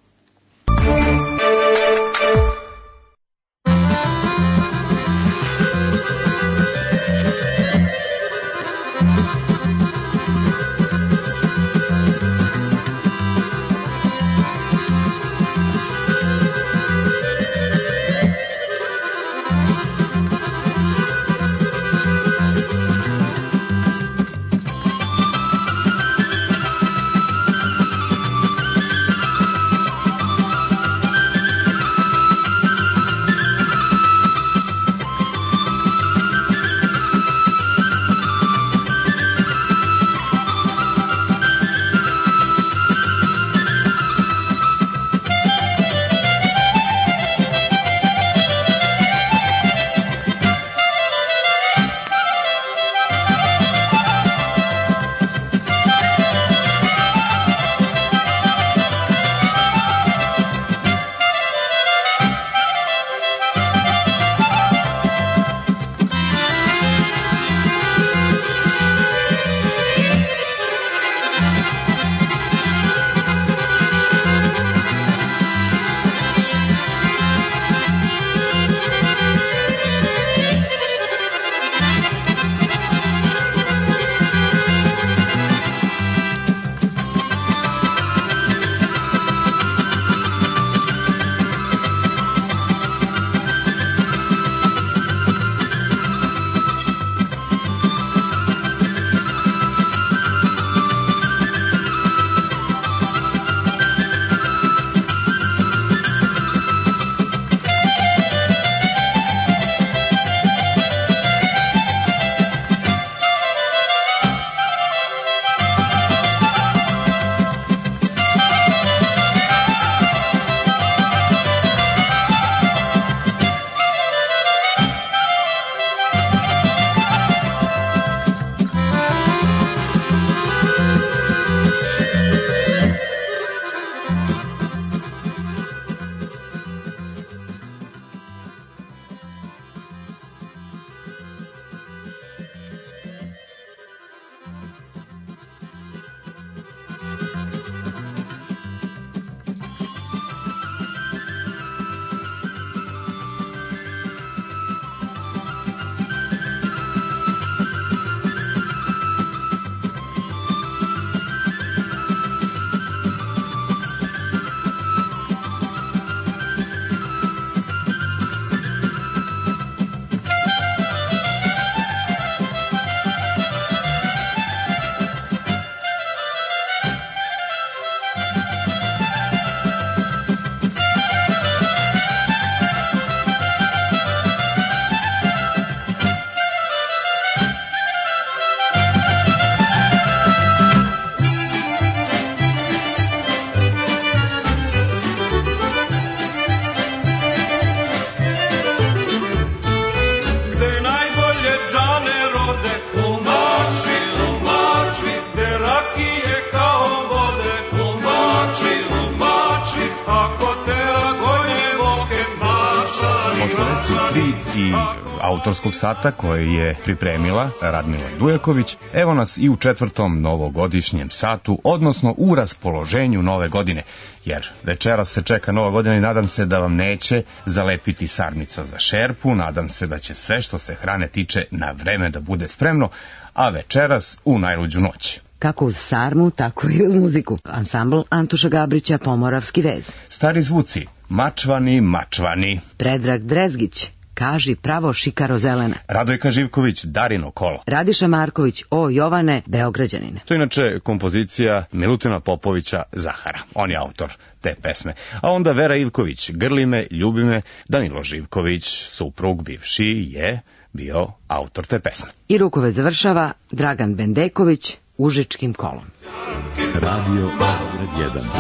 23 i autorskog sata koje je pripremila Radmila Dujaković. Evo nas i u 4. novogodišnjem satu, odnosno u raspoloženju nove godine, jer večeras se čeka nova godina i nadam se da vam neće zalepiti sarmica za šerpu, nadam se da će sve što se hrane tiče na vreme da bude spremno, a večeras u najluđu noć. Kako uz sarmu, tako i uz muziku. Ansambl Antuša Gabrića, Pomoravski vez. Stari zvuci, mačvani, mačvani. Predrag Drezgić, Kaži pravo šikaro zelena. Radojka Živković, Darino kolo. Radiša Marković, O Jovane, Beograđanine. To je inače kompozicija Milutina Popovića Zahara. On je autor te pesme. A onda Vera Ivković, Grli me, ljubi me. Danilo Živković, suprug bivši, je bio autor te pesme. I rukovec završava Dragan Bendeković, Užičkim kolom. Radio Beograd 1.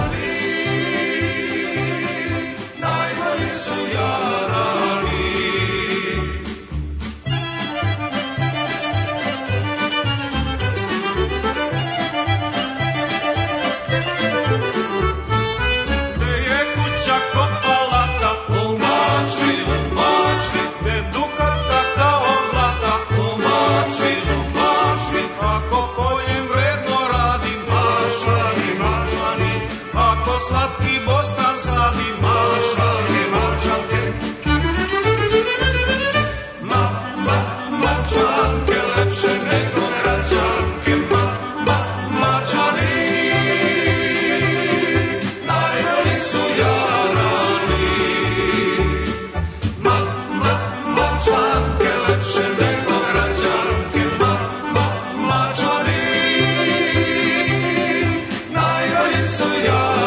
Slatki bostan sladi mačvanke, mačvanke. Mačvanke lepše nego građanke. Mačani najbolji su jarani. Mačvanke lepše nego građanke. Mačani najbolji su jarani.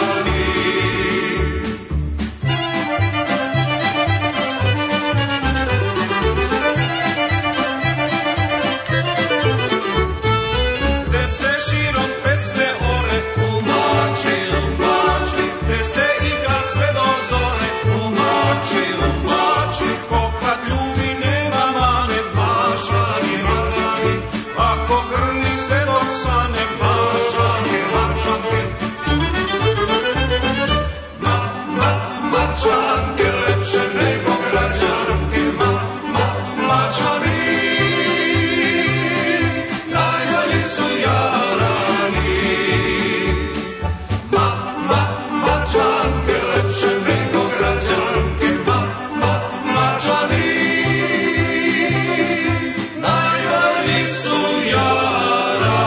Mačvanke lepše nego građanke, mačani najbolji su jarani. Mačvanke lepše nego građanke, mačani najbolji su jarani.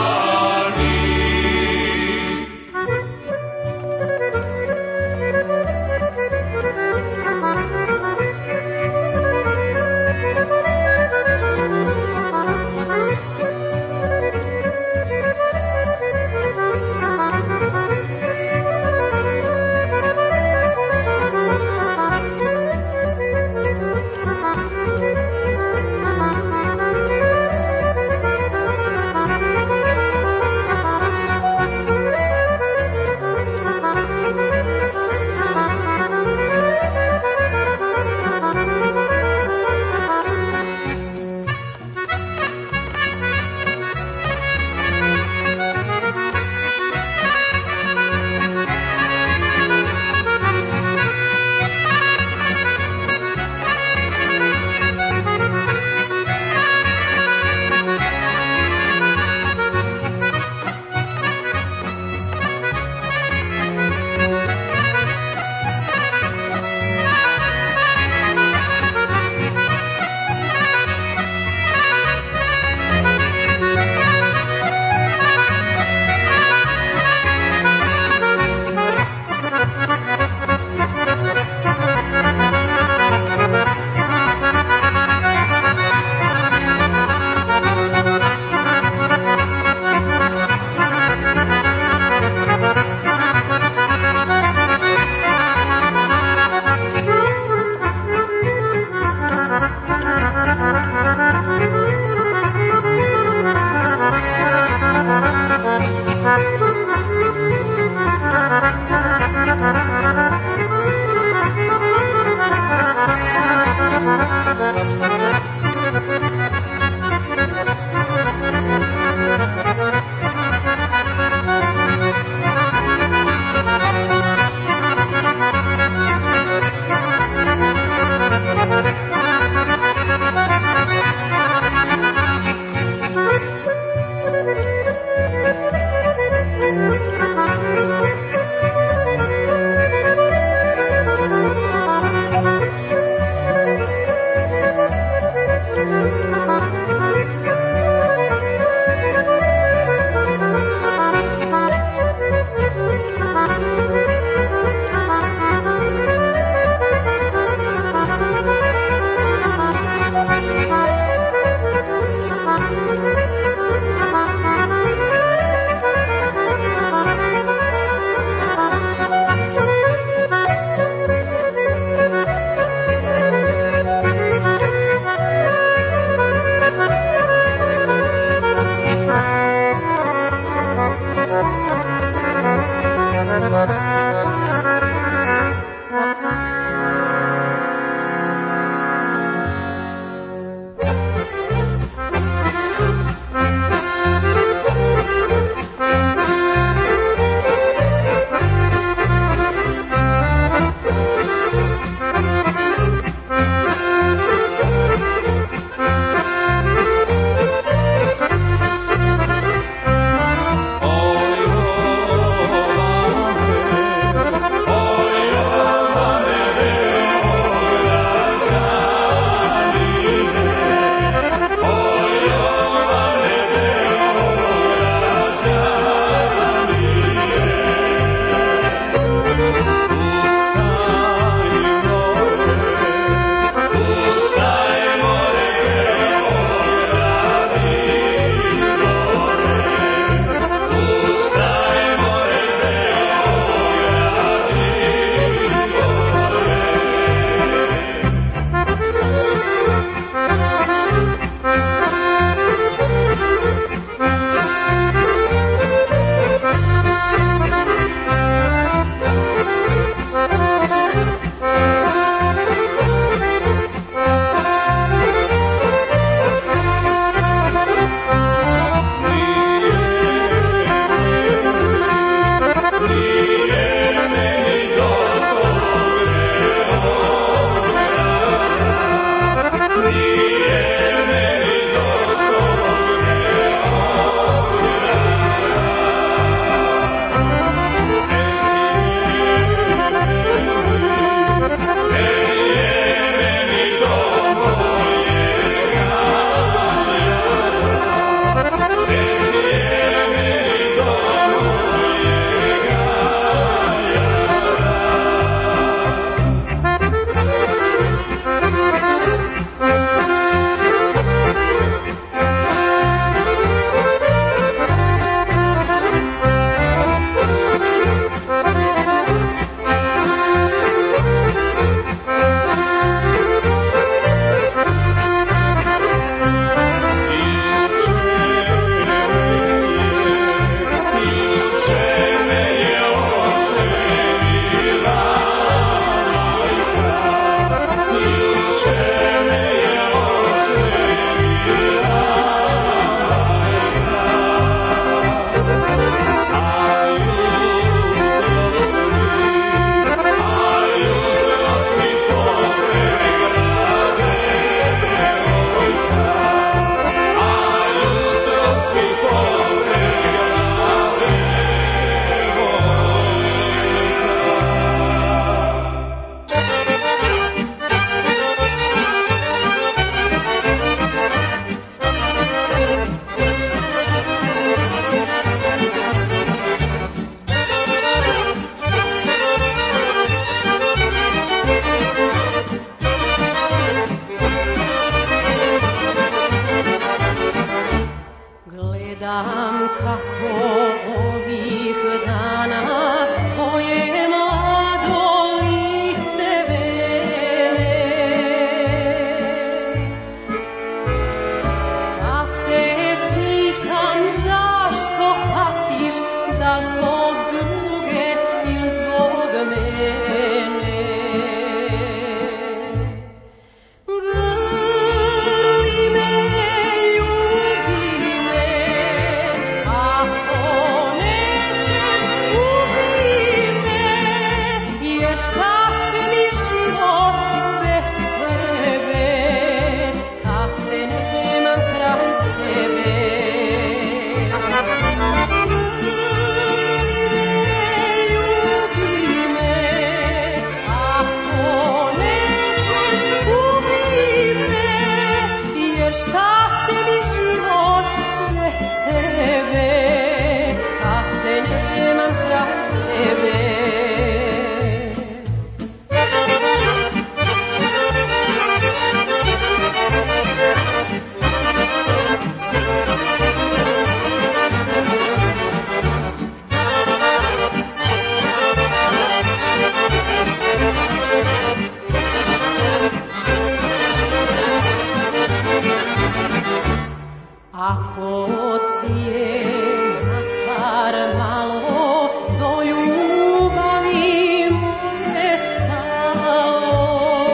Ako ti je makar malo do ljubavi moje stalo,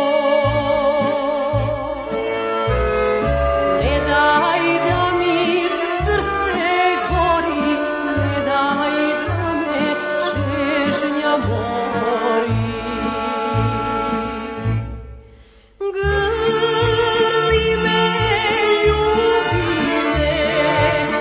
ne daj da mi srce gori, ne daj da me čežnja mori. Grli me, ljubi me,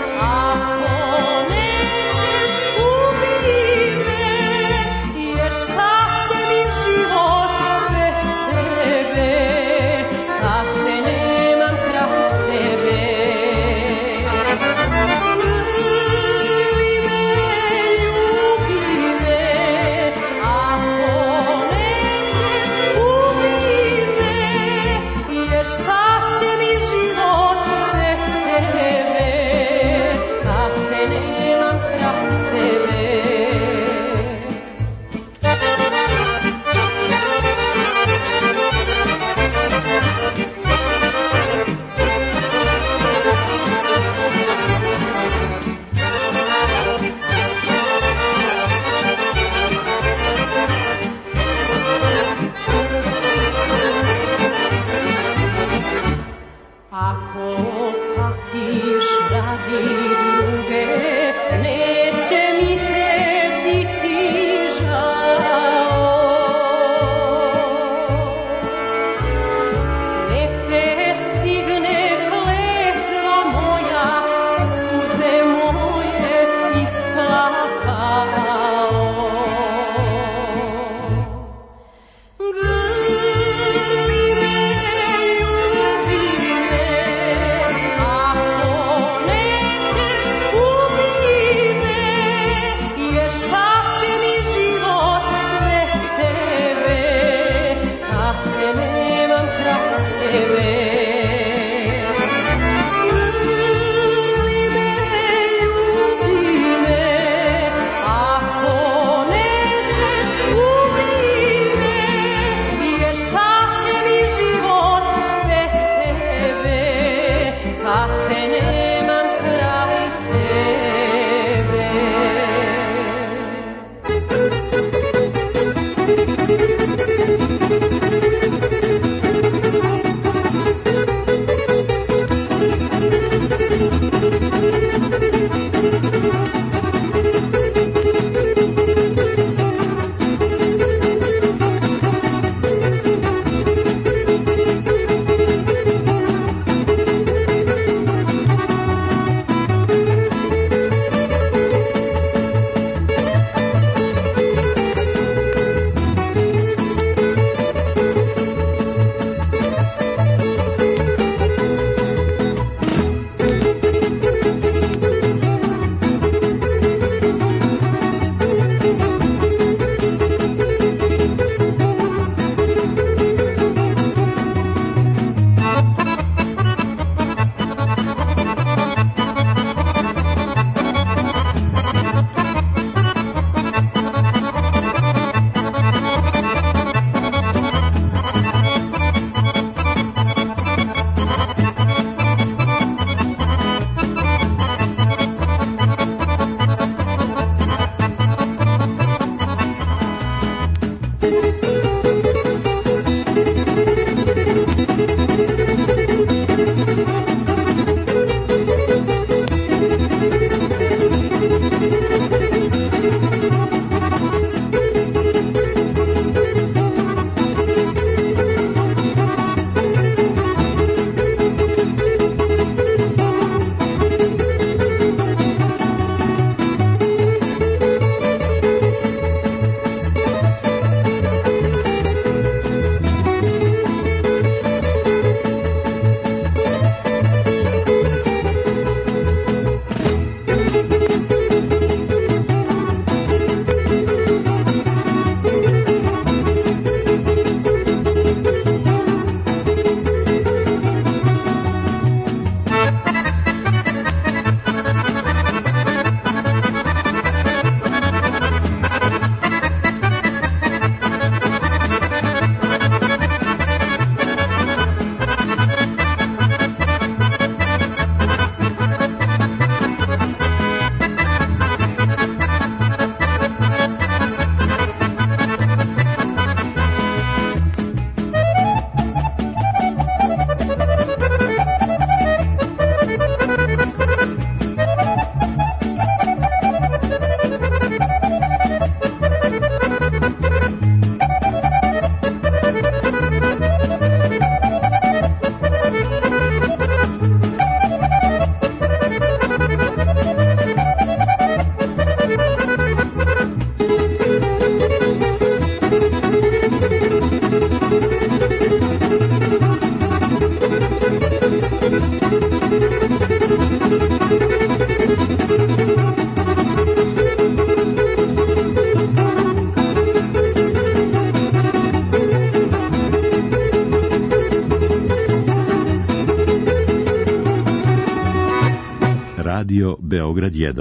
Radio Beograd 1.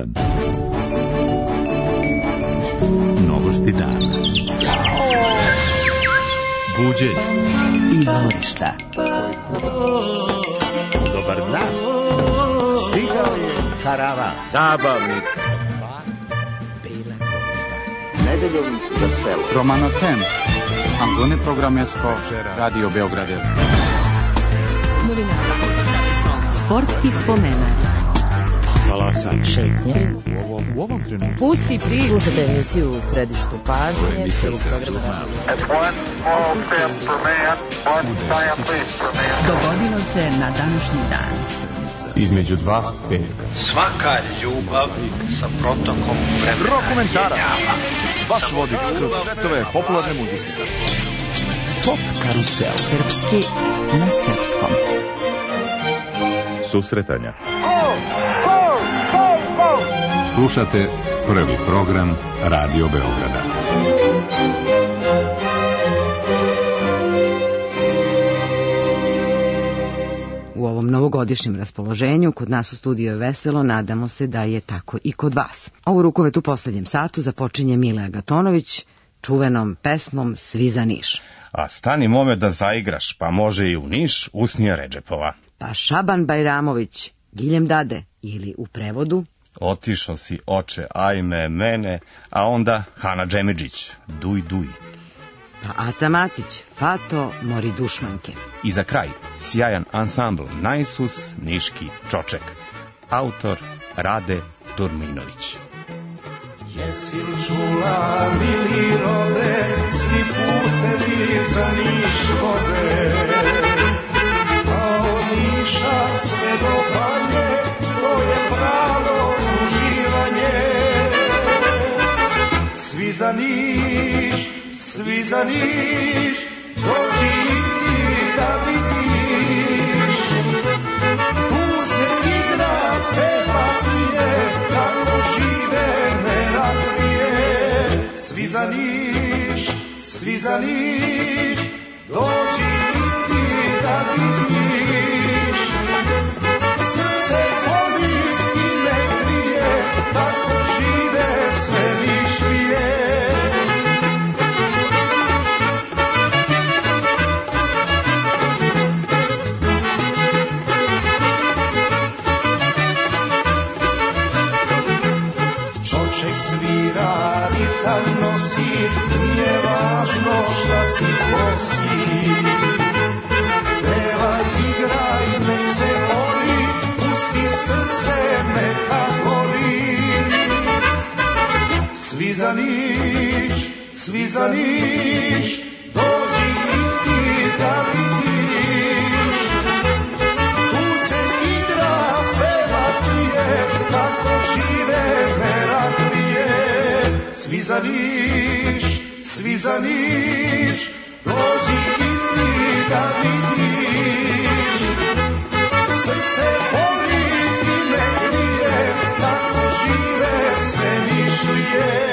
Novosti dana. Buđenje. Izvorišta. Dobar dan. Stigao je karavan. Zabavnik. Nedeljom za selo. Romanotem. Angone programesko. Radio Beograd 1. Sportski spomenak. Valasan. Šetnje. U ovom trenutku. Pusti priču. Slušajte emisiju u središtu pažnje. Dogodilo se na današnji dan. Između dva petka. Svaka ljubav sa protokom vremena. Rokomentarac. Vaš vodič kroz svetove popularne muzike. Top karusel. Srpski na srpskom. Susretanja. Slušate prvi program Radio Beograda. U ovom novogodišnjem raspoloženju kod nas u studiju je veselo, nadamo se da je tako i kod vas. Ovu rukovet u posljednjem satu započinje Mile Agatonović čuvenom pesmom Svi za Niš. A stani mome da zaigraš, pa može i u Niš, usnija Redžepova. Pa Šaban Bajramović, Giljem Dade, ili u prevodu Otišao si oče, ajme mene, a onda Hana Džemidžić, duj duj. Pa Aca Matić, Fato, mori dušmanke. I za kraj, sjajan ansambl Najsus, Niški Čoček. Autor Rade Durminović. Jesi li čula, mili rode, svi putevi za Niš vode, a od Niša sve do Banje, to je pravo uživanje. Svi za Niš, svi za Niš, dođi i da vidiš. Tu se igra, peva pije, kako žive meraklije. Svi za Niš, svi za Niš, dođi i da vidiš. Srce voli i ne krije, tako žive sve Nišlije. Čoček svira, ritam nosi, nije važno šta si posi. Pevaj, igraj, nek se voli, pusti srce, neka voli. Svi za Niš, svi za Niš, dođi i ti da vidiš. Tu se igra, peva pije, tako žive meraklije. Svi za Niš, svi za Niš, dođi i ti da vidiš. Srce voli i ne krije, tako žive sve Nišlije.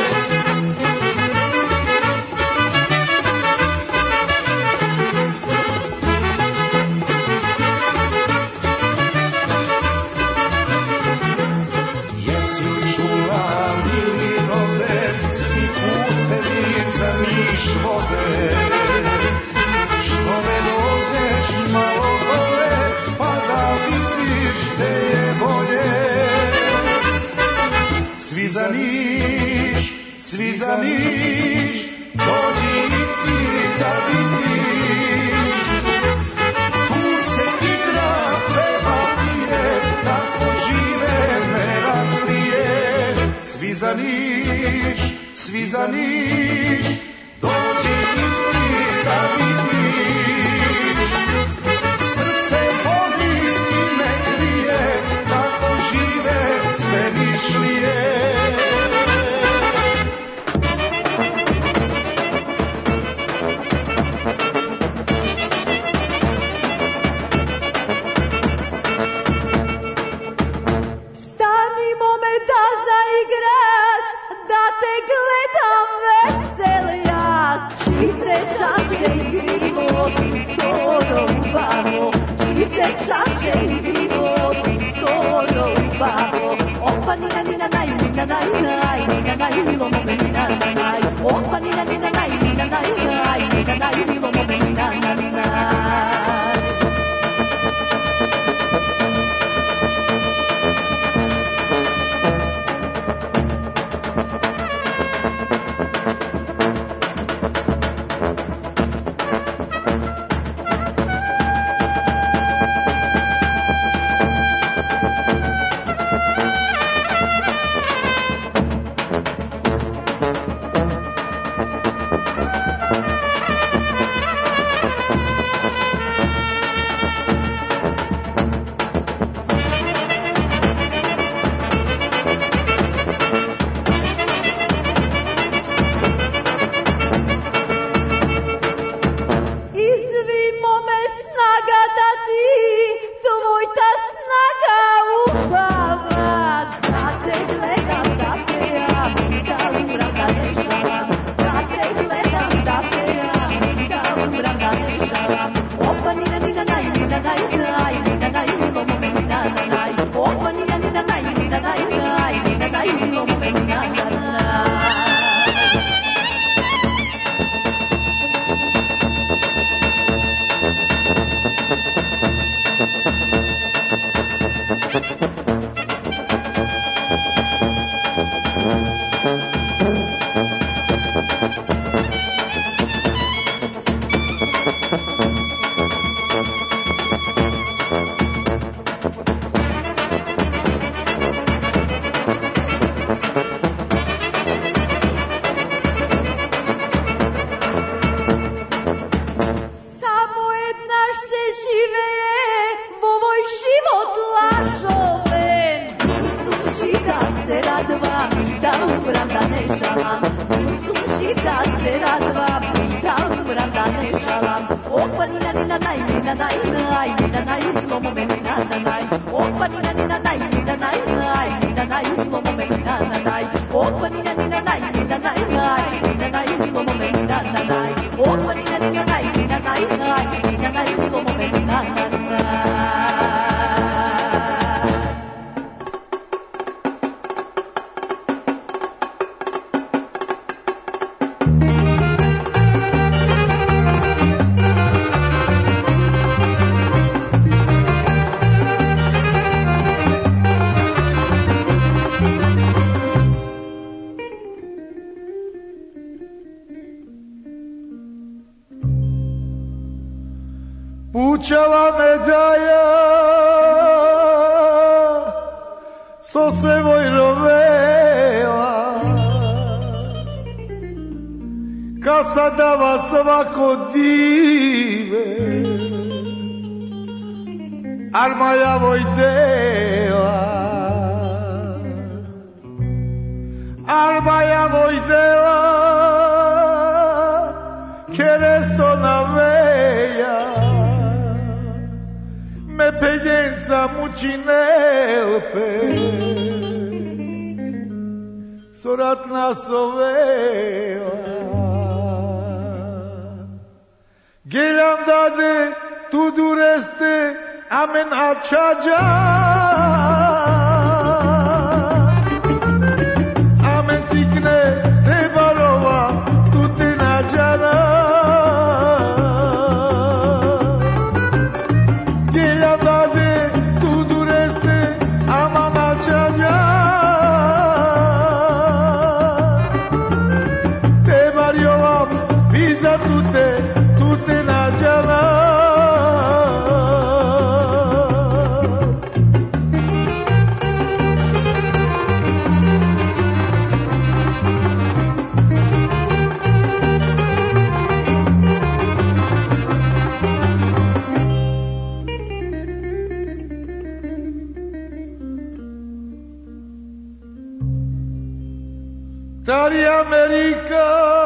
Jesi li čula, mili rode, svi putevi za Niš vode, što me dozeš malo dole, pa da vidiš gde je bolje. Svi za Niš, svi za Niš, dođi i ti da vidiš. Tu se igra, peva pije, tako žive meraklije. Svi za Niš, svi za Niš, dođi i ti da vidiš. Srce voli i ne krije, tako žive sve Nišlije. Stani mome da zaigraš, da te gledam vesel. Pučava medalja so se vojrovela ka sadava svako dive armaja vojdela armaja vojdela kereso na veja me penjenca mučinelpe soratna sovela gelam dade tu dureste amen açaca amen cikne te barova tu te nađana Stari Amerika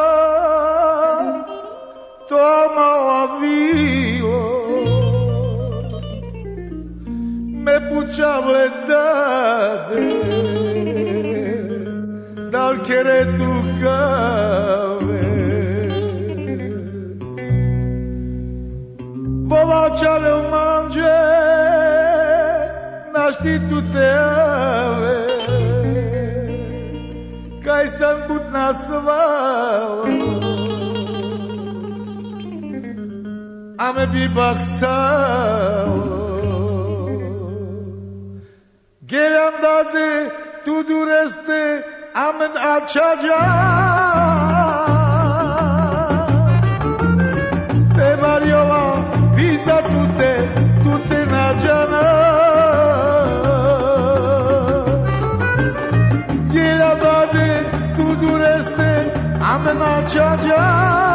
toma avio me pučavle dade dal kere tu kave Vovačale manđe našti tu te ave kaj sam put nasvao a me bi bahtao gelam dade tu dureste amen açaca te varjova visa tu te nađana gelam dade tu dureste amen açaca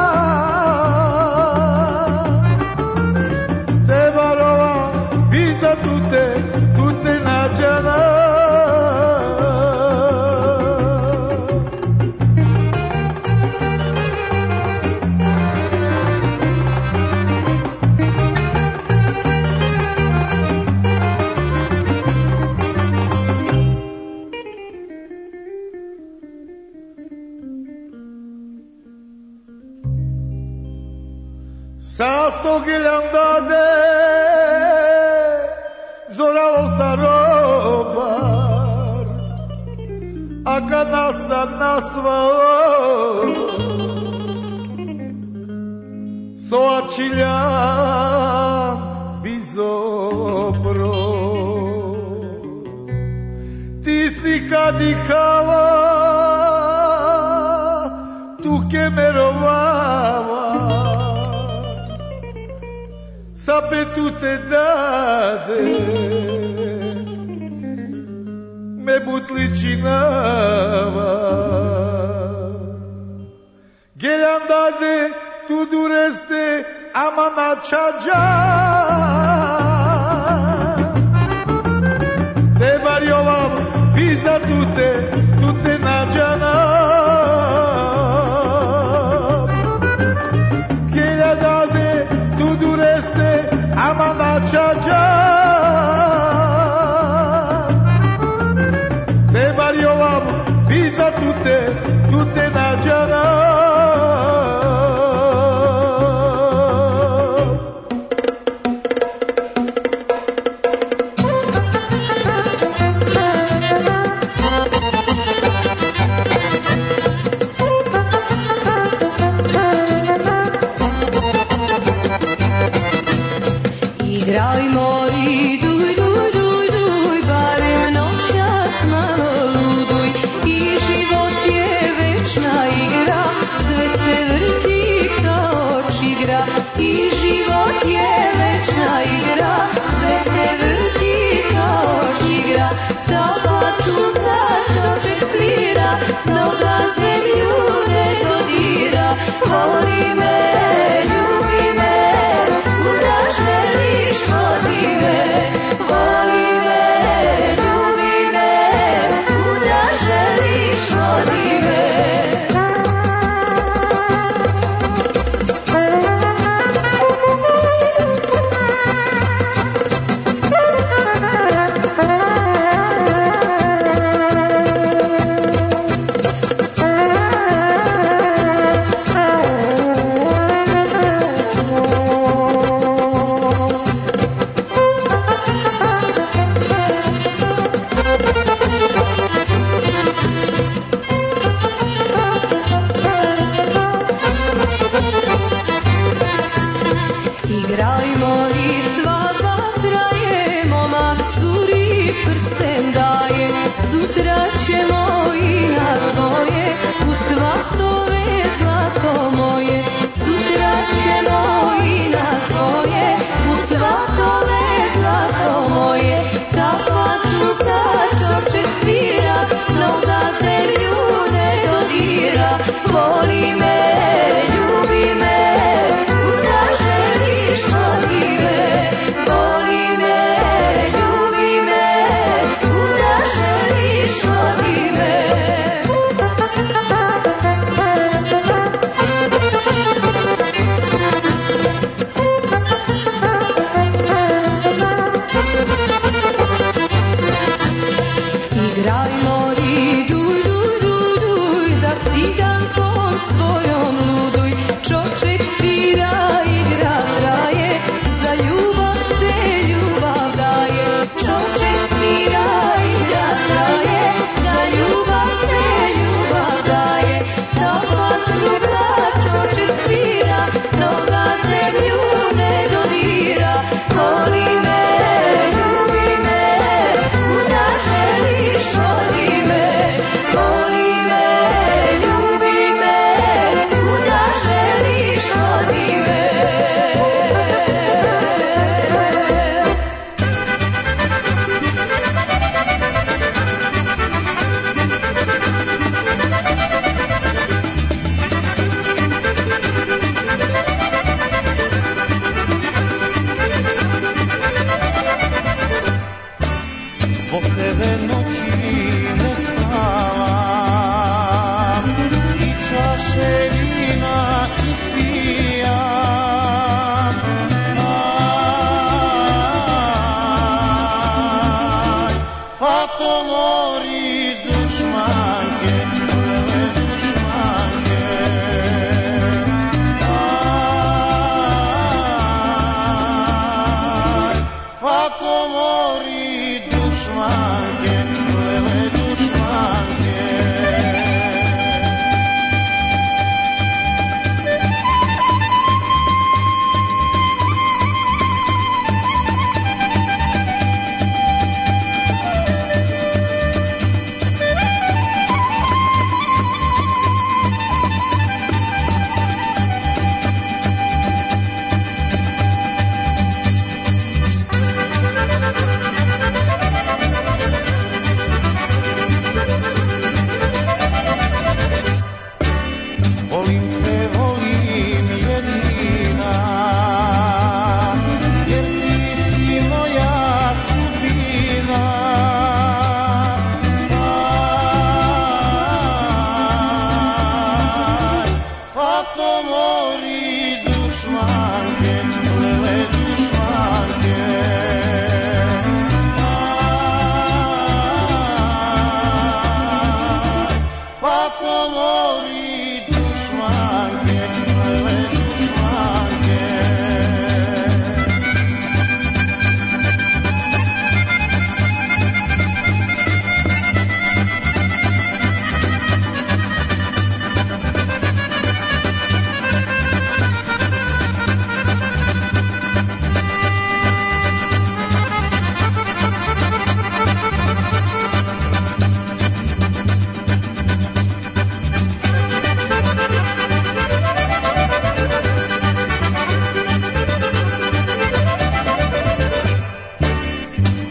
te varjova visa tu te nađana Sa sto gelam dade sa robar, a kad nastan nastvao, soačiljan bizobro. Ti stika dihava, tu che merovava, sape tutte date, me butlicinava. Ghelandade, tu dureste amanačađa, te variovam viza tutte nađana. Ghelandade, tu dureste amanačađa, te variovam viza tutte nađana. Igrajmo i duj, duj, duj, duj, barem noćas malo luduj. I život je večna igra, sve se vrti kao čigra. I život je večna igra, sve se vrti kao čigra. Tabaču kad čoček svira, noga zemlju ne dodira. Voli me, ljubi me, kuda želiš vodi me.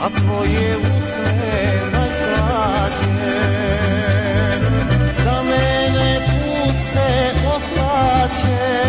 a tvoje usne najslađe. Za mene puste oslaće.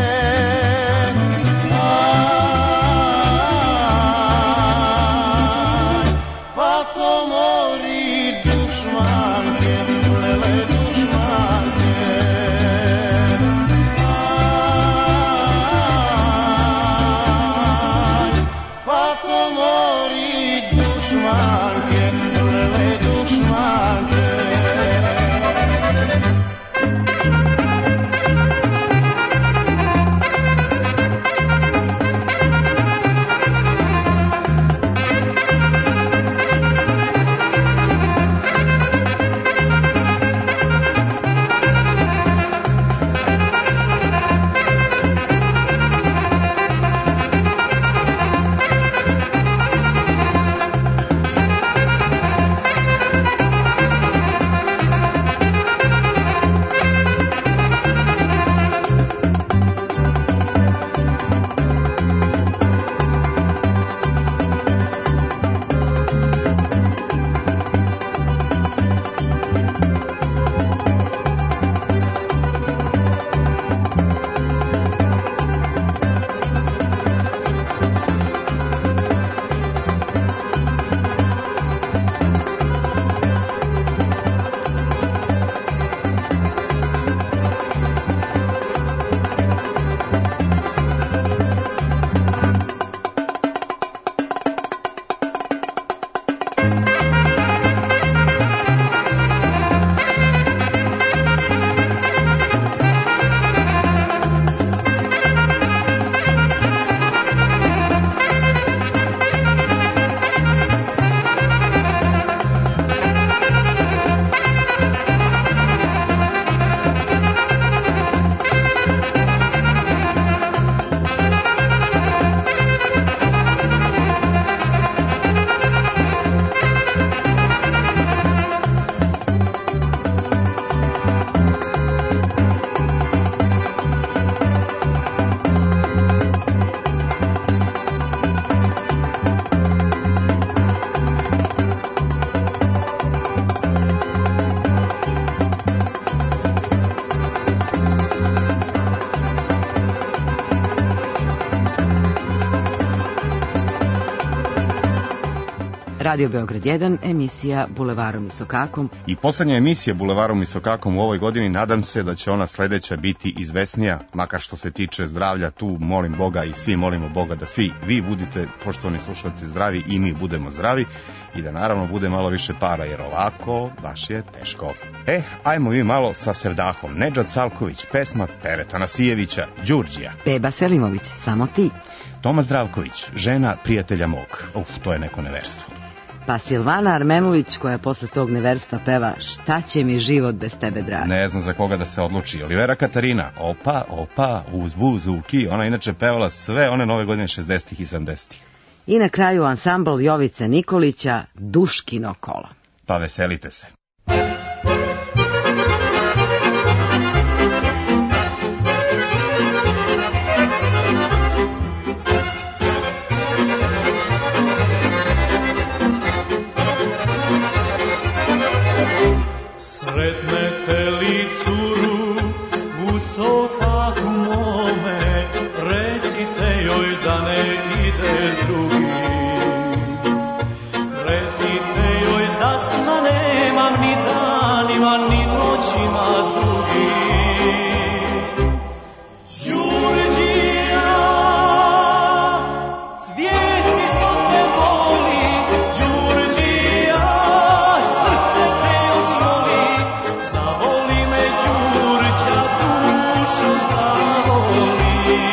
Radio Beograd 1, emisija Bulevarom i Sokakom. I poslednja emisija Bulevarom i Sokakom u ovoj godini, nadam se da će ona sledeća biti izvesnija, makar što se tiče zdravlja, tu molim Boga i svi molimo Boga da svi vi budite, poštovani slušalci, zdravi i mi budemo zdravi i da naravno bude malo više para, jer ovako baš je teško. Ajmo mi malo sa Sevdahom. Nedžad Salković, pesma Pere Tanasijevića, Đurđija. Beba Selimović, Samo ti. Toma Zdravković, Žena prijatelja mog. To je neko neverstvo. Pa Silvana Armenulić, koja posle tog neverstva peva Šta će mi život bez tebe, draga. Ne znam za koga da se odluči. Olivera Katarina, Opa, opa, uz buzuki. Ona inače pevala sve one nove godine 60-ih i 70-ih. I na kraju ansambl Jovice Nikolića, Duškino kolo. Pa veselite se. Sretnete li curu u sokaku mome, recite joj da ne ide s drugim. Recite joj da sna nemam ni danima ni noćima drugih. Đurđija, cvijeci što se voli, Đurđija, srce te još voli. Zavoli me Đurđa, dušu zavoli.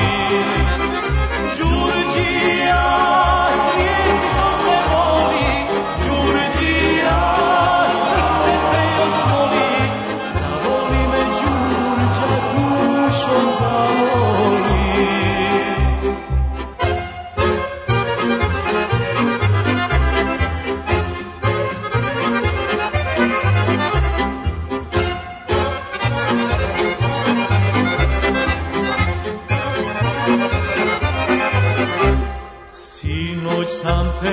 Đurđija, cvijeci što se voli, Đurđija, srce te još voli. Zavoli me Đurđa,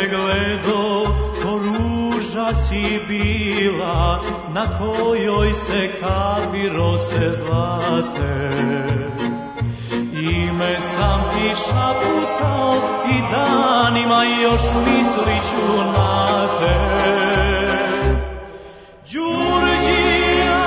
te gledo, ko ruža si bila, na kojoj se kapi rose zlate. Ime sam ti šaputao i danima još mislit ću na te. Đurđija,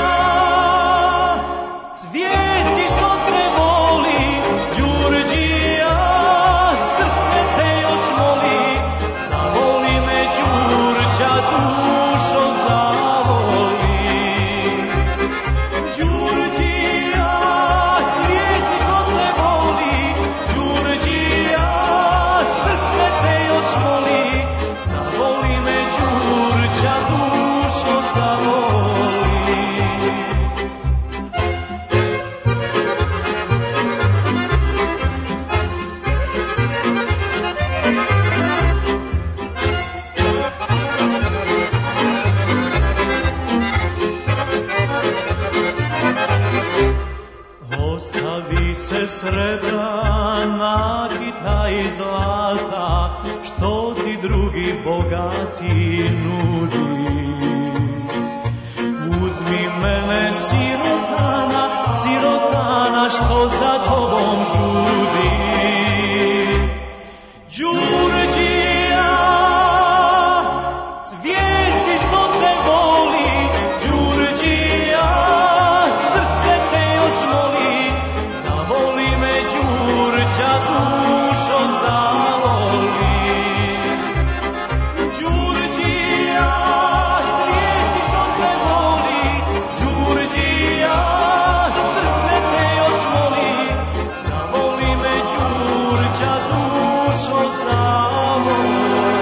cvijeci što se voli, Đurđija, srce te još moli, zavoli me Đurđa, dušo zavoli. Đurđija, cvijeci što se voli, Đurđija, srce te još moli, zavoli me Đurđa, dušo zavoli. Ostavi se srebra, nakita i zlata, što ti drugi bogati nudi. Uzmi mene sirotana, sirotana, što za tobom žudi. Đurđija, cvijeci što se voli, Đurđija, srce te još moli, zavoli me Đurđa, dušo zavoli. Đurđija, cvijeci što se voli, Đurđija, srce te još moli, zavoli me Đurđa, dušo zavoli.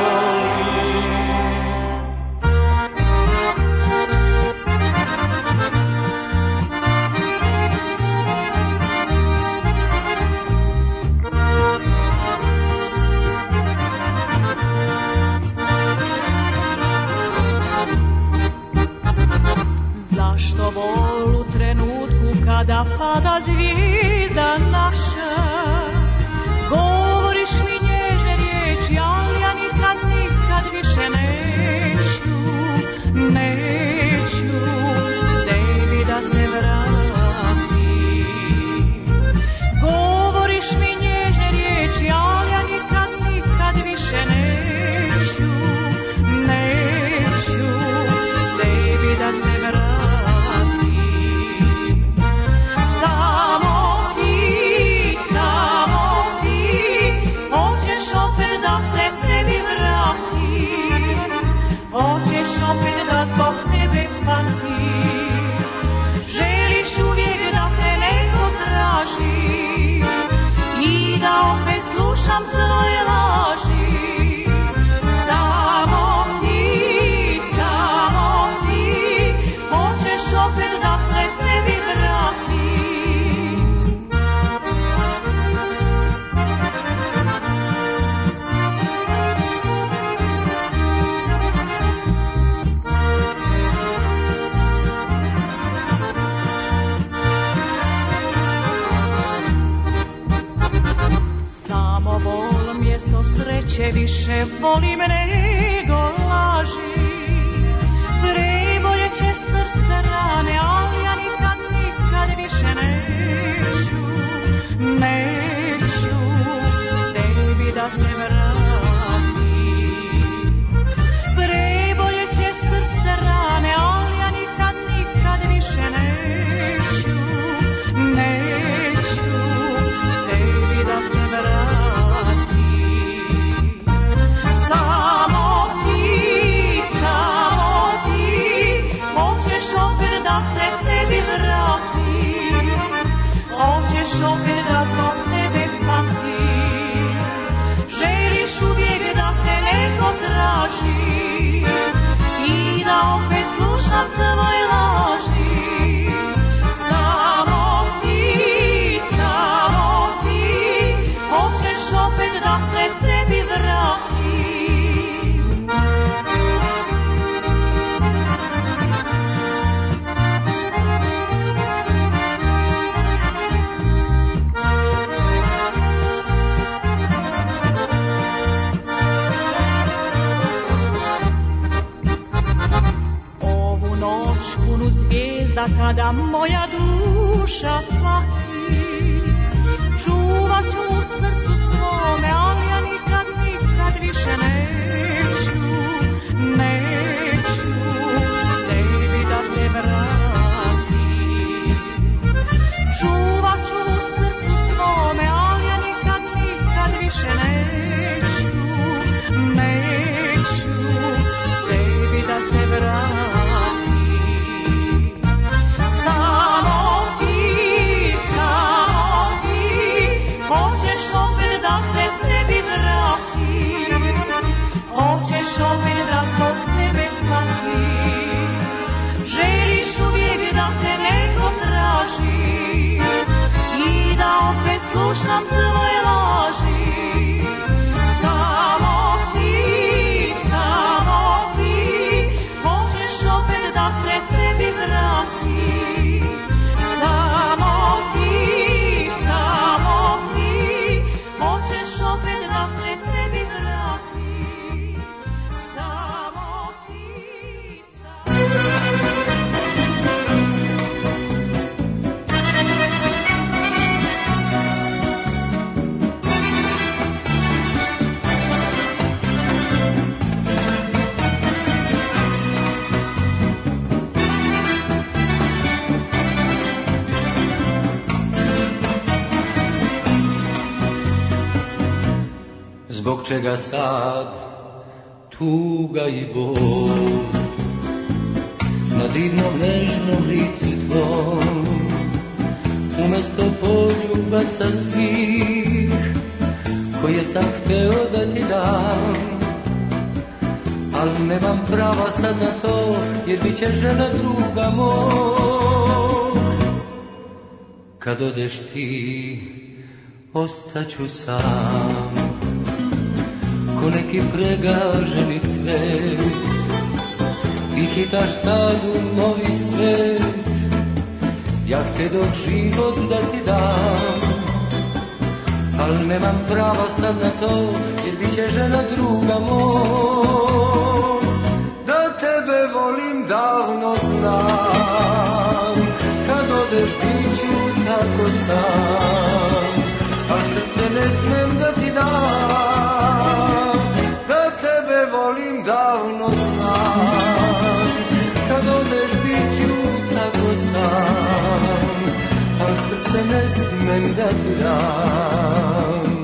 Zašto bol u trenutku kada pada zvijezda naša? Govoriš mi nježne riječi, ali ja nikad više neću, neću tebi da se vratim. Govoriš mi nježne riječi, ali ja nikad više neću, neću tebi da se vratim. Samo ti, hoćeš opet da se tebi vratim, hoćeš opet da zbog tebe patim, želiš uvijek da te neko traži i da opet slušam tvoje laži. Samo ti, hoćeš opet da se tebi vratim. Samo vol mjesto sreće više volim nego laži. Prebolje će srce rane, ali ja nikad više neću, neću tebi da se vratim. Prebolje će srce rane, ali ja nikad više neću, neću tebi da se vratim. Samo ti, hoćeš opet da se tebi vratim, hoćeš opet da zbog tebe patim, želim da tada moja duša pati. Čuvat ću u srcu svome, ali ja nikad, nikad više neću tebi da se vrati. Čuvat ću u srcu svome, ali ja nikad, nikad više neću tebi da se vrati. Samo ti, hoćeš opet da se tebi vrati. Hoćeš opet da zbog tebe pati. Želiš uvijek da te neko traži i da opet slušam tvoje laži. Samo ti, hoćeš opet da se tebi vrati. Samo ti, hoćeš opet da se tebi vrati. Samo ti, zbog čega sad tuga i bol na divnom nežnom licu tvom, umesto poljubaca svih koje sam hteo da ti dam, ali nemam prava sad na to, jer bit će žena druga moj. Kad odeš ti, ostaću sam ko neki pregaženi cvet. Ti hitaš sad u novi svet, ja htedog život da ti dam, ali nemam prava sad na to, jer bit će žena druga moj. Da tebe volim davno znam, kad odeš bit ću tako sam, a srce ne smem da ti dam. Da tebe volim davno znam, kad odeš bit ću tako sam, a srce ne smem da ti dam.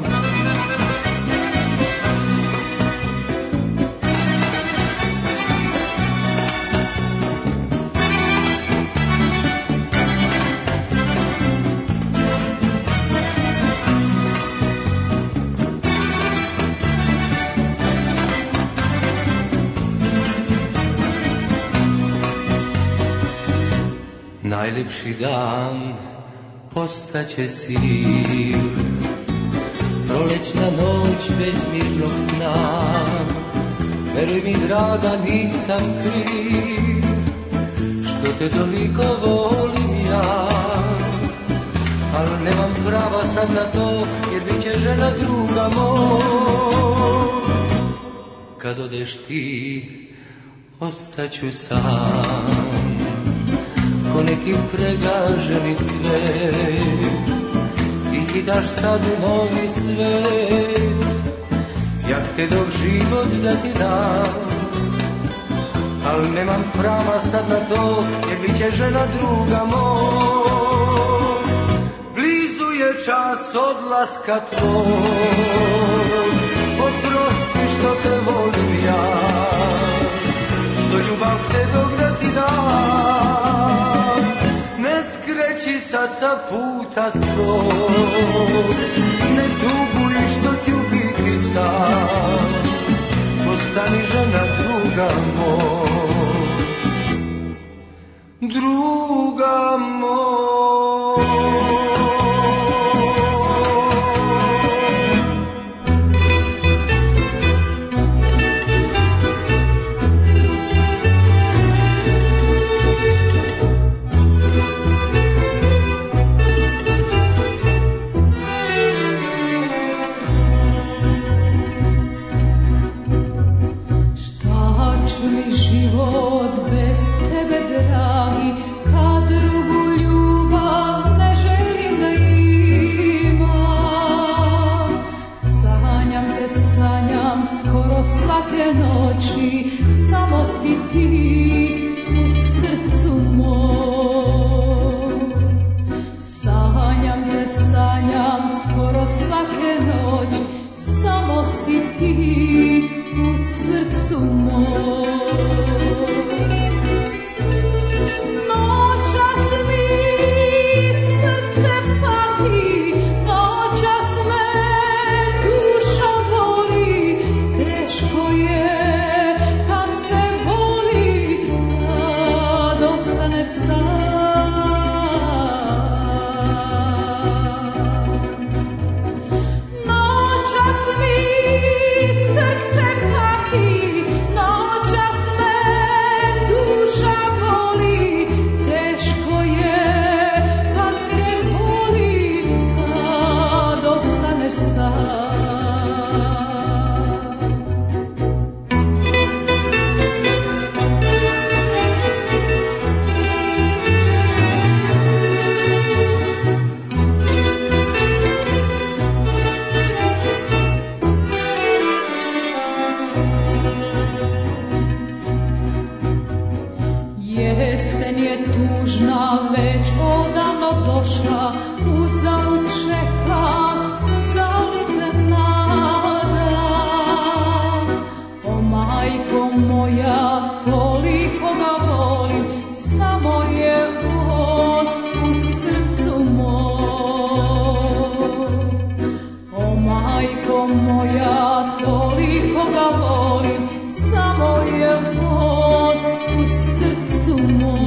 Najljepši dan postaće sil, prolećna noć bez mirnog sna. Veruj mi draga, nisam kriv što te toliko volim ja, ali nemam prava sad na to, jer bit će žena druga moj. Kad odeš ti, ostaću sam ko neki pregaženi cvet. Ti hitaš sad u novi svet, ja htedog život da ti dam, ali nemam prava sad na to, jer bit će žena druga moj. Blizu je čas odlaska tvoj, oprosti što te volim ja, što ljubav htedog da ti dam. Ne skreći sad sa puta svoj, ne tuguj što ću biti sam, postani žena druga moj, druga moj. Život bez tebe, dragi, kad svake noći, samo si ti u srcu mom. Sanjam te, sanjam skoro svake noći, samo si ti u srcu mom. Noćas mi srce pati, noćas me duša boli, teško je kad se boli, kad ostaneš sam. Noćas mi srce pati, noćas me duša boli, teško je kad se boli, kad ostaneš sam. Jesen je tužna, već odavno došla, uzalud čekam, uzalud se nadam. O majko moja, toliko ga volim, samo je on u srcu mom. O majko moja, toliko ga volim, samo je on u srcu mom.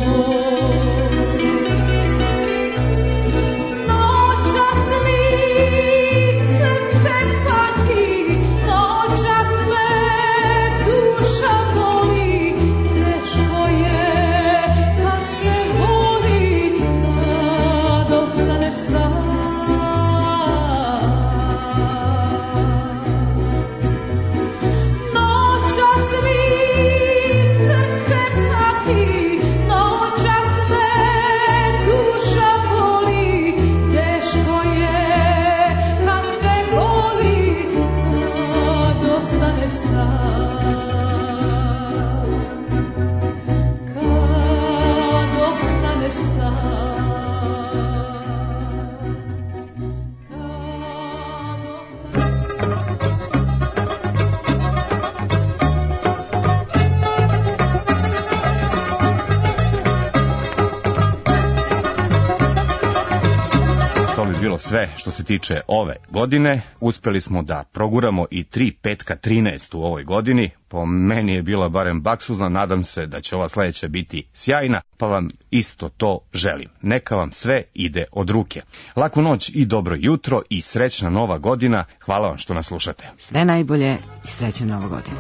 Noćas mi srce pati, noćas me duša boli, teško je kad se voli, kad ostaneš sam. Noćas mi srce pati, noćas me duša boli, teško je kad se voli, kad ostaneš sam. Kad ostaneš sam. To bi bilo sve što se tiče ove godine. Uspeli smo da proguramo i 3 petka 13 u ovoj godini. Po meni je bila barem baksuzna, nadam se da će ova sledeća biti sjajna, pa vam isto to želim. Neka vam sve ide od ruke. Laku noć i dobro jutro i srećna nova godina. Hvala vam što nas slušate. Sve najbolje i srećna nova godina.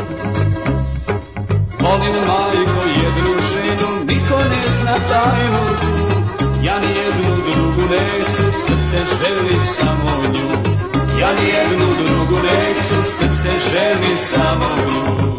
Volim majko jednu ženu, niko ne zna tajnu. Ja nijednu drugu neću, srce želi samo nju. Ja nijednu drugu neću, srce želi samo nju.